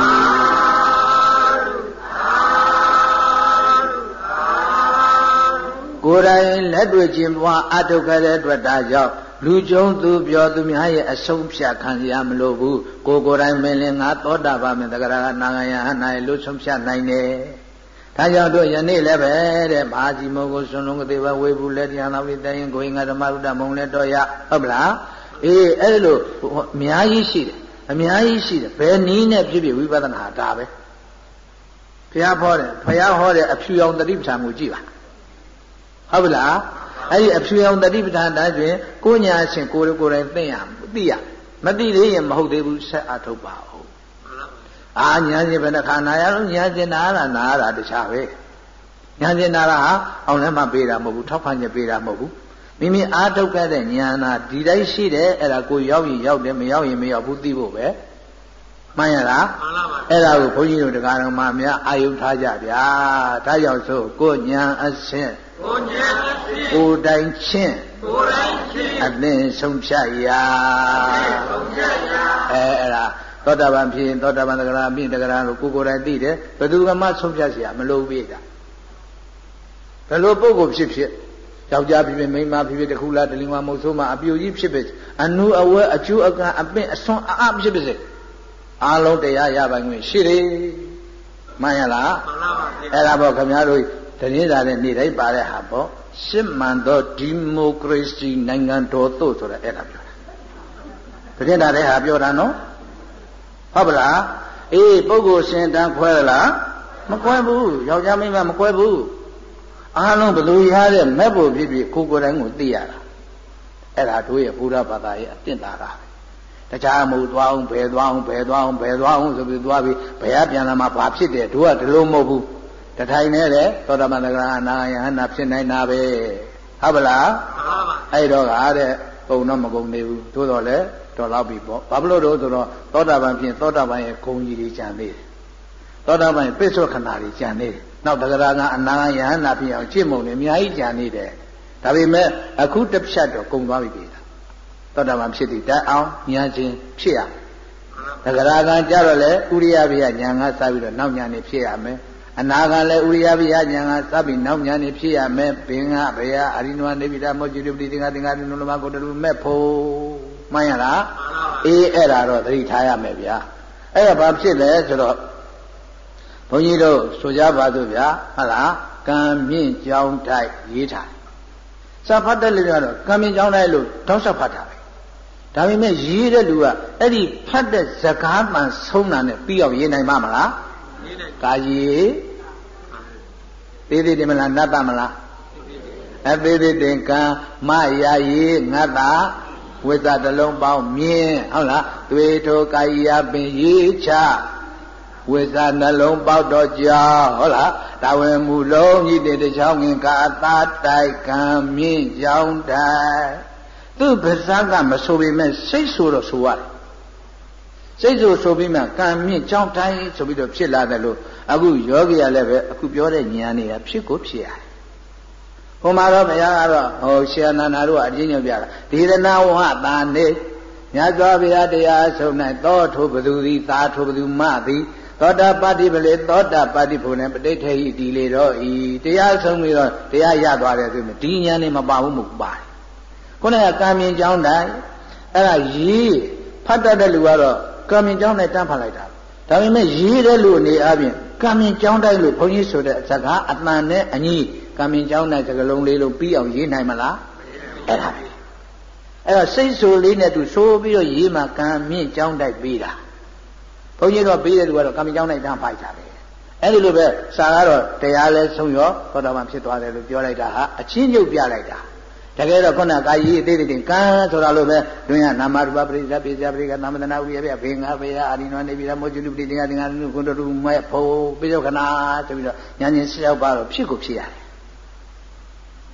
ကိုယ်တိုင်လက်တွေ့ခြင်းပွားအထုတ်ခဲ့တဲ့အတွက်ဒါကြောင့်လူကျုံသူပြောသူများရဲ့အဆုံးဖြတ်ခံရမလို့ဘူးကိုယ်ကိုယ်တိုင်မင်းလင်ငါသောတာပန်တဂရကနာဂယဟနာရဲ့လို့ဆုံးဖြတ်နိုင်တယ်ဒါကြောင့်တို့ယနေ့လည်းပဲတဲ့မဟာစီမောကိုစွန်လုံးကတိဘဝေဘူးလက်တရားနာဝိတ္ရင်ကိုင်္ဂဓမ္မရုဒ္ဓမုံလက်တော်ရဟုတ်ပလားအေးအဲ့လိုအများကြီးရှိတယ်အများကြီးရှိတယ်ဘယ်နည်းနဲ့ဖြစ်ဖြစ်ဝိပဿနာဒါပဲဘုရားဟောတယ်ဘုရားဟောတယ်အဖြူအောင်တတိပဋ္ဌာန်ကိုကြည့်ပါဟုတ်ပြီလားအဲ့ဒီအဖြူအောင်တတိပဋ္ဌာန်တိုင်းတွင်ကိုညာရှင်ကိုယ်ကိုယ်တိုင်သိရသိရမသိသေးရင်မဟုတ်သေးဘူးဆက်အထုတ်ပါဦးအာညာရှင်ဘယ်နှခါနာရလို့ညာရှင်နာရနာရတခြားပဲညာရှင်နာရဟာအောင်လည်းမပေးတာမဟုတ်ဘူးထောက်ခံချက်ပေးတာမဟုတ်ဘူးမိမိအားထုတ်ခဲ့တဲ့ညာနာဒီတိုင်းရှိတယ်အဲ့ဒါကိုရောက်ရင်ရောက်တယ်မရောက်ရင်မရောက်ဘူးသိဖို့ပဲမှန်ရလားမှန်ပါပါအဲ့ဒါကိုဘုန်းကြီးတို့တရားတော်မှာများအာယုထားကြဗျာဒါကြောင့်ဆိုကိုညာအဆင့်ကိုညာအဆင့်ကိုတိုင်ချင်းကိုတိုင်ချင်းအသင်ဆုံးဖြတ်ရာဆုံးဖြတ်ရာအဲအဲ့ဒါသောတာပန်ဖြစ်ရင်သောတာပန်တဂရအမိတဂရလို့ကိုကိုယ်တိုင်သိတယ်ဘယ်သူမှဆုံးဖြတ်เสียမလိုပြီတာဘယ်လိုပုဂ္ဂိုလ်ဖြစ်ဖြစ်ယောက်ျားဖြစ်ဖြစ်မိန်းမဖြစ်ဖြစ်တခုလားတလင်ဝမဟုတ်ဆိုးမအပြူကြီးဖြစ်ဖြစ်အနုအဝဲအကျိုးအကံအပင့်အစွန်းအအဖြစ်ဖြစ်အားလုံးတရားရပိုင်ခွင့်ရှိတယ်မှန်ရလားမှန်ပါပါအဲ့ဒါပေါ့ခင်ဗျားတို့တနည်းသာနဲ့နေတိုင်းပါတဲ့ဟာပေါ့ရှစ်မှန်သောဒီမိုကရေစီနိုင်ငံတော်သို့ဆိုတာအဲ့ဒါပြောတာတကယ်တာတဲ့ဟာပြောတာနော်ဟုတ်ပလားအေးပုဂ္ဂိုလ်ရှင်တန်းခွဲလားမခွဲဘူးယောက်ျားမိန်းမမခွဲဘူးအားလုံးဘလို့ရတဲ့မဲ့ဖို့ဖြစ်ဖြစ်ကိုယ်ကိုယ်တိုင်ကိုသိရတာအဲ့ဒါတို့ရဲ့ဘုရားဘာသာရဲ့အတင့်တာတာတခြားမဟုတ်သွားအောင်ဘယ်သွားအောင်ဘယ်သွားအောင်ဘယ်သွားအောင်ဆိုပြီးသွားပြီးဘယ်ပြန်လာမှဘာဖြစ်တယ်တို့ကဒီလိုမဟုတ်ဘူးတထိုင်နေတဲ့သောတာပန်တဂရအနာယဟနာဖြစ်နိုင်တာပဲဟုတ်ပါလားမှန်ပါပါအဲ့တော့ကတဲ့ပုံတော့မကုန်သေးဘူးသို့တော်လည်းတော်လောက်ပြီပေါ့ဘာဖြစ်လို့တော့ဆိုတော့သောတာပန်ဖြစ်သောတာပန်ရဲ့ဂုဏ်ကြီးတွေကျန်သေးတယ်သောတာပန်ရဲ့ပိဿဝခဏတွေကျန်သေးတယ်နောက်တဂရကအနာယဟနာဖြစ်အောင်ကျင့်မုံတွေအများကြီးကျန်နေတယ်ဒါပေမဲ့အခုတစ်ဖြတ်တော့ကုန်သွားပြီပြည်သောတာပန်ဖြစ်တည်တတ်အောင်ဉာဏ်ချင်းဖြစ်ရတဂရကကြတော့လေဥရိယဘိယဉာဏ်ကစပြီးတော့နောက်ဉာဏ်နဲ့ဖြစ်ရမယ်အနာကလည်းဥရိယဘိယဉာဏ်ကစပြီးနောက်ဉာဏ်နဲ့ဖြစ်ရမယ်ဘင်္ဂဘယအရိနဝနေပိတာမောจิတုပတိသင်္ဃသင်္ဃတိနုလမကိုတလူမဲ့ဖို့မှန်ရလားအေးအဲ့ဒါတော့သတိထားရမယ်ဗျာအဲ့ဒါဘာဖြစ်လဲဆိုတော့ဘုန်းကြီးတို့ဆိုကြပါစို့ဗျာဟုတ်လားကံမြင့်ကြောင်းတိုက်ရေးထားစာဖတ်တဲ့လူကတော့ကံမြင့်ကြောင်းတိုက်လို့တောက်ဆက်ဖတ်တာပဲဒါပေမဲ့ရေးတဲ့လူကအဲ့ဒီဖတ်တဲ့စကားမှန်ဆုံးတာနဲ့ပြီးအောင်ရေးနိုင်မှာမလားရေးနိုင်ကာကြီးသေးသေးတယ်မလားနတ်တမလားအသေးသေးတင်ကံမရာရေးငတ်တာဝိသတလုံးပေါင်းမြင်းဟုတ်လားသွေထိုကာယယပင်ရေးချဝိသနှလုံးပေါက်တော့ကြောင်းဟုတ်လားတာဝန်မူလုံးကြီးတဲ့တချောင်းငင်ကာသာတိုက်ကံမြင့်ကြောင်းတိုက်သူ့ပါးစပ်ကမဆိုပေမဲ့စိတ်ဆိုတော့ဆိုရတယ်စိတ်ဆိုဆိုပြီးမှကံမြင့်ကြောင်းတိုင်းဆိုပြီးတော့ဖြစ်လာတယ်လို့အခုယောဂီရလည်းပဲအခုပြောတဲ့ဉာဏ်တွေကဖြစ်ကိုဖြစ်ရတယ်ဟိုမှာတော့ဘုရားကတော့ဟိုရှင်အနန္ဒာတို့ကအချင်းချင်းပြတာဒေသနာဝဟတာနေမြတ်စွာဘုရားတရားဆုံး၌သောထိုဘသူသည်သာထိုဘသူမသည်သောတာပတ္တိပလေသောတာပတ္တိဖို့နဲ့ပဋိဋ္ဌိတည်လေတော့ဤတရားဆုံးပြီးတော့တရားရသွားတယ်ဆိုရင်ဒီဉာဏ်နဲ့မပါဘူးမဟုတ်ပါတယ်ခုနကကံမြင်ကြောင်းတိုင်းအဲ့ဒါရေးဖတ်တတ်တဲ့လူကတော့ကံမြင်ကြောင်းနဲ့တန်းဖတ်လိုက်တာဒါပေမဲ့ရေးတဲ့လူအနေအချင်းကံမြင်ကြောင်းတိုင်းလို့ဘုန်းကြီးဆိုတဲ့စကားအတန်နဲ့အညီကံမြင်ကြောင်းနဲ့စကားလုံးလေးလုံးပြီးအောင်ရေးနိုင်မလားအဲ့ဒါပဲအဲ့တော့စိတ်ဆိုလေးနဲ့သူဆိုပြီးတော့ရေးမှကံမြင်ကြောင်းတိုင်းပြီးတာဘုန်းကြီးတော့ပြီးတဲ့လူကတော့ကံမြင်ကြောင်းနဲ့တန်းဖိုက်တာပဲအဲ့ဒီလိုပဲစာကတော့တရားလဲဆုံးရောသောတာပန်ဖြစ်သွားတယ်လို့ပြောလိုက်တာဟာအချင်းချုပ်ပြလိုက်တာတကယ်တော့ခုနကာယီအသေးသေးကံဆိုတာလို့ပဲတွင်ကနာမရူပပရိစ္ဆေပိစ္ဆေပရိကနာမတနာဥရိယဘေငါဘေယအာရိနောနေပြီလားမောจุတုပတိသင်္ဃသင်္ဃနုကုန္တရုမဲ့ဖို့ပိဿခနာဆိုပြီးတော့ဉာဏ်ချင်းဆက်ရောက်ပါတော့ဖြစ်ကိုဖြစ်ရတယ်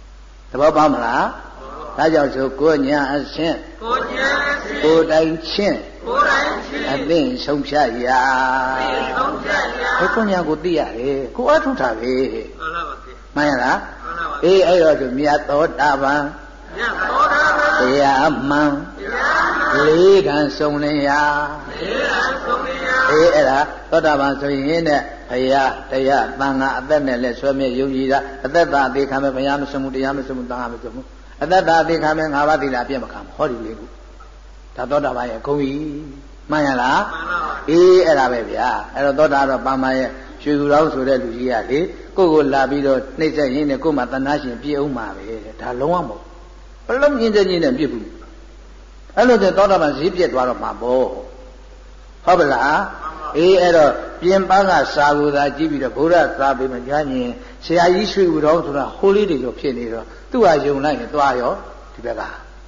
ဘောပေါက်မလားဒါကြောင့်ဆိုကိုညာအရှင်ကိုညာအရှင်ကိုတိုင်ချင်းကိုတိုင်ချင်းအသိဆုံးဖြတ်ရာအသိဆုံးဖြတ်ရာကိုညာကိုသိရတယ်ကိုအထုတာပဲမှန်ပါပါမှန်ရလားမှန်ပါပါအေးအဲ့တော့ဆိုမြတ်သောတာပန်မြတ်သောတာပန်တရားမှန်တရားမှန်လေးကံဆုံးလင်ရာလေးကံဆုံးလင်ရာအေးအဲ့ဒါသောတာပန်ဆိုရင်တဲ့ဘုရားတရားသံဃာအသက်နဲ့လက်ဆွဲမြဲယုံကြည်တာအသက်သာအသေးခံမဲ့ဘုရားမဆုံးဘူးတရားမဆုံးဘူးသံဃာမဆုံးဘူးအသက်သာအသေးခံမဲ့ငါးပါးသီလအပြည့်မခံဘူးဟောဒီလေးခုဒါသောတာပန်ရဲ့ဂုဏ်ကြီးမှန်ရလားမှန်ပါပါအေးအဲ့ဒါပဲဗျာအဲ့တော့သောတာတော့ပါမရဲ့ရွှေကူတော်ဆိုတဲ့လူကြီးကလေကိုယ့်ကိုလာပြီးတော့နှိမ့်ဆက်ရင်းနဲ့ကိုယ်မှတဏှာရှင်ပြည့်အောင်မှာပဲဒါလုံးဝမဟုတ်ဘလုံးညင်းတဲ့ညင်းနဲ့ပြည့်ဘူးအဲ့လိုတဲ့သောတာပန်ဈေးပြည့်သွားတော့မှာပေါ့ဟုတ်ပါလားအေးအဲ့တော့ပြင်ပန်းကစာကူသာကြည့်ပြီးတော့ဘုရားသာပေမကြားရင်ဆရာကြီးရွှေကူတော်ဆိုတာဟိုးလေးတွေတော့ဖြစ်နေတော့သူ့ဟာယုံလိုက်ရင်သွားရောဒီဘက်က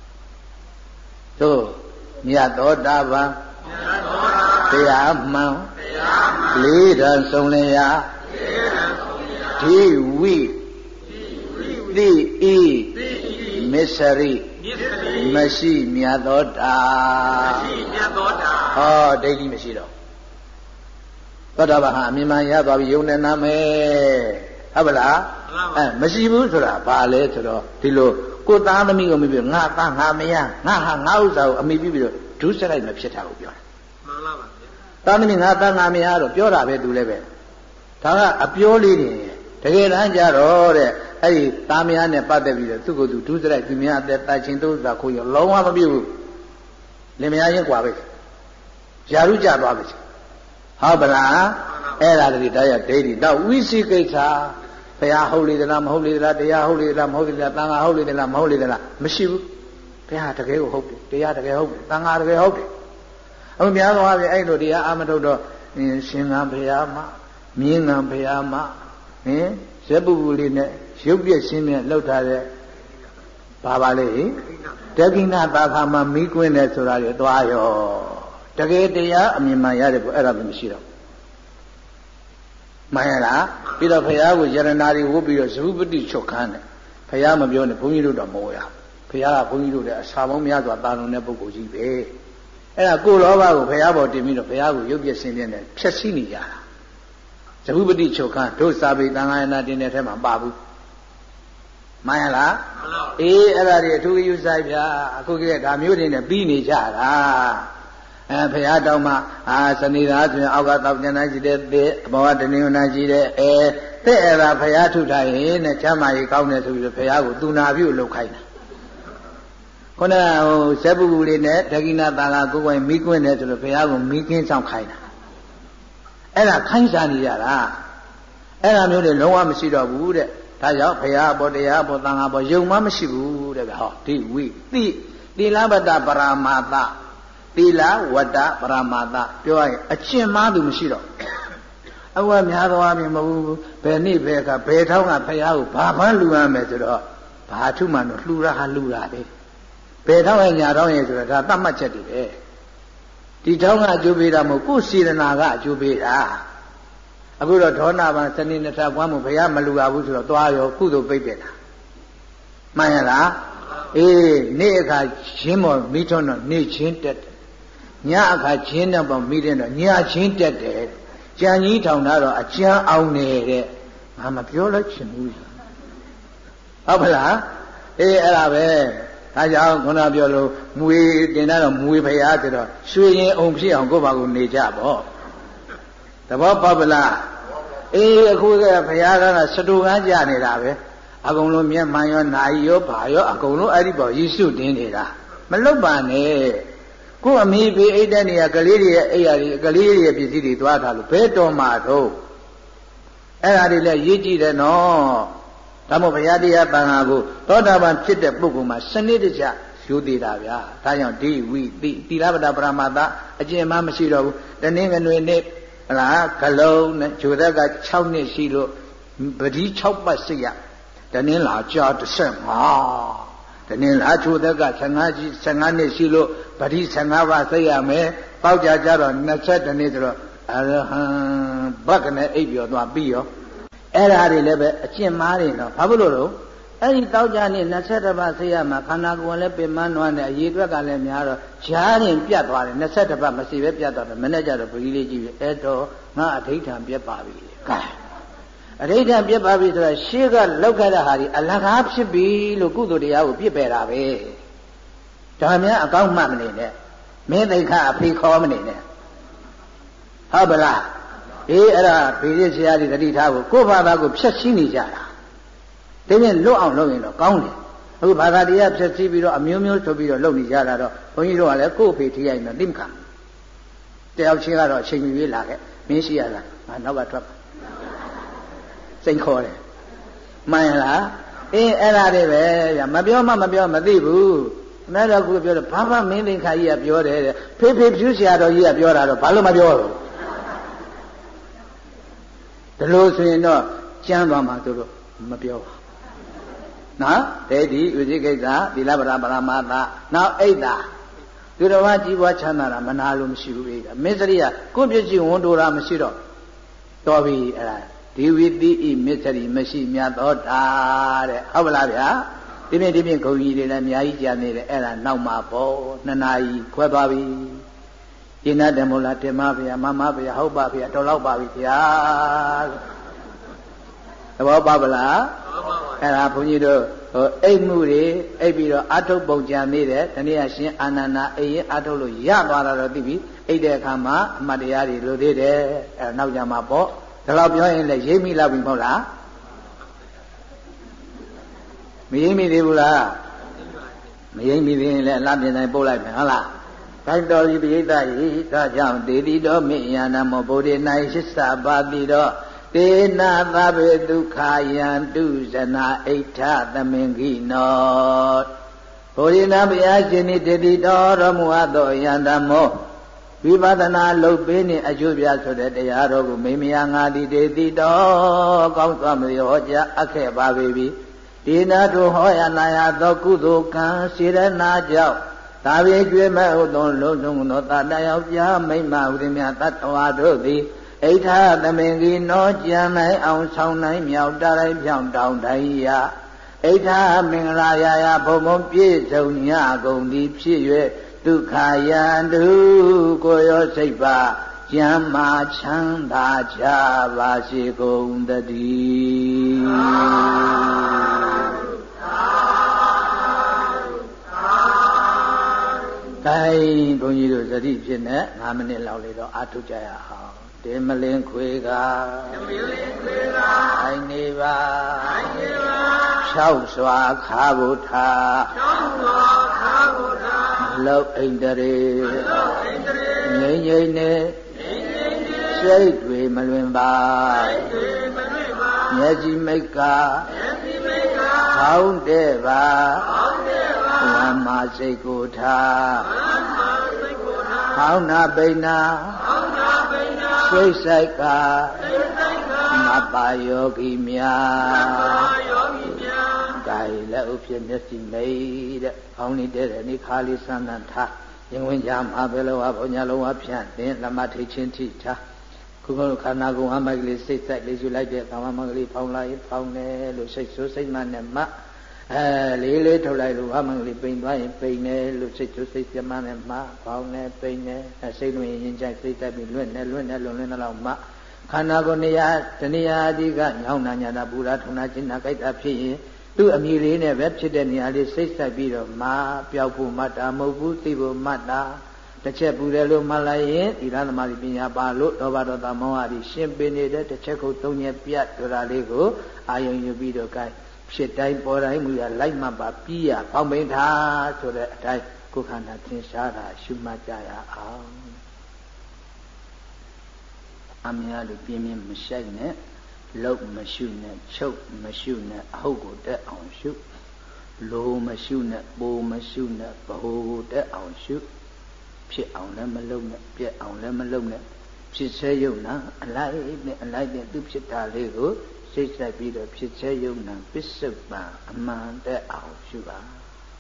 တို့မြတ်သောတာပန်တရားမှန်လေးတန်ဆုံးလျာဒီဝိတိဤမစ္စရိမရှိမြတ်သောတာမရှိမြတ်သောတာဟောဒိဋ္ဌိမရှိတော့သောတာပန်ဟာအမြင်မှန်ရသွားပြီယုံနေနာမယ်ဟုတ်ပါလားအဲမရှိဘူးဆိုတာဘာလဲဆိုတော့ဒီလိုကိုသားသမီးကိုမပြီးငါသားငါမယားငါဟာငါဥစ္စာကိုအမိပြီးပြီးတော့ဒုစရိုက်မဖြစ်တာကိုပြောတယ်မှန်လားပါဗျာသားသမီးငါသားငါမယားတော့ပြောတာပဲသူလည်းပဲဒါကအပြောလေးတွေတကယ်တမ်းကြတော့တဲ့အဲ့ဒီသားမယားနဲ့ပတ်သက်ပြီးတော့သူ့ကိုယ်သူဒုစရိုက်သူများအသက်တာချင်းသူ့ဥစ္စာကိုရလုံးဝမပြုတ်ဘူးလင်မယားချင်းกว่าပဲယာရုကြသွားပြီဟုတ်ပလားအဲ့ဒါတည်းတရားဒိဋ္ဌိတော့ဝိသိကိစ္စဘုရားဟုတ်လေသလားမဟုတ်လေသလားတရားဟုတ်လေသလားမဟုတ်လေသလားသံဃာဟုတ်လေသလားမဟုတ်လေသလားမရှိဘူးဘုရားတကယ်ကိုဟုတ်တယ်တရားတကယ်ဟုတ်တယ်သံဃာတကယ်ဟုတ်တယ်အခုများသောအားဖြင့်အဲ့လိုတရားအာမထုတ်တော့ရှင်ငံဘုရားမှာမြင်းငံဘုရားမှာဟင်ဇက်ပူပူလေးနဲ့ရုပ်ပြည့်ရှင်းပြလောက်ထားတဲ့ဘာပါလဲဒက္ခိဏသာခာမှာမိကွင်းတယ်ဆိုတာတွေသွားရောတကယ်တရားအမြင်မှန်ရတယ်ပေါ့အဲ့ဒါလည်းမရှိတော့မှန်ရလားပြီးတော့ဘုရားကိုယရနာတွေဝုတ်ပြီးတော့ဇဝုပတိချုပ်ခန်းတယ်ဘုရားမပြောနဲ့ဘုန်းကြီးတို့တော့မဟုတ်ရဘုရားကဘုန်းကြီးတို့လည်းအစာပေါင်းများစွာတာလွန်တဲ့ပုဂ္ဂိုလ်ကြီးပဲအဲ့ဒါကိုလောဘကိုဘုရားပေါ်တင်ပြီးတော့ဘုရားကိုရုပ်ပြဆင်းပြနေဖြည့်ဆည်းနေကြတာဇဝုပတိချုပ်ခန်းတို့စာပေတန်ခါယနာတင်တဲ့ထဲမှာပါဘူးမှန်ရလားအေးအဲ့ဒါတွေအထူးယူဆိုင်ဗျာအခုကဒါမျိုးတွေနဲ့ပြီးနေကြတာအဲဘုရားတော်မှာအာစနေသားဆိုရင်အောက်ကတောက်ကျန်တိုင်းရှိတဲ့သေဘဝတဏှိနာရှိတဲ့အဲတဲ့အဲ့ဒါဘုရားထုထားရင်နဲ့ချမ်းသာရေးကောင်းတယ်ဆိုပြီးတော့ဘုရားကိုသူနာပြုလုပ်ခိုင်းတာခုနကဟိုဇက်ပူပူလေးနဲ့ဒက္ခိဏသာလာကိုယ်ကိုယ်မိကွင်းတယ်ဆိုတော့ဘုရားကိုမိကင်းဆောင်ခိုင်းတာအဲ့ဒါခိုင်းစားနေရတာအဲ့ဒါမျိုးတွေလုံးဝမရှိတော့ဘူးတဲ့ဒါကြောင့်ဘုရားဘောတရားဘောသံဃာဘောယုံမှမရှိဘူးတဲ့ဗျဟောဒီဝိတိသီလဗတ္တပရမာသသီလဝတ္တပရမာသပြောရရင်အကျင့်မားသူမရှိတော့အဝတ်များသောအပြင်မဟုတ်ဘူးဘယ်နေ့ဘယ်ကဘယ်ထောင်းကဘုရားကိုဘာမှလူရမယ်ဆိုတော့ဘာထုမှတော့လှူရဟာလှူတာပဲဘယ်ထောင်းရဲ့ညာထောင်းရဲ့ဆိုတော့ဒါသတ်မှတ်ချက်တွေပဲဒီထောင်းကအကျိုးပေးတာမဟုတ်ကိုယ်စေတနာကအကျိုးပေးတာအခုတော့ဒေါနာပန်စနေနှစ်ထပ်ကွမ်းမှုဘုရားမလူရဘူးဆိုတော့သွားရောကုသိုလ်ပိတ်တယ်လားမှန်ရလားအေးနေ့အခါချင်းမော်မိထွန်းတော့နေ့ချင်းတက်တယ်ညအခါချင်းတော့ပေါ့မိတဲ့တော့ညချင်းတက်တယ်ကြံကြီးထောင်တာတော့အကျန်းအောင်နေတဲ့ငါမပြောလို့ချင်ဘူးဟုတ်ပါလားအေးအဲ့ဒါပဲဒါကြောင့်ခုနပြောလို့မွေတင်တော့မွေဖရာဆိုတော့ရွှေရင်အောင်ဖြစ်အောင်ကိုယ့်ဘာကိုနေကြပေါ့သဘောပေါက်ပလားအေးအခုကဘုရားကစတူကန်းကြနေတာပဲအကုန်လုံးမျက်မှန်ရောနာယီရောဘာရောအကုန်လုံးအဲ့ဒီပေါ်ယေရှုတင်နေတာမလွတ်ပါနဲ့ကို့အမိဖေးအိတ်တဲ့နေရာကလေးတွေရဲ့အိယာတွေကလေးတွေရဲ့ပစ္စည်းတွေသွားထားလို့ဘဲတော်မှာတော့အဲ့ဒါတွေလည်းရေးကြည့်တယ်နော်ဒါမို့ဘုရားတရားတန်ခါကိုသောတာပန်ဖြစ်တဲ့ပုဂ္ဂိုလ်မှာစနစ်တကျယူသေးတာဗျာဒါကြောင့်ဒီဝိတိတိရပတ္တပရမတ္တအကျင့်မှမရှိတော့ဘူးတနည်းငနွေနဲ့ဟလားခလုံးနဲ့ဂျိုသက်က၆နှစ်ရှိလို့ပတိ၆ပတ်စိတ်ရတနည်းလာကြာ၁၅တနည်းလာဂျိုသက်က၁၅ကြီး၁၅နှစ်ရှိလို့ပတိ၁၅ပါးစိတ်ရမယ်ပေါက်ကြကြတော့၂၁နှစ်ဆိုတော့အရဟံဘက္ကနဲ့အိပ်ပြောသွားပြီးရောအဲ့ဓာတွေလည်းပဲအကျင့်မားတွေတော့ဘာဖြစ်လို့လဲအဲ့ဒီတောက်ကြနေနှစ်ဆက်တစ်ပတ်ဆေးရမှာခန္ဓာကိုယ်လည်းပင်မနွမ်းတယ်အရေးအတွက်ကလည်းများတော့ရားရင်ပြတ်သွားတယ်နှစ်ဆက်တစ်ပတ်မစီပဲပြတ်သွားတယ်မနေ့ကျတော့ဘကြီးလေးကြည့်ပြီးအဲ့တော့ငါအဋိဌံပြတ်ပါပြီကဲအဋိဌံပြတ်ပါပြီဆိုတော့ရှေးကလောက်ခဲ့တဲ့ဟာဒီအလကားဖြစ်ပြီလို့ကုသိုလ်တရားကိုပြစ်ပယ်တာပဲဒါများအကောင်းမှတ်မနေနဲ့မင်းသိခအဖေခေါ်မနေနဲ့ဟုတ်ပလားအေးအဲ့ဒါဘေးရဆရာကြီးတတိထားကိုကိုယ့်ဘာသာကိုဖြတ်ရှင်းနေကြတာဒီပြင်လွတ်အောင်လုပ်ရင်တော့ကောင်းတယ်အခုဘာသာတရားဖြတ်ရှင်းပြီးတော့အမျိုးမျိုးဆိုပြီးတော့လုပ်နေကြတာတော့ဘုန်းကြီးတို့ကလည်းကိုယ့်အဖေထိရိုက်တော့တိမခံတယောက်ချင်းကတော့အချိန်မီလာခဲ့မင်းရှိရလားငါနောက်ကထွက်စိတ်ခေါ်တယ်မှန်လားအေးအဲ့ဒါတွေပဲဗျမပြောမှမပြောမသိဘူးအမေတော်ကပြောတယ်ဘာမှမင်းသင်္ခါကြီးကပြောတယ်တဲ့ဖေးဖေးဖြူးဆရာတော်ကြီးကပြောတာတော့ဘာလို့မပြောတော့ဒါလို့ဆိုရင်တော့ကျမ်းသွားမှာသူတို့မပြောပါနော်ဒေတိဥသိကိစ္စသီလပရပရမသနောက်အိတ်တာသူတော်ဘာကြီးပွားချမ်းသာတာမနာလို့မရှိဘူးလေမစ္စရိယကိုယ့်ပြည့်စုံဝန်တိုတာမရှိတော့တော်ပြီအဲ့ဒါဒီဝိတိဤမစ္စရိမရှိမြတ်သောတာတဲ့ဟုတ်ပါလားဗျာဒီပြင်ဒီပြင်ဂုံကြီးတွေလည်းအများကြီးကြာနေတယ်အဲ့ဒါနောက်မှာပေါ့နှစ်နာရီခွဲသွားပြီကျင့်တယ်မို့လားတင်မဗျာမမဗျာဟုတ်ပါဗျာတော်တော့ပါပြီဗျာသဘောပေါက်ပါလားအဲ့ဒါဘုန်းကြီးတို့ဟိုအိတ်မှုတွေအိတ်ပြီးတော့အာထုတ်ပုံကြံနေတယ်တနည်းအားရှင်အာနန္ဒအိတ်ရင်အာထုတ်လို့ရသွားတာတော့သိပြီအိတ်တဲ့အခါမှာအမှတ်တရားတွေလိုသေးတယ်အဲ့နောက်ကြမှာပေါ့ဒါတော့ပြောရင်လည်းရိပ်မိလောက်ပြီမဟုတ်လားမရိပ်မိသေးဘူးလားမရိပ်မိသေးရင်လည်းအလားပြင်တိုင်းပို့လိုက်မယ်ဟုတ်လားဘိုက်တော်ကြီးပိဋကဤဒါကြောင့်ဒေတိတော်မေယနာမောဗုဒ္ဓနာရှစ္စပါတိတော်တေနာသဗ္ဗေဒုက္ခယံတုဇနာဣဋ္ဌသမင်္ဂိနောဘုရားနာဘုရားရှင်ဤဒေတိတော်တော်မူအပ်သောယန္တမောဝိပဿနာလုပ်ပေးနေအကျိုးပြဆိုတဲ့တရားတော်ကိုမိမယာငါတိဒေတိတော်ကောင်းစွာမရောကြားအပ်ခဲ့ပါပေပြီဒီနာတို့ဟောရနာရသောကုသိုလ်ကံစေရနာကြောင့်သာဝေကျွေးမဲ့ဥသောလုံးစုံသောတတယောက်ျားမိမ့်မဥဒိမြတတ္တဝါတို့သည်ဣဋ္ဌသမင်္ဂိနောကြံနိုင်အောင်ဆောင်နိုင်မြောက်တရိုင်းပြောင်းတောင်းတိုင်းရဣဋ္ဌမင်္ဂလာရာရာဘုံဘုံပြည့်စုံညကုန်သည်ဖြစ်၍ဒုက္ခယန္တုကိုရောစိတ်ပါကျမ်းမာချမ်းသာကြပါစေကုန်တည်းကိုင်းဘုန်းကြီးတို့သတိဖြစ်နေ၅မိနစ်လောက်လေးတော့အားထုတ်ကြရအောင်တေမလင်းခွေကတေမလင်းခွေကအိုင်နေပါအိုင်နေပါဖြောက်စွာခါဖို့ထားဖြောက်စွာခါဖို့ထားမလောက်အိန္ဒြေမလောက်အိန္ဒြေငြိမ့်ငြိမ့်နဲ့ငြိမ့်ငြိမ့်နဲ့စိတ်တွေမလွင်ပါစိတ်တွေမလွင်ပါမျက်စိမိတ်ကမျက်စိမိတ်ကခေါင်းတဲ့ပါခေါင်းတဲ့ပါဝမ်းမစိတ်ကိုထားဝမ်းမစိတ်ကိုထားခေါင်းနာပိဏခေါင်းနာပိဏစိတ်ဆိုင်ကစိတ်ဆိုင်ကမပါယောဂီများမပါယောဂီများဒါရလည်းဥဖြစ်မျက်စိမိတ်တဲ့ခေါင်းလေးတဲ့နေခါလေးဆန်းဆန်းထားရင်ဝင်ကြမှာပဲလို့ဟာဘုညာလုံးဝဖြန့်တင်လမထိချင်းထိထားခုခုခန္ဓာကိုယ်အမိုက်ကလေးစိတ်ဆိုင်လေးယူလိုက်တဲ့ကာမမကလေးဖောင်းလိုက်ဖောင်းတယ်လို့စိတ်ဆိုးစိတ်မှနဲ့မှအဲလေးလေးထုတ်လိုက်လို့အမင်္ဂလိပိန်သွားရင်ပိန်တယ်လို့စိတ်ချိုးစိတ်ပြမနဲ့မှပေါင်းတယ်ပိန်တယ်အဲစိတ်လွင်ရင်ကြိုက်စိတ်တက်ပြီးလွင့်တယ်လွင့်တယ်လွန်လွင့်တယ်လို့မှခန္ဓာကိုယ်နေရာတဏှာအဓိကညောင်းနာညာတာပူရာထုံနာခြင်းနာကြိုက်တာဖြစ်ရင်သူ့အမြည်လေးနဲ့ပဲဖြစ်တဲ့နေရာလေးစိတ်ဆက်ပြီးတော့မှပျောက်ဖို့မှတ်တာမဟုတ်ဘူးသိဖို့မှတ်တာတစ်ချက်ပူတယ်လို့မှတ်လိုက်ရင်ဒီလားသမားပညာပါလို့ဒေါဘဒေါသမောဟတွေရှင်းပင်နေတဲ့တစ်ချက်ကိုသုံးချက်ပြတ်ဆိုတာလေးကိုအာယုံယူပြီးတော့ကြိုက်ဖြစ်တိုင်းပေါ်တိုင်းမူရလိုက်မှပါပြီးရပေါင်းပိန်ထားဆိုတဲ့အတိုင်းကိုယ်ခန္ဓာသင်ရှားတာရှုမှတ်ကြရအောင်အမြဲတမ်းပြင်းပြင်းမရှိုက်နဲ့လုတ်မရှုနဲ့ချုပ်မရှုနဲ့အဟုတ်ကိုတက်အောင်ရှုလိုမရှုနဲ့ပိုမရှုနဲ့ဘဟုကိုတက်အောင်ရှုဖြစ်အောင်လည်းမလုပ်နဲ့ပြက်အောင်လည်းမလုပ်နဲ့ဖြစ်စေယုံနာအလိုက်နဲ့အလိုက်နဲ့သူဖြစ်တာလေးကိုစိတ်ဆက်ပြီးတော့ဖြစ်စေယုံနာပစ္စုပ္ပန်အမှန်တက်အောင်ရှုပါ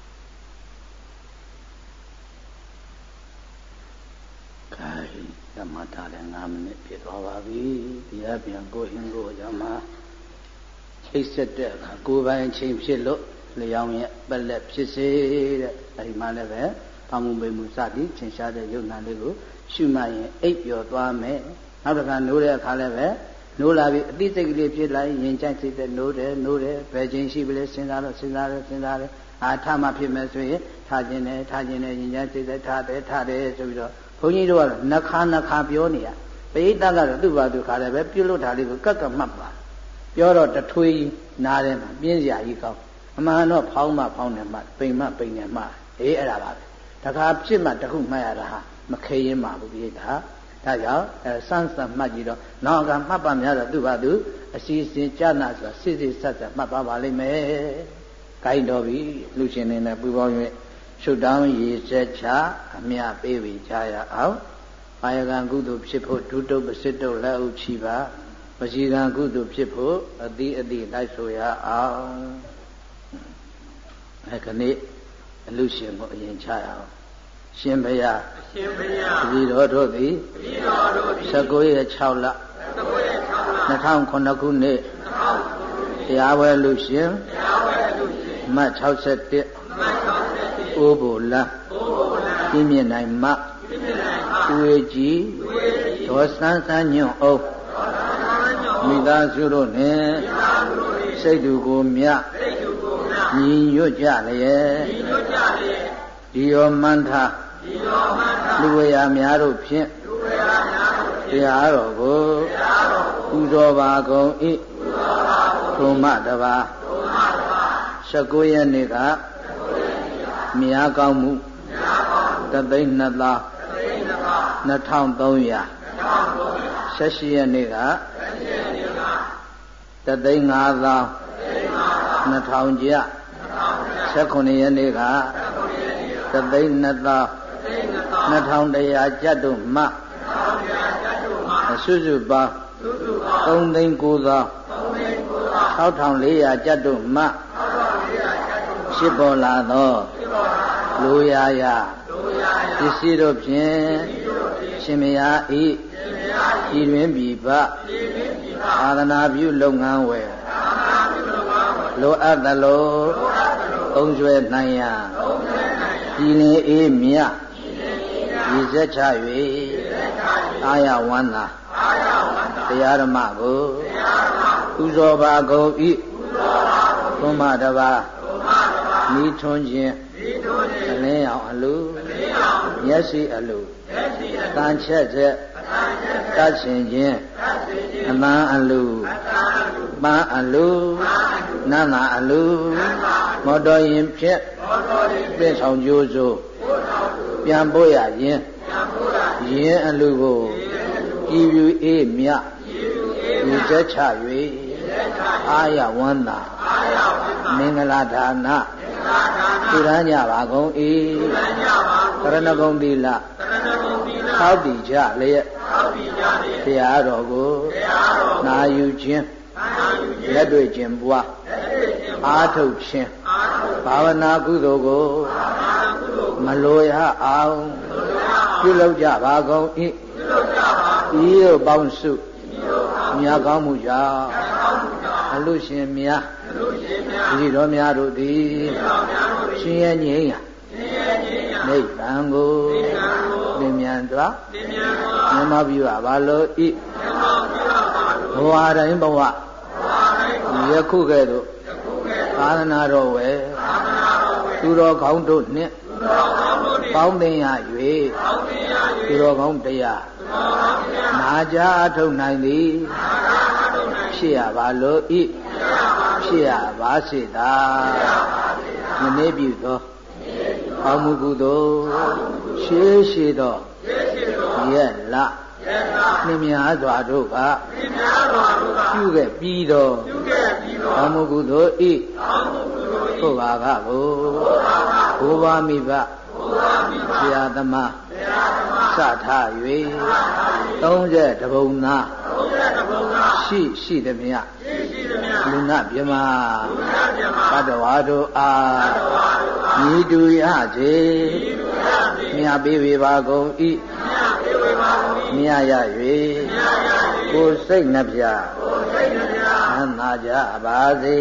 ခိုင်သမထလည်း၅မိနစ်ပြည့်သွားပါပြီဒီအပြင်ကိုဟင်းကိုရမှာချိတ်ဆက်တဲ့အခါကိုယ်ပိုင်ချိန်ဖြစ်လို့လျောင်းရဲ့ပလက်ဖြစ်စေတဲ့အဲဒီမှလည်းပဲဖောင်းမှုပိမှုစသည်သင်ရှားတဲ့ယုံနာလေးကိုရှုမှတ်ရင်အိပ်ပျော်သွားမယ်နောက်တစ်ခါနိုးတဲ့အခါလည်းပဲနိုးလာပြီးအတိစိတ်ကလေးဖြစ်လာရင်ရင်ကြိုက်စိတ်တဲ့နိုးတယ်နိုးတယ်ဘယ်ချင်းရှိပြီလဲစဉ်းစားတော့စဉ်းစားတယ်စဉ်းစားတယ်အာထမှဖြစ်မယ်ဆိုရင်ထားခြင်းနဲ့ထားခြင်းနဲ့ရင်ကြိုက်စိတ်တဲ့ထားတယ်ထားတယ်ဆိုပြီးတော့ဘုန်းကြီးတို့ကတော့နှခါနှခါပြောနေရပရိသတ်ကတော့သူ့ဘာသူခါတယ်ပဲပြုတ်လို့ထားလေးကိုကက်ကမှတ်ပါပြောတော့တထွေးနားထဲမှာပြင်းစရာကြီးကောင်းအမှန်တော့ဖောင်းမှဖောင်းတယ်မှပိန်မှပိန်တယ်မှအေးအဲ့ဒါပါပဲတခါဖြစ်မှတခုမှတ်ရတာဟာမခဲရင်မှဘူးပြိတ္တာဒါကြောင့်အဲစမ်းစမ်းမှတ်ကြည့်တော့နောက်ကမှတ်ပါများတော့သူ့ဘာသူအစီအစဉ်ကြနာဆိုတာစစ်စစ်ဆက်ဆက်မှတ်ပါပါလိမ့်မယ်။ဂိုင်းတော်ပြီလူရှင်နေနဲ့ပူပေါင်း၍ရှုတောင်းရည်စက်ချအမြပေးပြီးကြရအောင်။ဘာယကံကုသိုလ်ဖြစ်ဖို့ဒုတုပ္ပစစ်တုလက်ဥချီပါဝစီကံကုသိုလ်ဖြစ်ဖို့အတိအတိလိုက်ဆိုရအောင်။အခနေ့အလူရှင်ကိုအရင်ချရအောင်။ရှင်ဘုရားရှင်ဘုရားတပည့်တော်တို့သည်တပည့်တော်တို့သည်၁၉ရက်၆လ၁၉ရက်၆လ၂၀၀၇ခုနှစ်တရားဝဲလူရှင်တရားဝဲလူရှင်မတ်၆၁မတ်၆၁အိုးဘိုလန်းအိုးဘိုလန်းပြင်းမြင့်နိုင်မပြင်းမြင့်နိုင်မဦးဝေကြီးဦးဝေကြီးဒေါ်စန်းစန်းညွန့်အောင်ဒေါ်စန်းစန်းညွန့်မိသားစုတို့နှင့်မိသားစုတို့၏စိတ်တူကိုမြတ်စိတ်တူကိုမြတ်ညီညွတ်ကြလျက်ညီညွတ်ကြလျက်ဒီယောမန္ထာဒီယောမန္ထာလူဝေယများတို့ဖြင့်လူဝေယများတို့ဖြင့်တရားတော်ကိုတရားတော်ကိုပူဇော်ပါကုန်၏ပူဇော်ပါကုန်ထုံမတပါထုံမတပါ၁၉ရက်နေ့က၁၉ရက်နေ့ကမြားကောင်းမှုမြားကောင်းမှုတသိန်းနှစ်သောင်းတသိန်းနှစ်သောင်းနှစ်ထောင်သုံးရာနှစ်ထောင်သုံးရာ၁၈ရက်နေ့က၁၈ရက်နေ့ကတသိန်းငါးသောင်းတသိန်းငါးသောင်းနှစ်ထောင်ကျနှစ်ထောင်ကျ၁၉ရက်နေ့က၁၉ရက်နေ့ကတသိန်းနှစ်သောင်းတသိန်းနှစ်သောင်းနှစ်ထောင်တရာကျပ်တို့မှနှစ်ထောင်တရာကျပ်တို့မှစုစုပေါင်းစုစုပေါင်းသုံးသိန်းကိုးသောင်းသုံးသိန်းကိုးသောင်း၆ထောင်လေးရာကျပ်တို့မှ၆ထောင်လေးရာကျပ်တို့မှဖြစ်ပေါ်လာသောဖြစ်ပေါ်လာသောလိုရာရာလိုရာရာပစ္စည်းတို့ဖြင့်ရှင်မယားဤရှင်မယားဤတွင်ပြီပဤတွင်ပြီပသာသနာပြုလုပ်ငန်းဝယ်သာသနာပြုလုပ်ငန်းဝယ်လိုအပ်သလိုလိုအပ်သလိုသုံးဆွဲနိုင်ရန်သုံးဆွဲနိုင်ရန်ဒီလင်အေးမြတ်ဒီလင်အေးမြတ်ရည်စက်ချ၍ရည်စက်ချ၍အာရဝန္တာအာရဝန္တာတရားဓမ္မကိုတရားဓမ္မကိုပူဇော်ပါကုန်၏ပူဇော်ပါကုန်သုံးမတပါသုံးမတပါဤထွန်းခြင်းဤထွန်းခြင်းအလင်းအောင်အလူအလင်းအောင်မျက်စိအလူမျက်စိအလူတန်ချက်ချက်တန်ချက်ချက်တတ်ရှင်ခြင်းတတ်ရှင်ခြင်းအမှန်အလူအမှန်အလူပန်းအလူပန်းအလူနန္နာအလူနန္နာမောတော်ရင်ဖြင့်မောတော်ရင်ဖြင့်ဆောင်ကြိုးစို့ပို့ဆောင်ကြိုးပြန်ပို့ရခြင်းပြန်ပို့ရခြင်းအလူကိုကြည်ပြူအေးမြတ်ကြည်ပြူအေးမြတ်ချက်ချ၍အာရဝန္တာအာရဝန္တာမင်္ဂလာဒါနမင်္ဂလာဒါနသူရညပါကုန်၏သူရညပါကုန်တရဏဂုံသီလတရဏဂုံသီလသောက်တည်ကြလျက်သောက်တည်ကြလျက်တရားတော်ကိုတရားတော်ကိုနာယူခြင်းနာယူခြင်းလက်တွေ့ခြင်းပွားလက်တွေ့ခြင်းအာထုတ်ခြင်းအာထုတ်ဘာဝနာကုသိုလ်ကိုဘာဝနာကုသိုလ်ကိုမလိုရအောင်မလိုရအောင်ပြုလုပ်ကြပါကုန်၏ပြုလုပ်ကြပါကုန်၏ဤသို့ပေါင်းစုမြတ်ကောင်းမှုကြောင့်အလူရှင်များအလူရှင်များဒီတော်များတို့သည်ရှင်ရဲ့ငြိမ်းရာရှင်ရဲ့ငြိမ်းရာနိဗ္ဗာန်ကိုသင်မြန်စွာသင်မြန်စွာမြတ်မပြုရပါလို့ဤမြတ်မပြုရပါလို့ဘဝတိုင်းဘဝဘဝတိုင်းဘဝယခုကဲ့သို့ယခုကဲ့သို့သာသနာတော်ဝယ်သာသနာတော်ဝယ်သူတော်ကောင်းတို့နှင့်သူတော်ကောင်းတို့နှင့်ပေါင်းသင်ရ၍ပေါင်းသင်ရ၍သူတော်ကောင်းတရားနာကြအထုတ်နိုင်သည်ဖြစ်ရပါလို့ဤဖြစ်ရပါစေသာမနေ့ပြုသောကောင်းမှုကုသိုလ်ရှေးရှေးသောရက်လနှင်းများစွာတို့ကပြုခဲ့ပြီးသောကောင်းမှုကုသိုလ်ဤသို့ပါကကိုဘိုးဘမိဘဆရာသမားစထား၍သုံးချက်တဘုံသားရှိရှိသည်မြတ်လူနာမြမသတ္တဝါတို့အားဤတူရစေမြတ်ပေးဝေပါကုန်၏မြတ်ရ၍ကိုယ်စိတ်နှပြမ်းသာကြပါစေ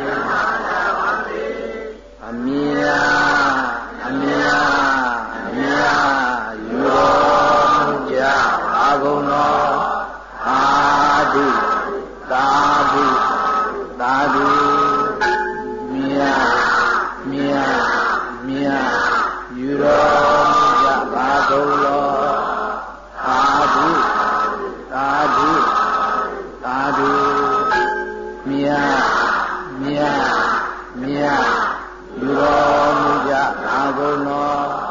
အမြာအမြာအမြာယူတော်မူကြပါကုန်သောသာဓုသာဓုသာဓုမြာမြာမြာယူတော်မူကြပါကုန်သောသာဓုသာဓုသာဓုမြာမြာမြာယူတော်မူကြပါကုန်သော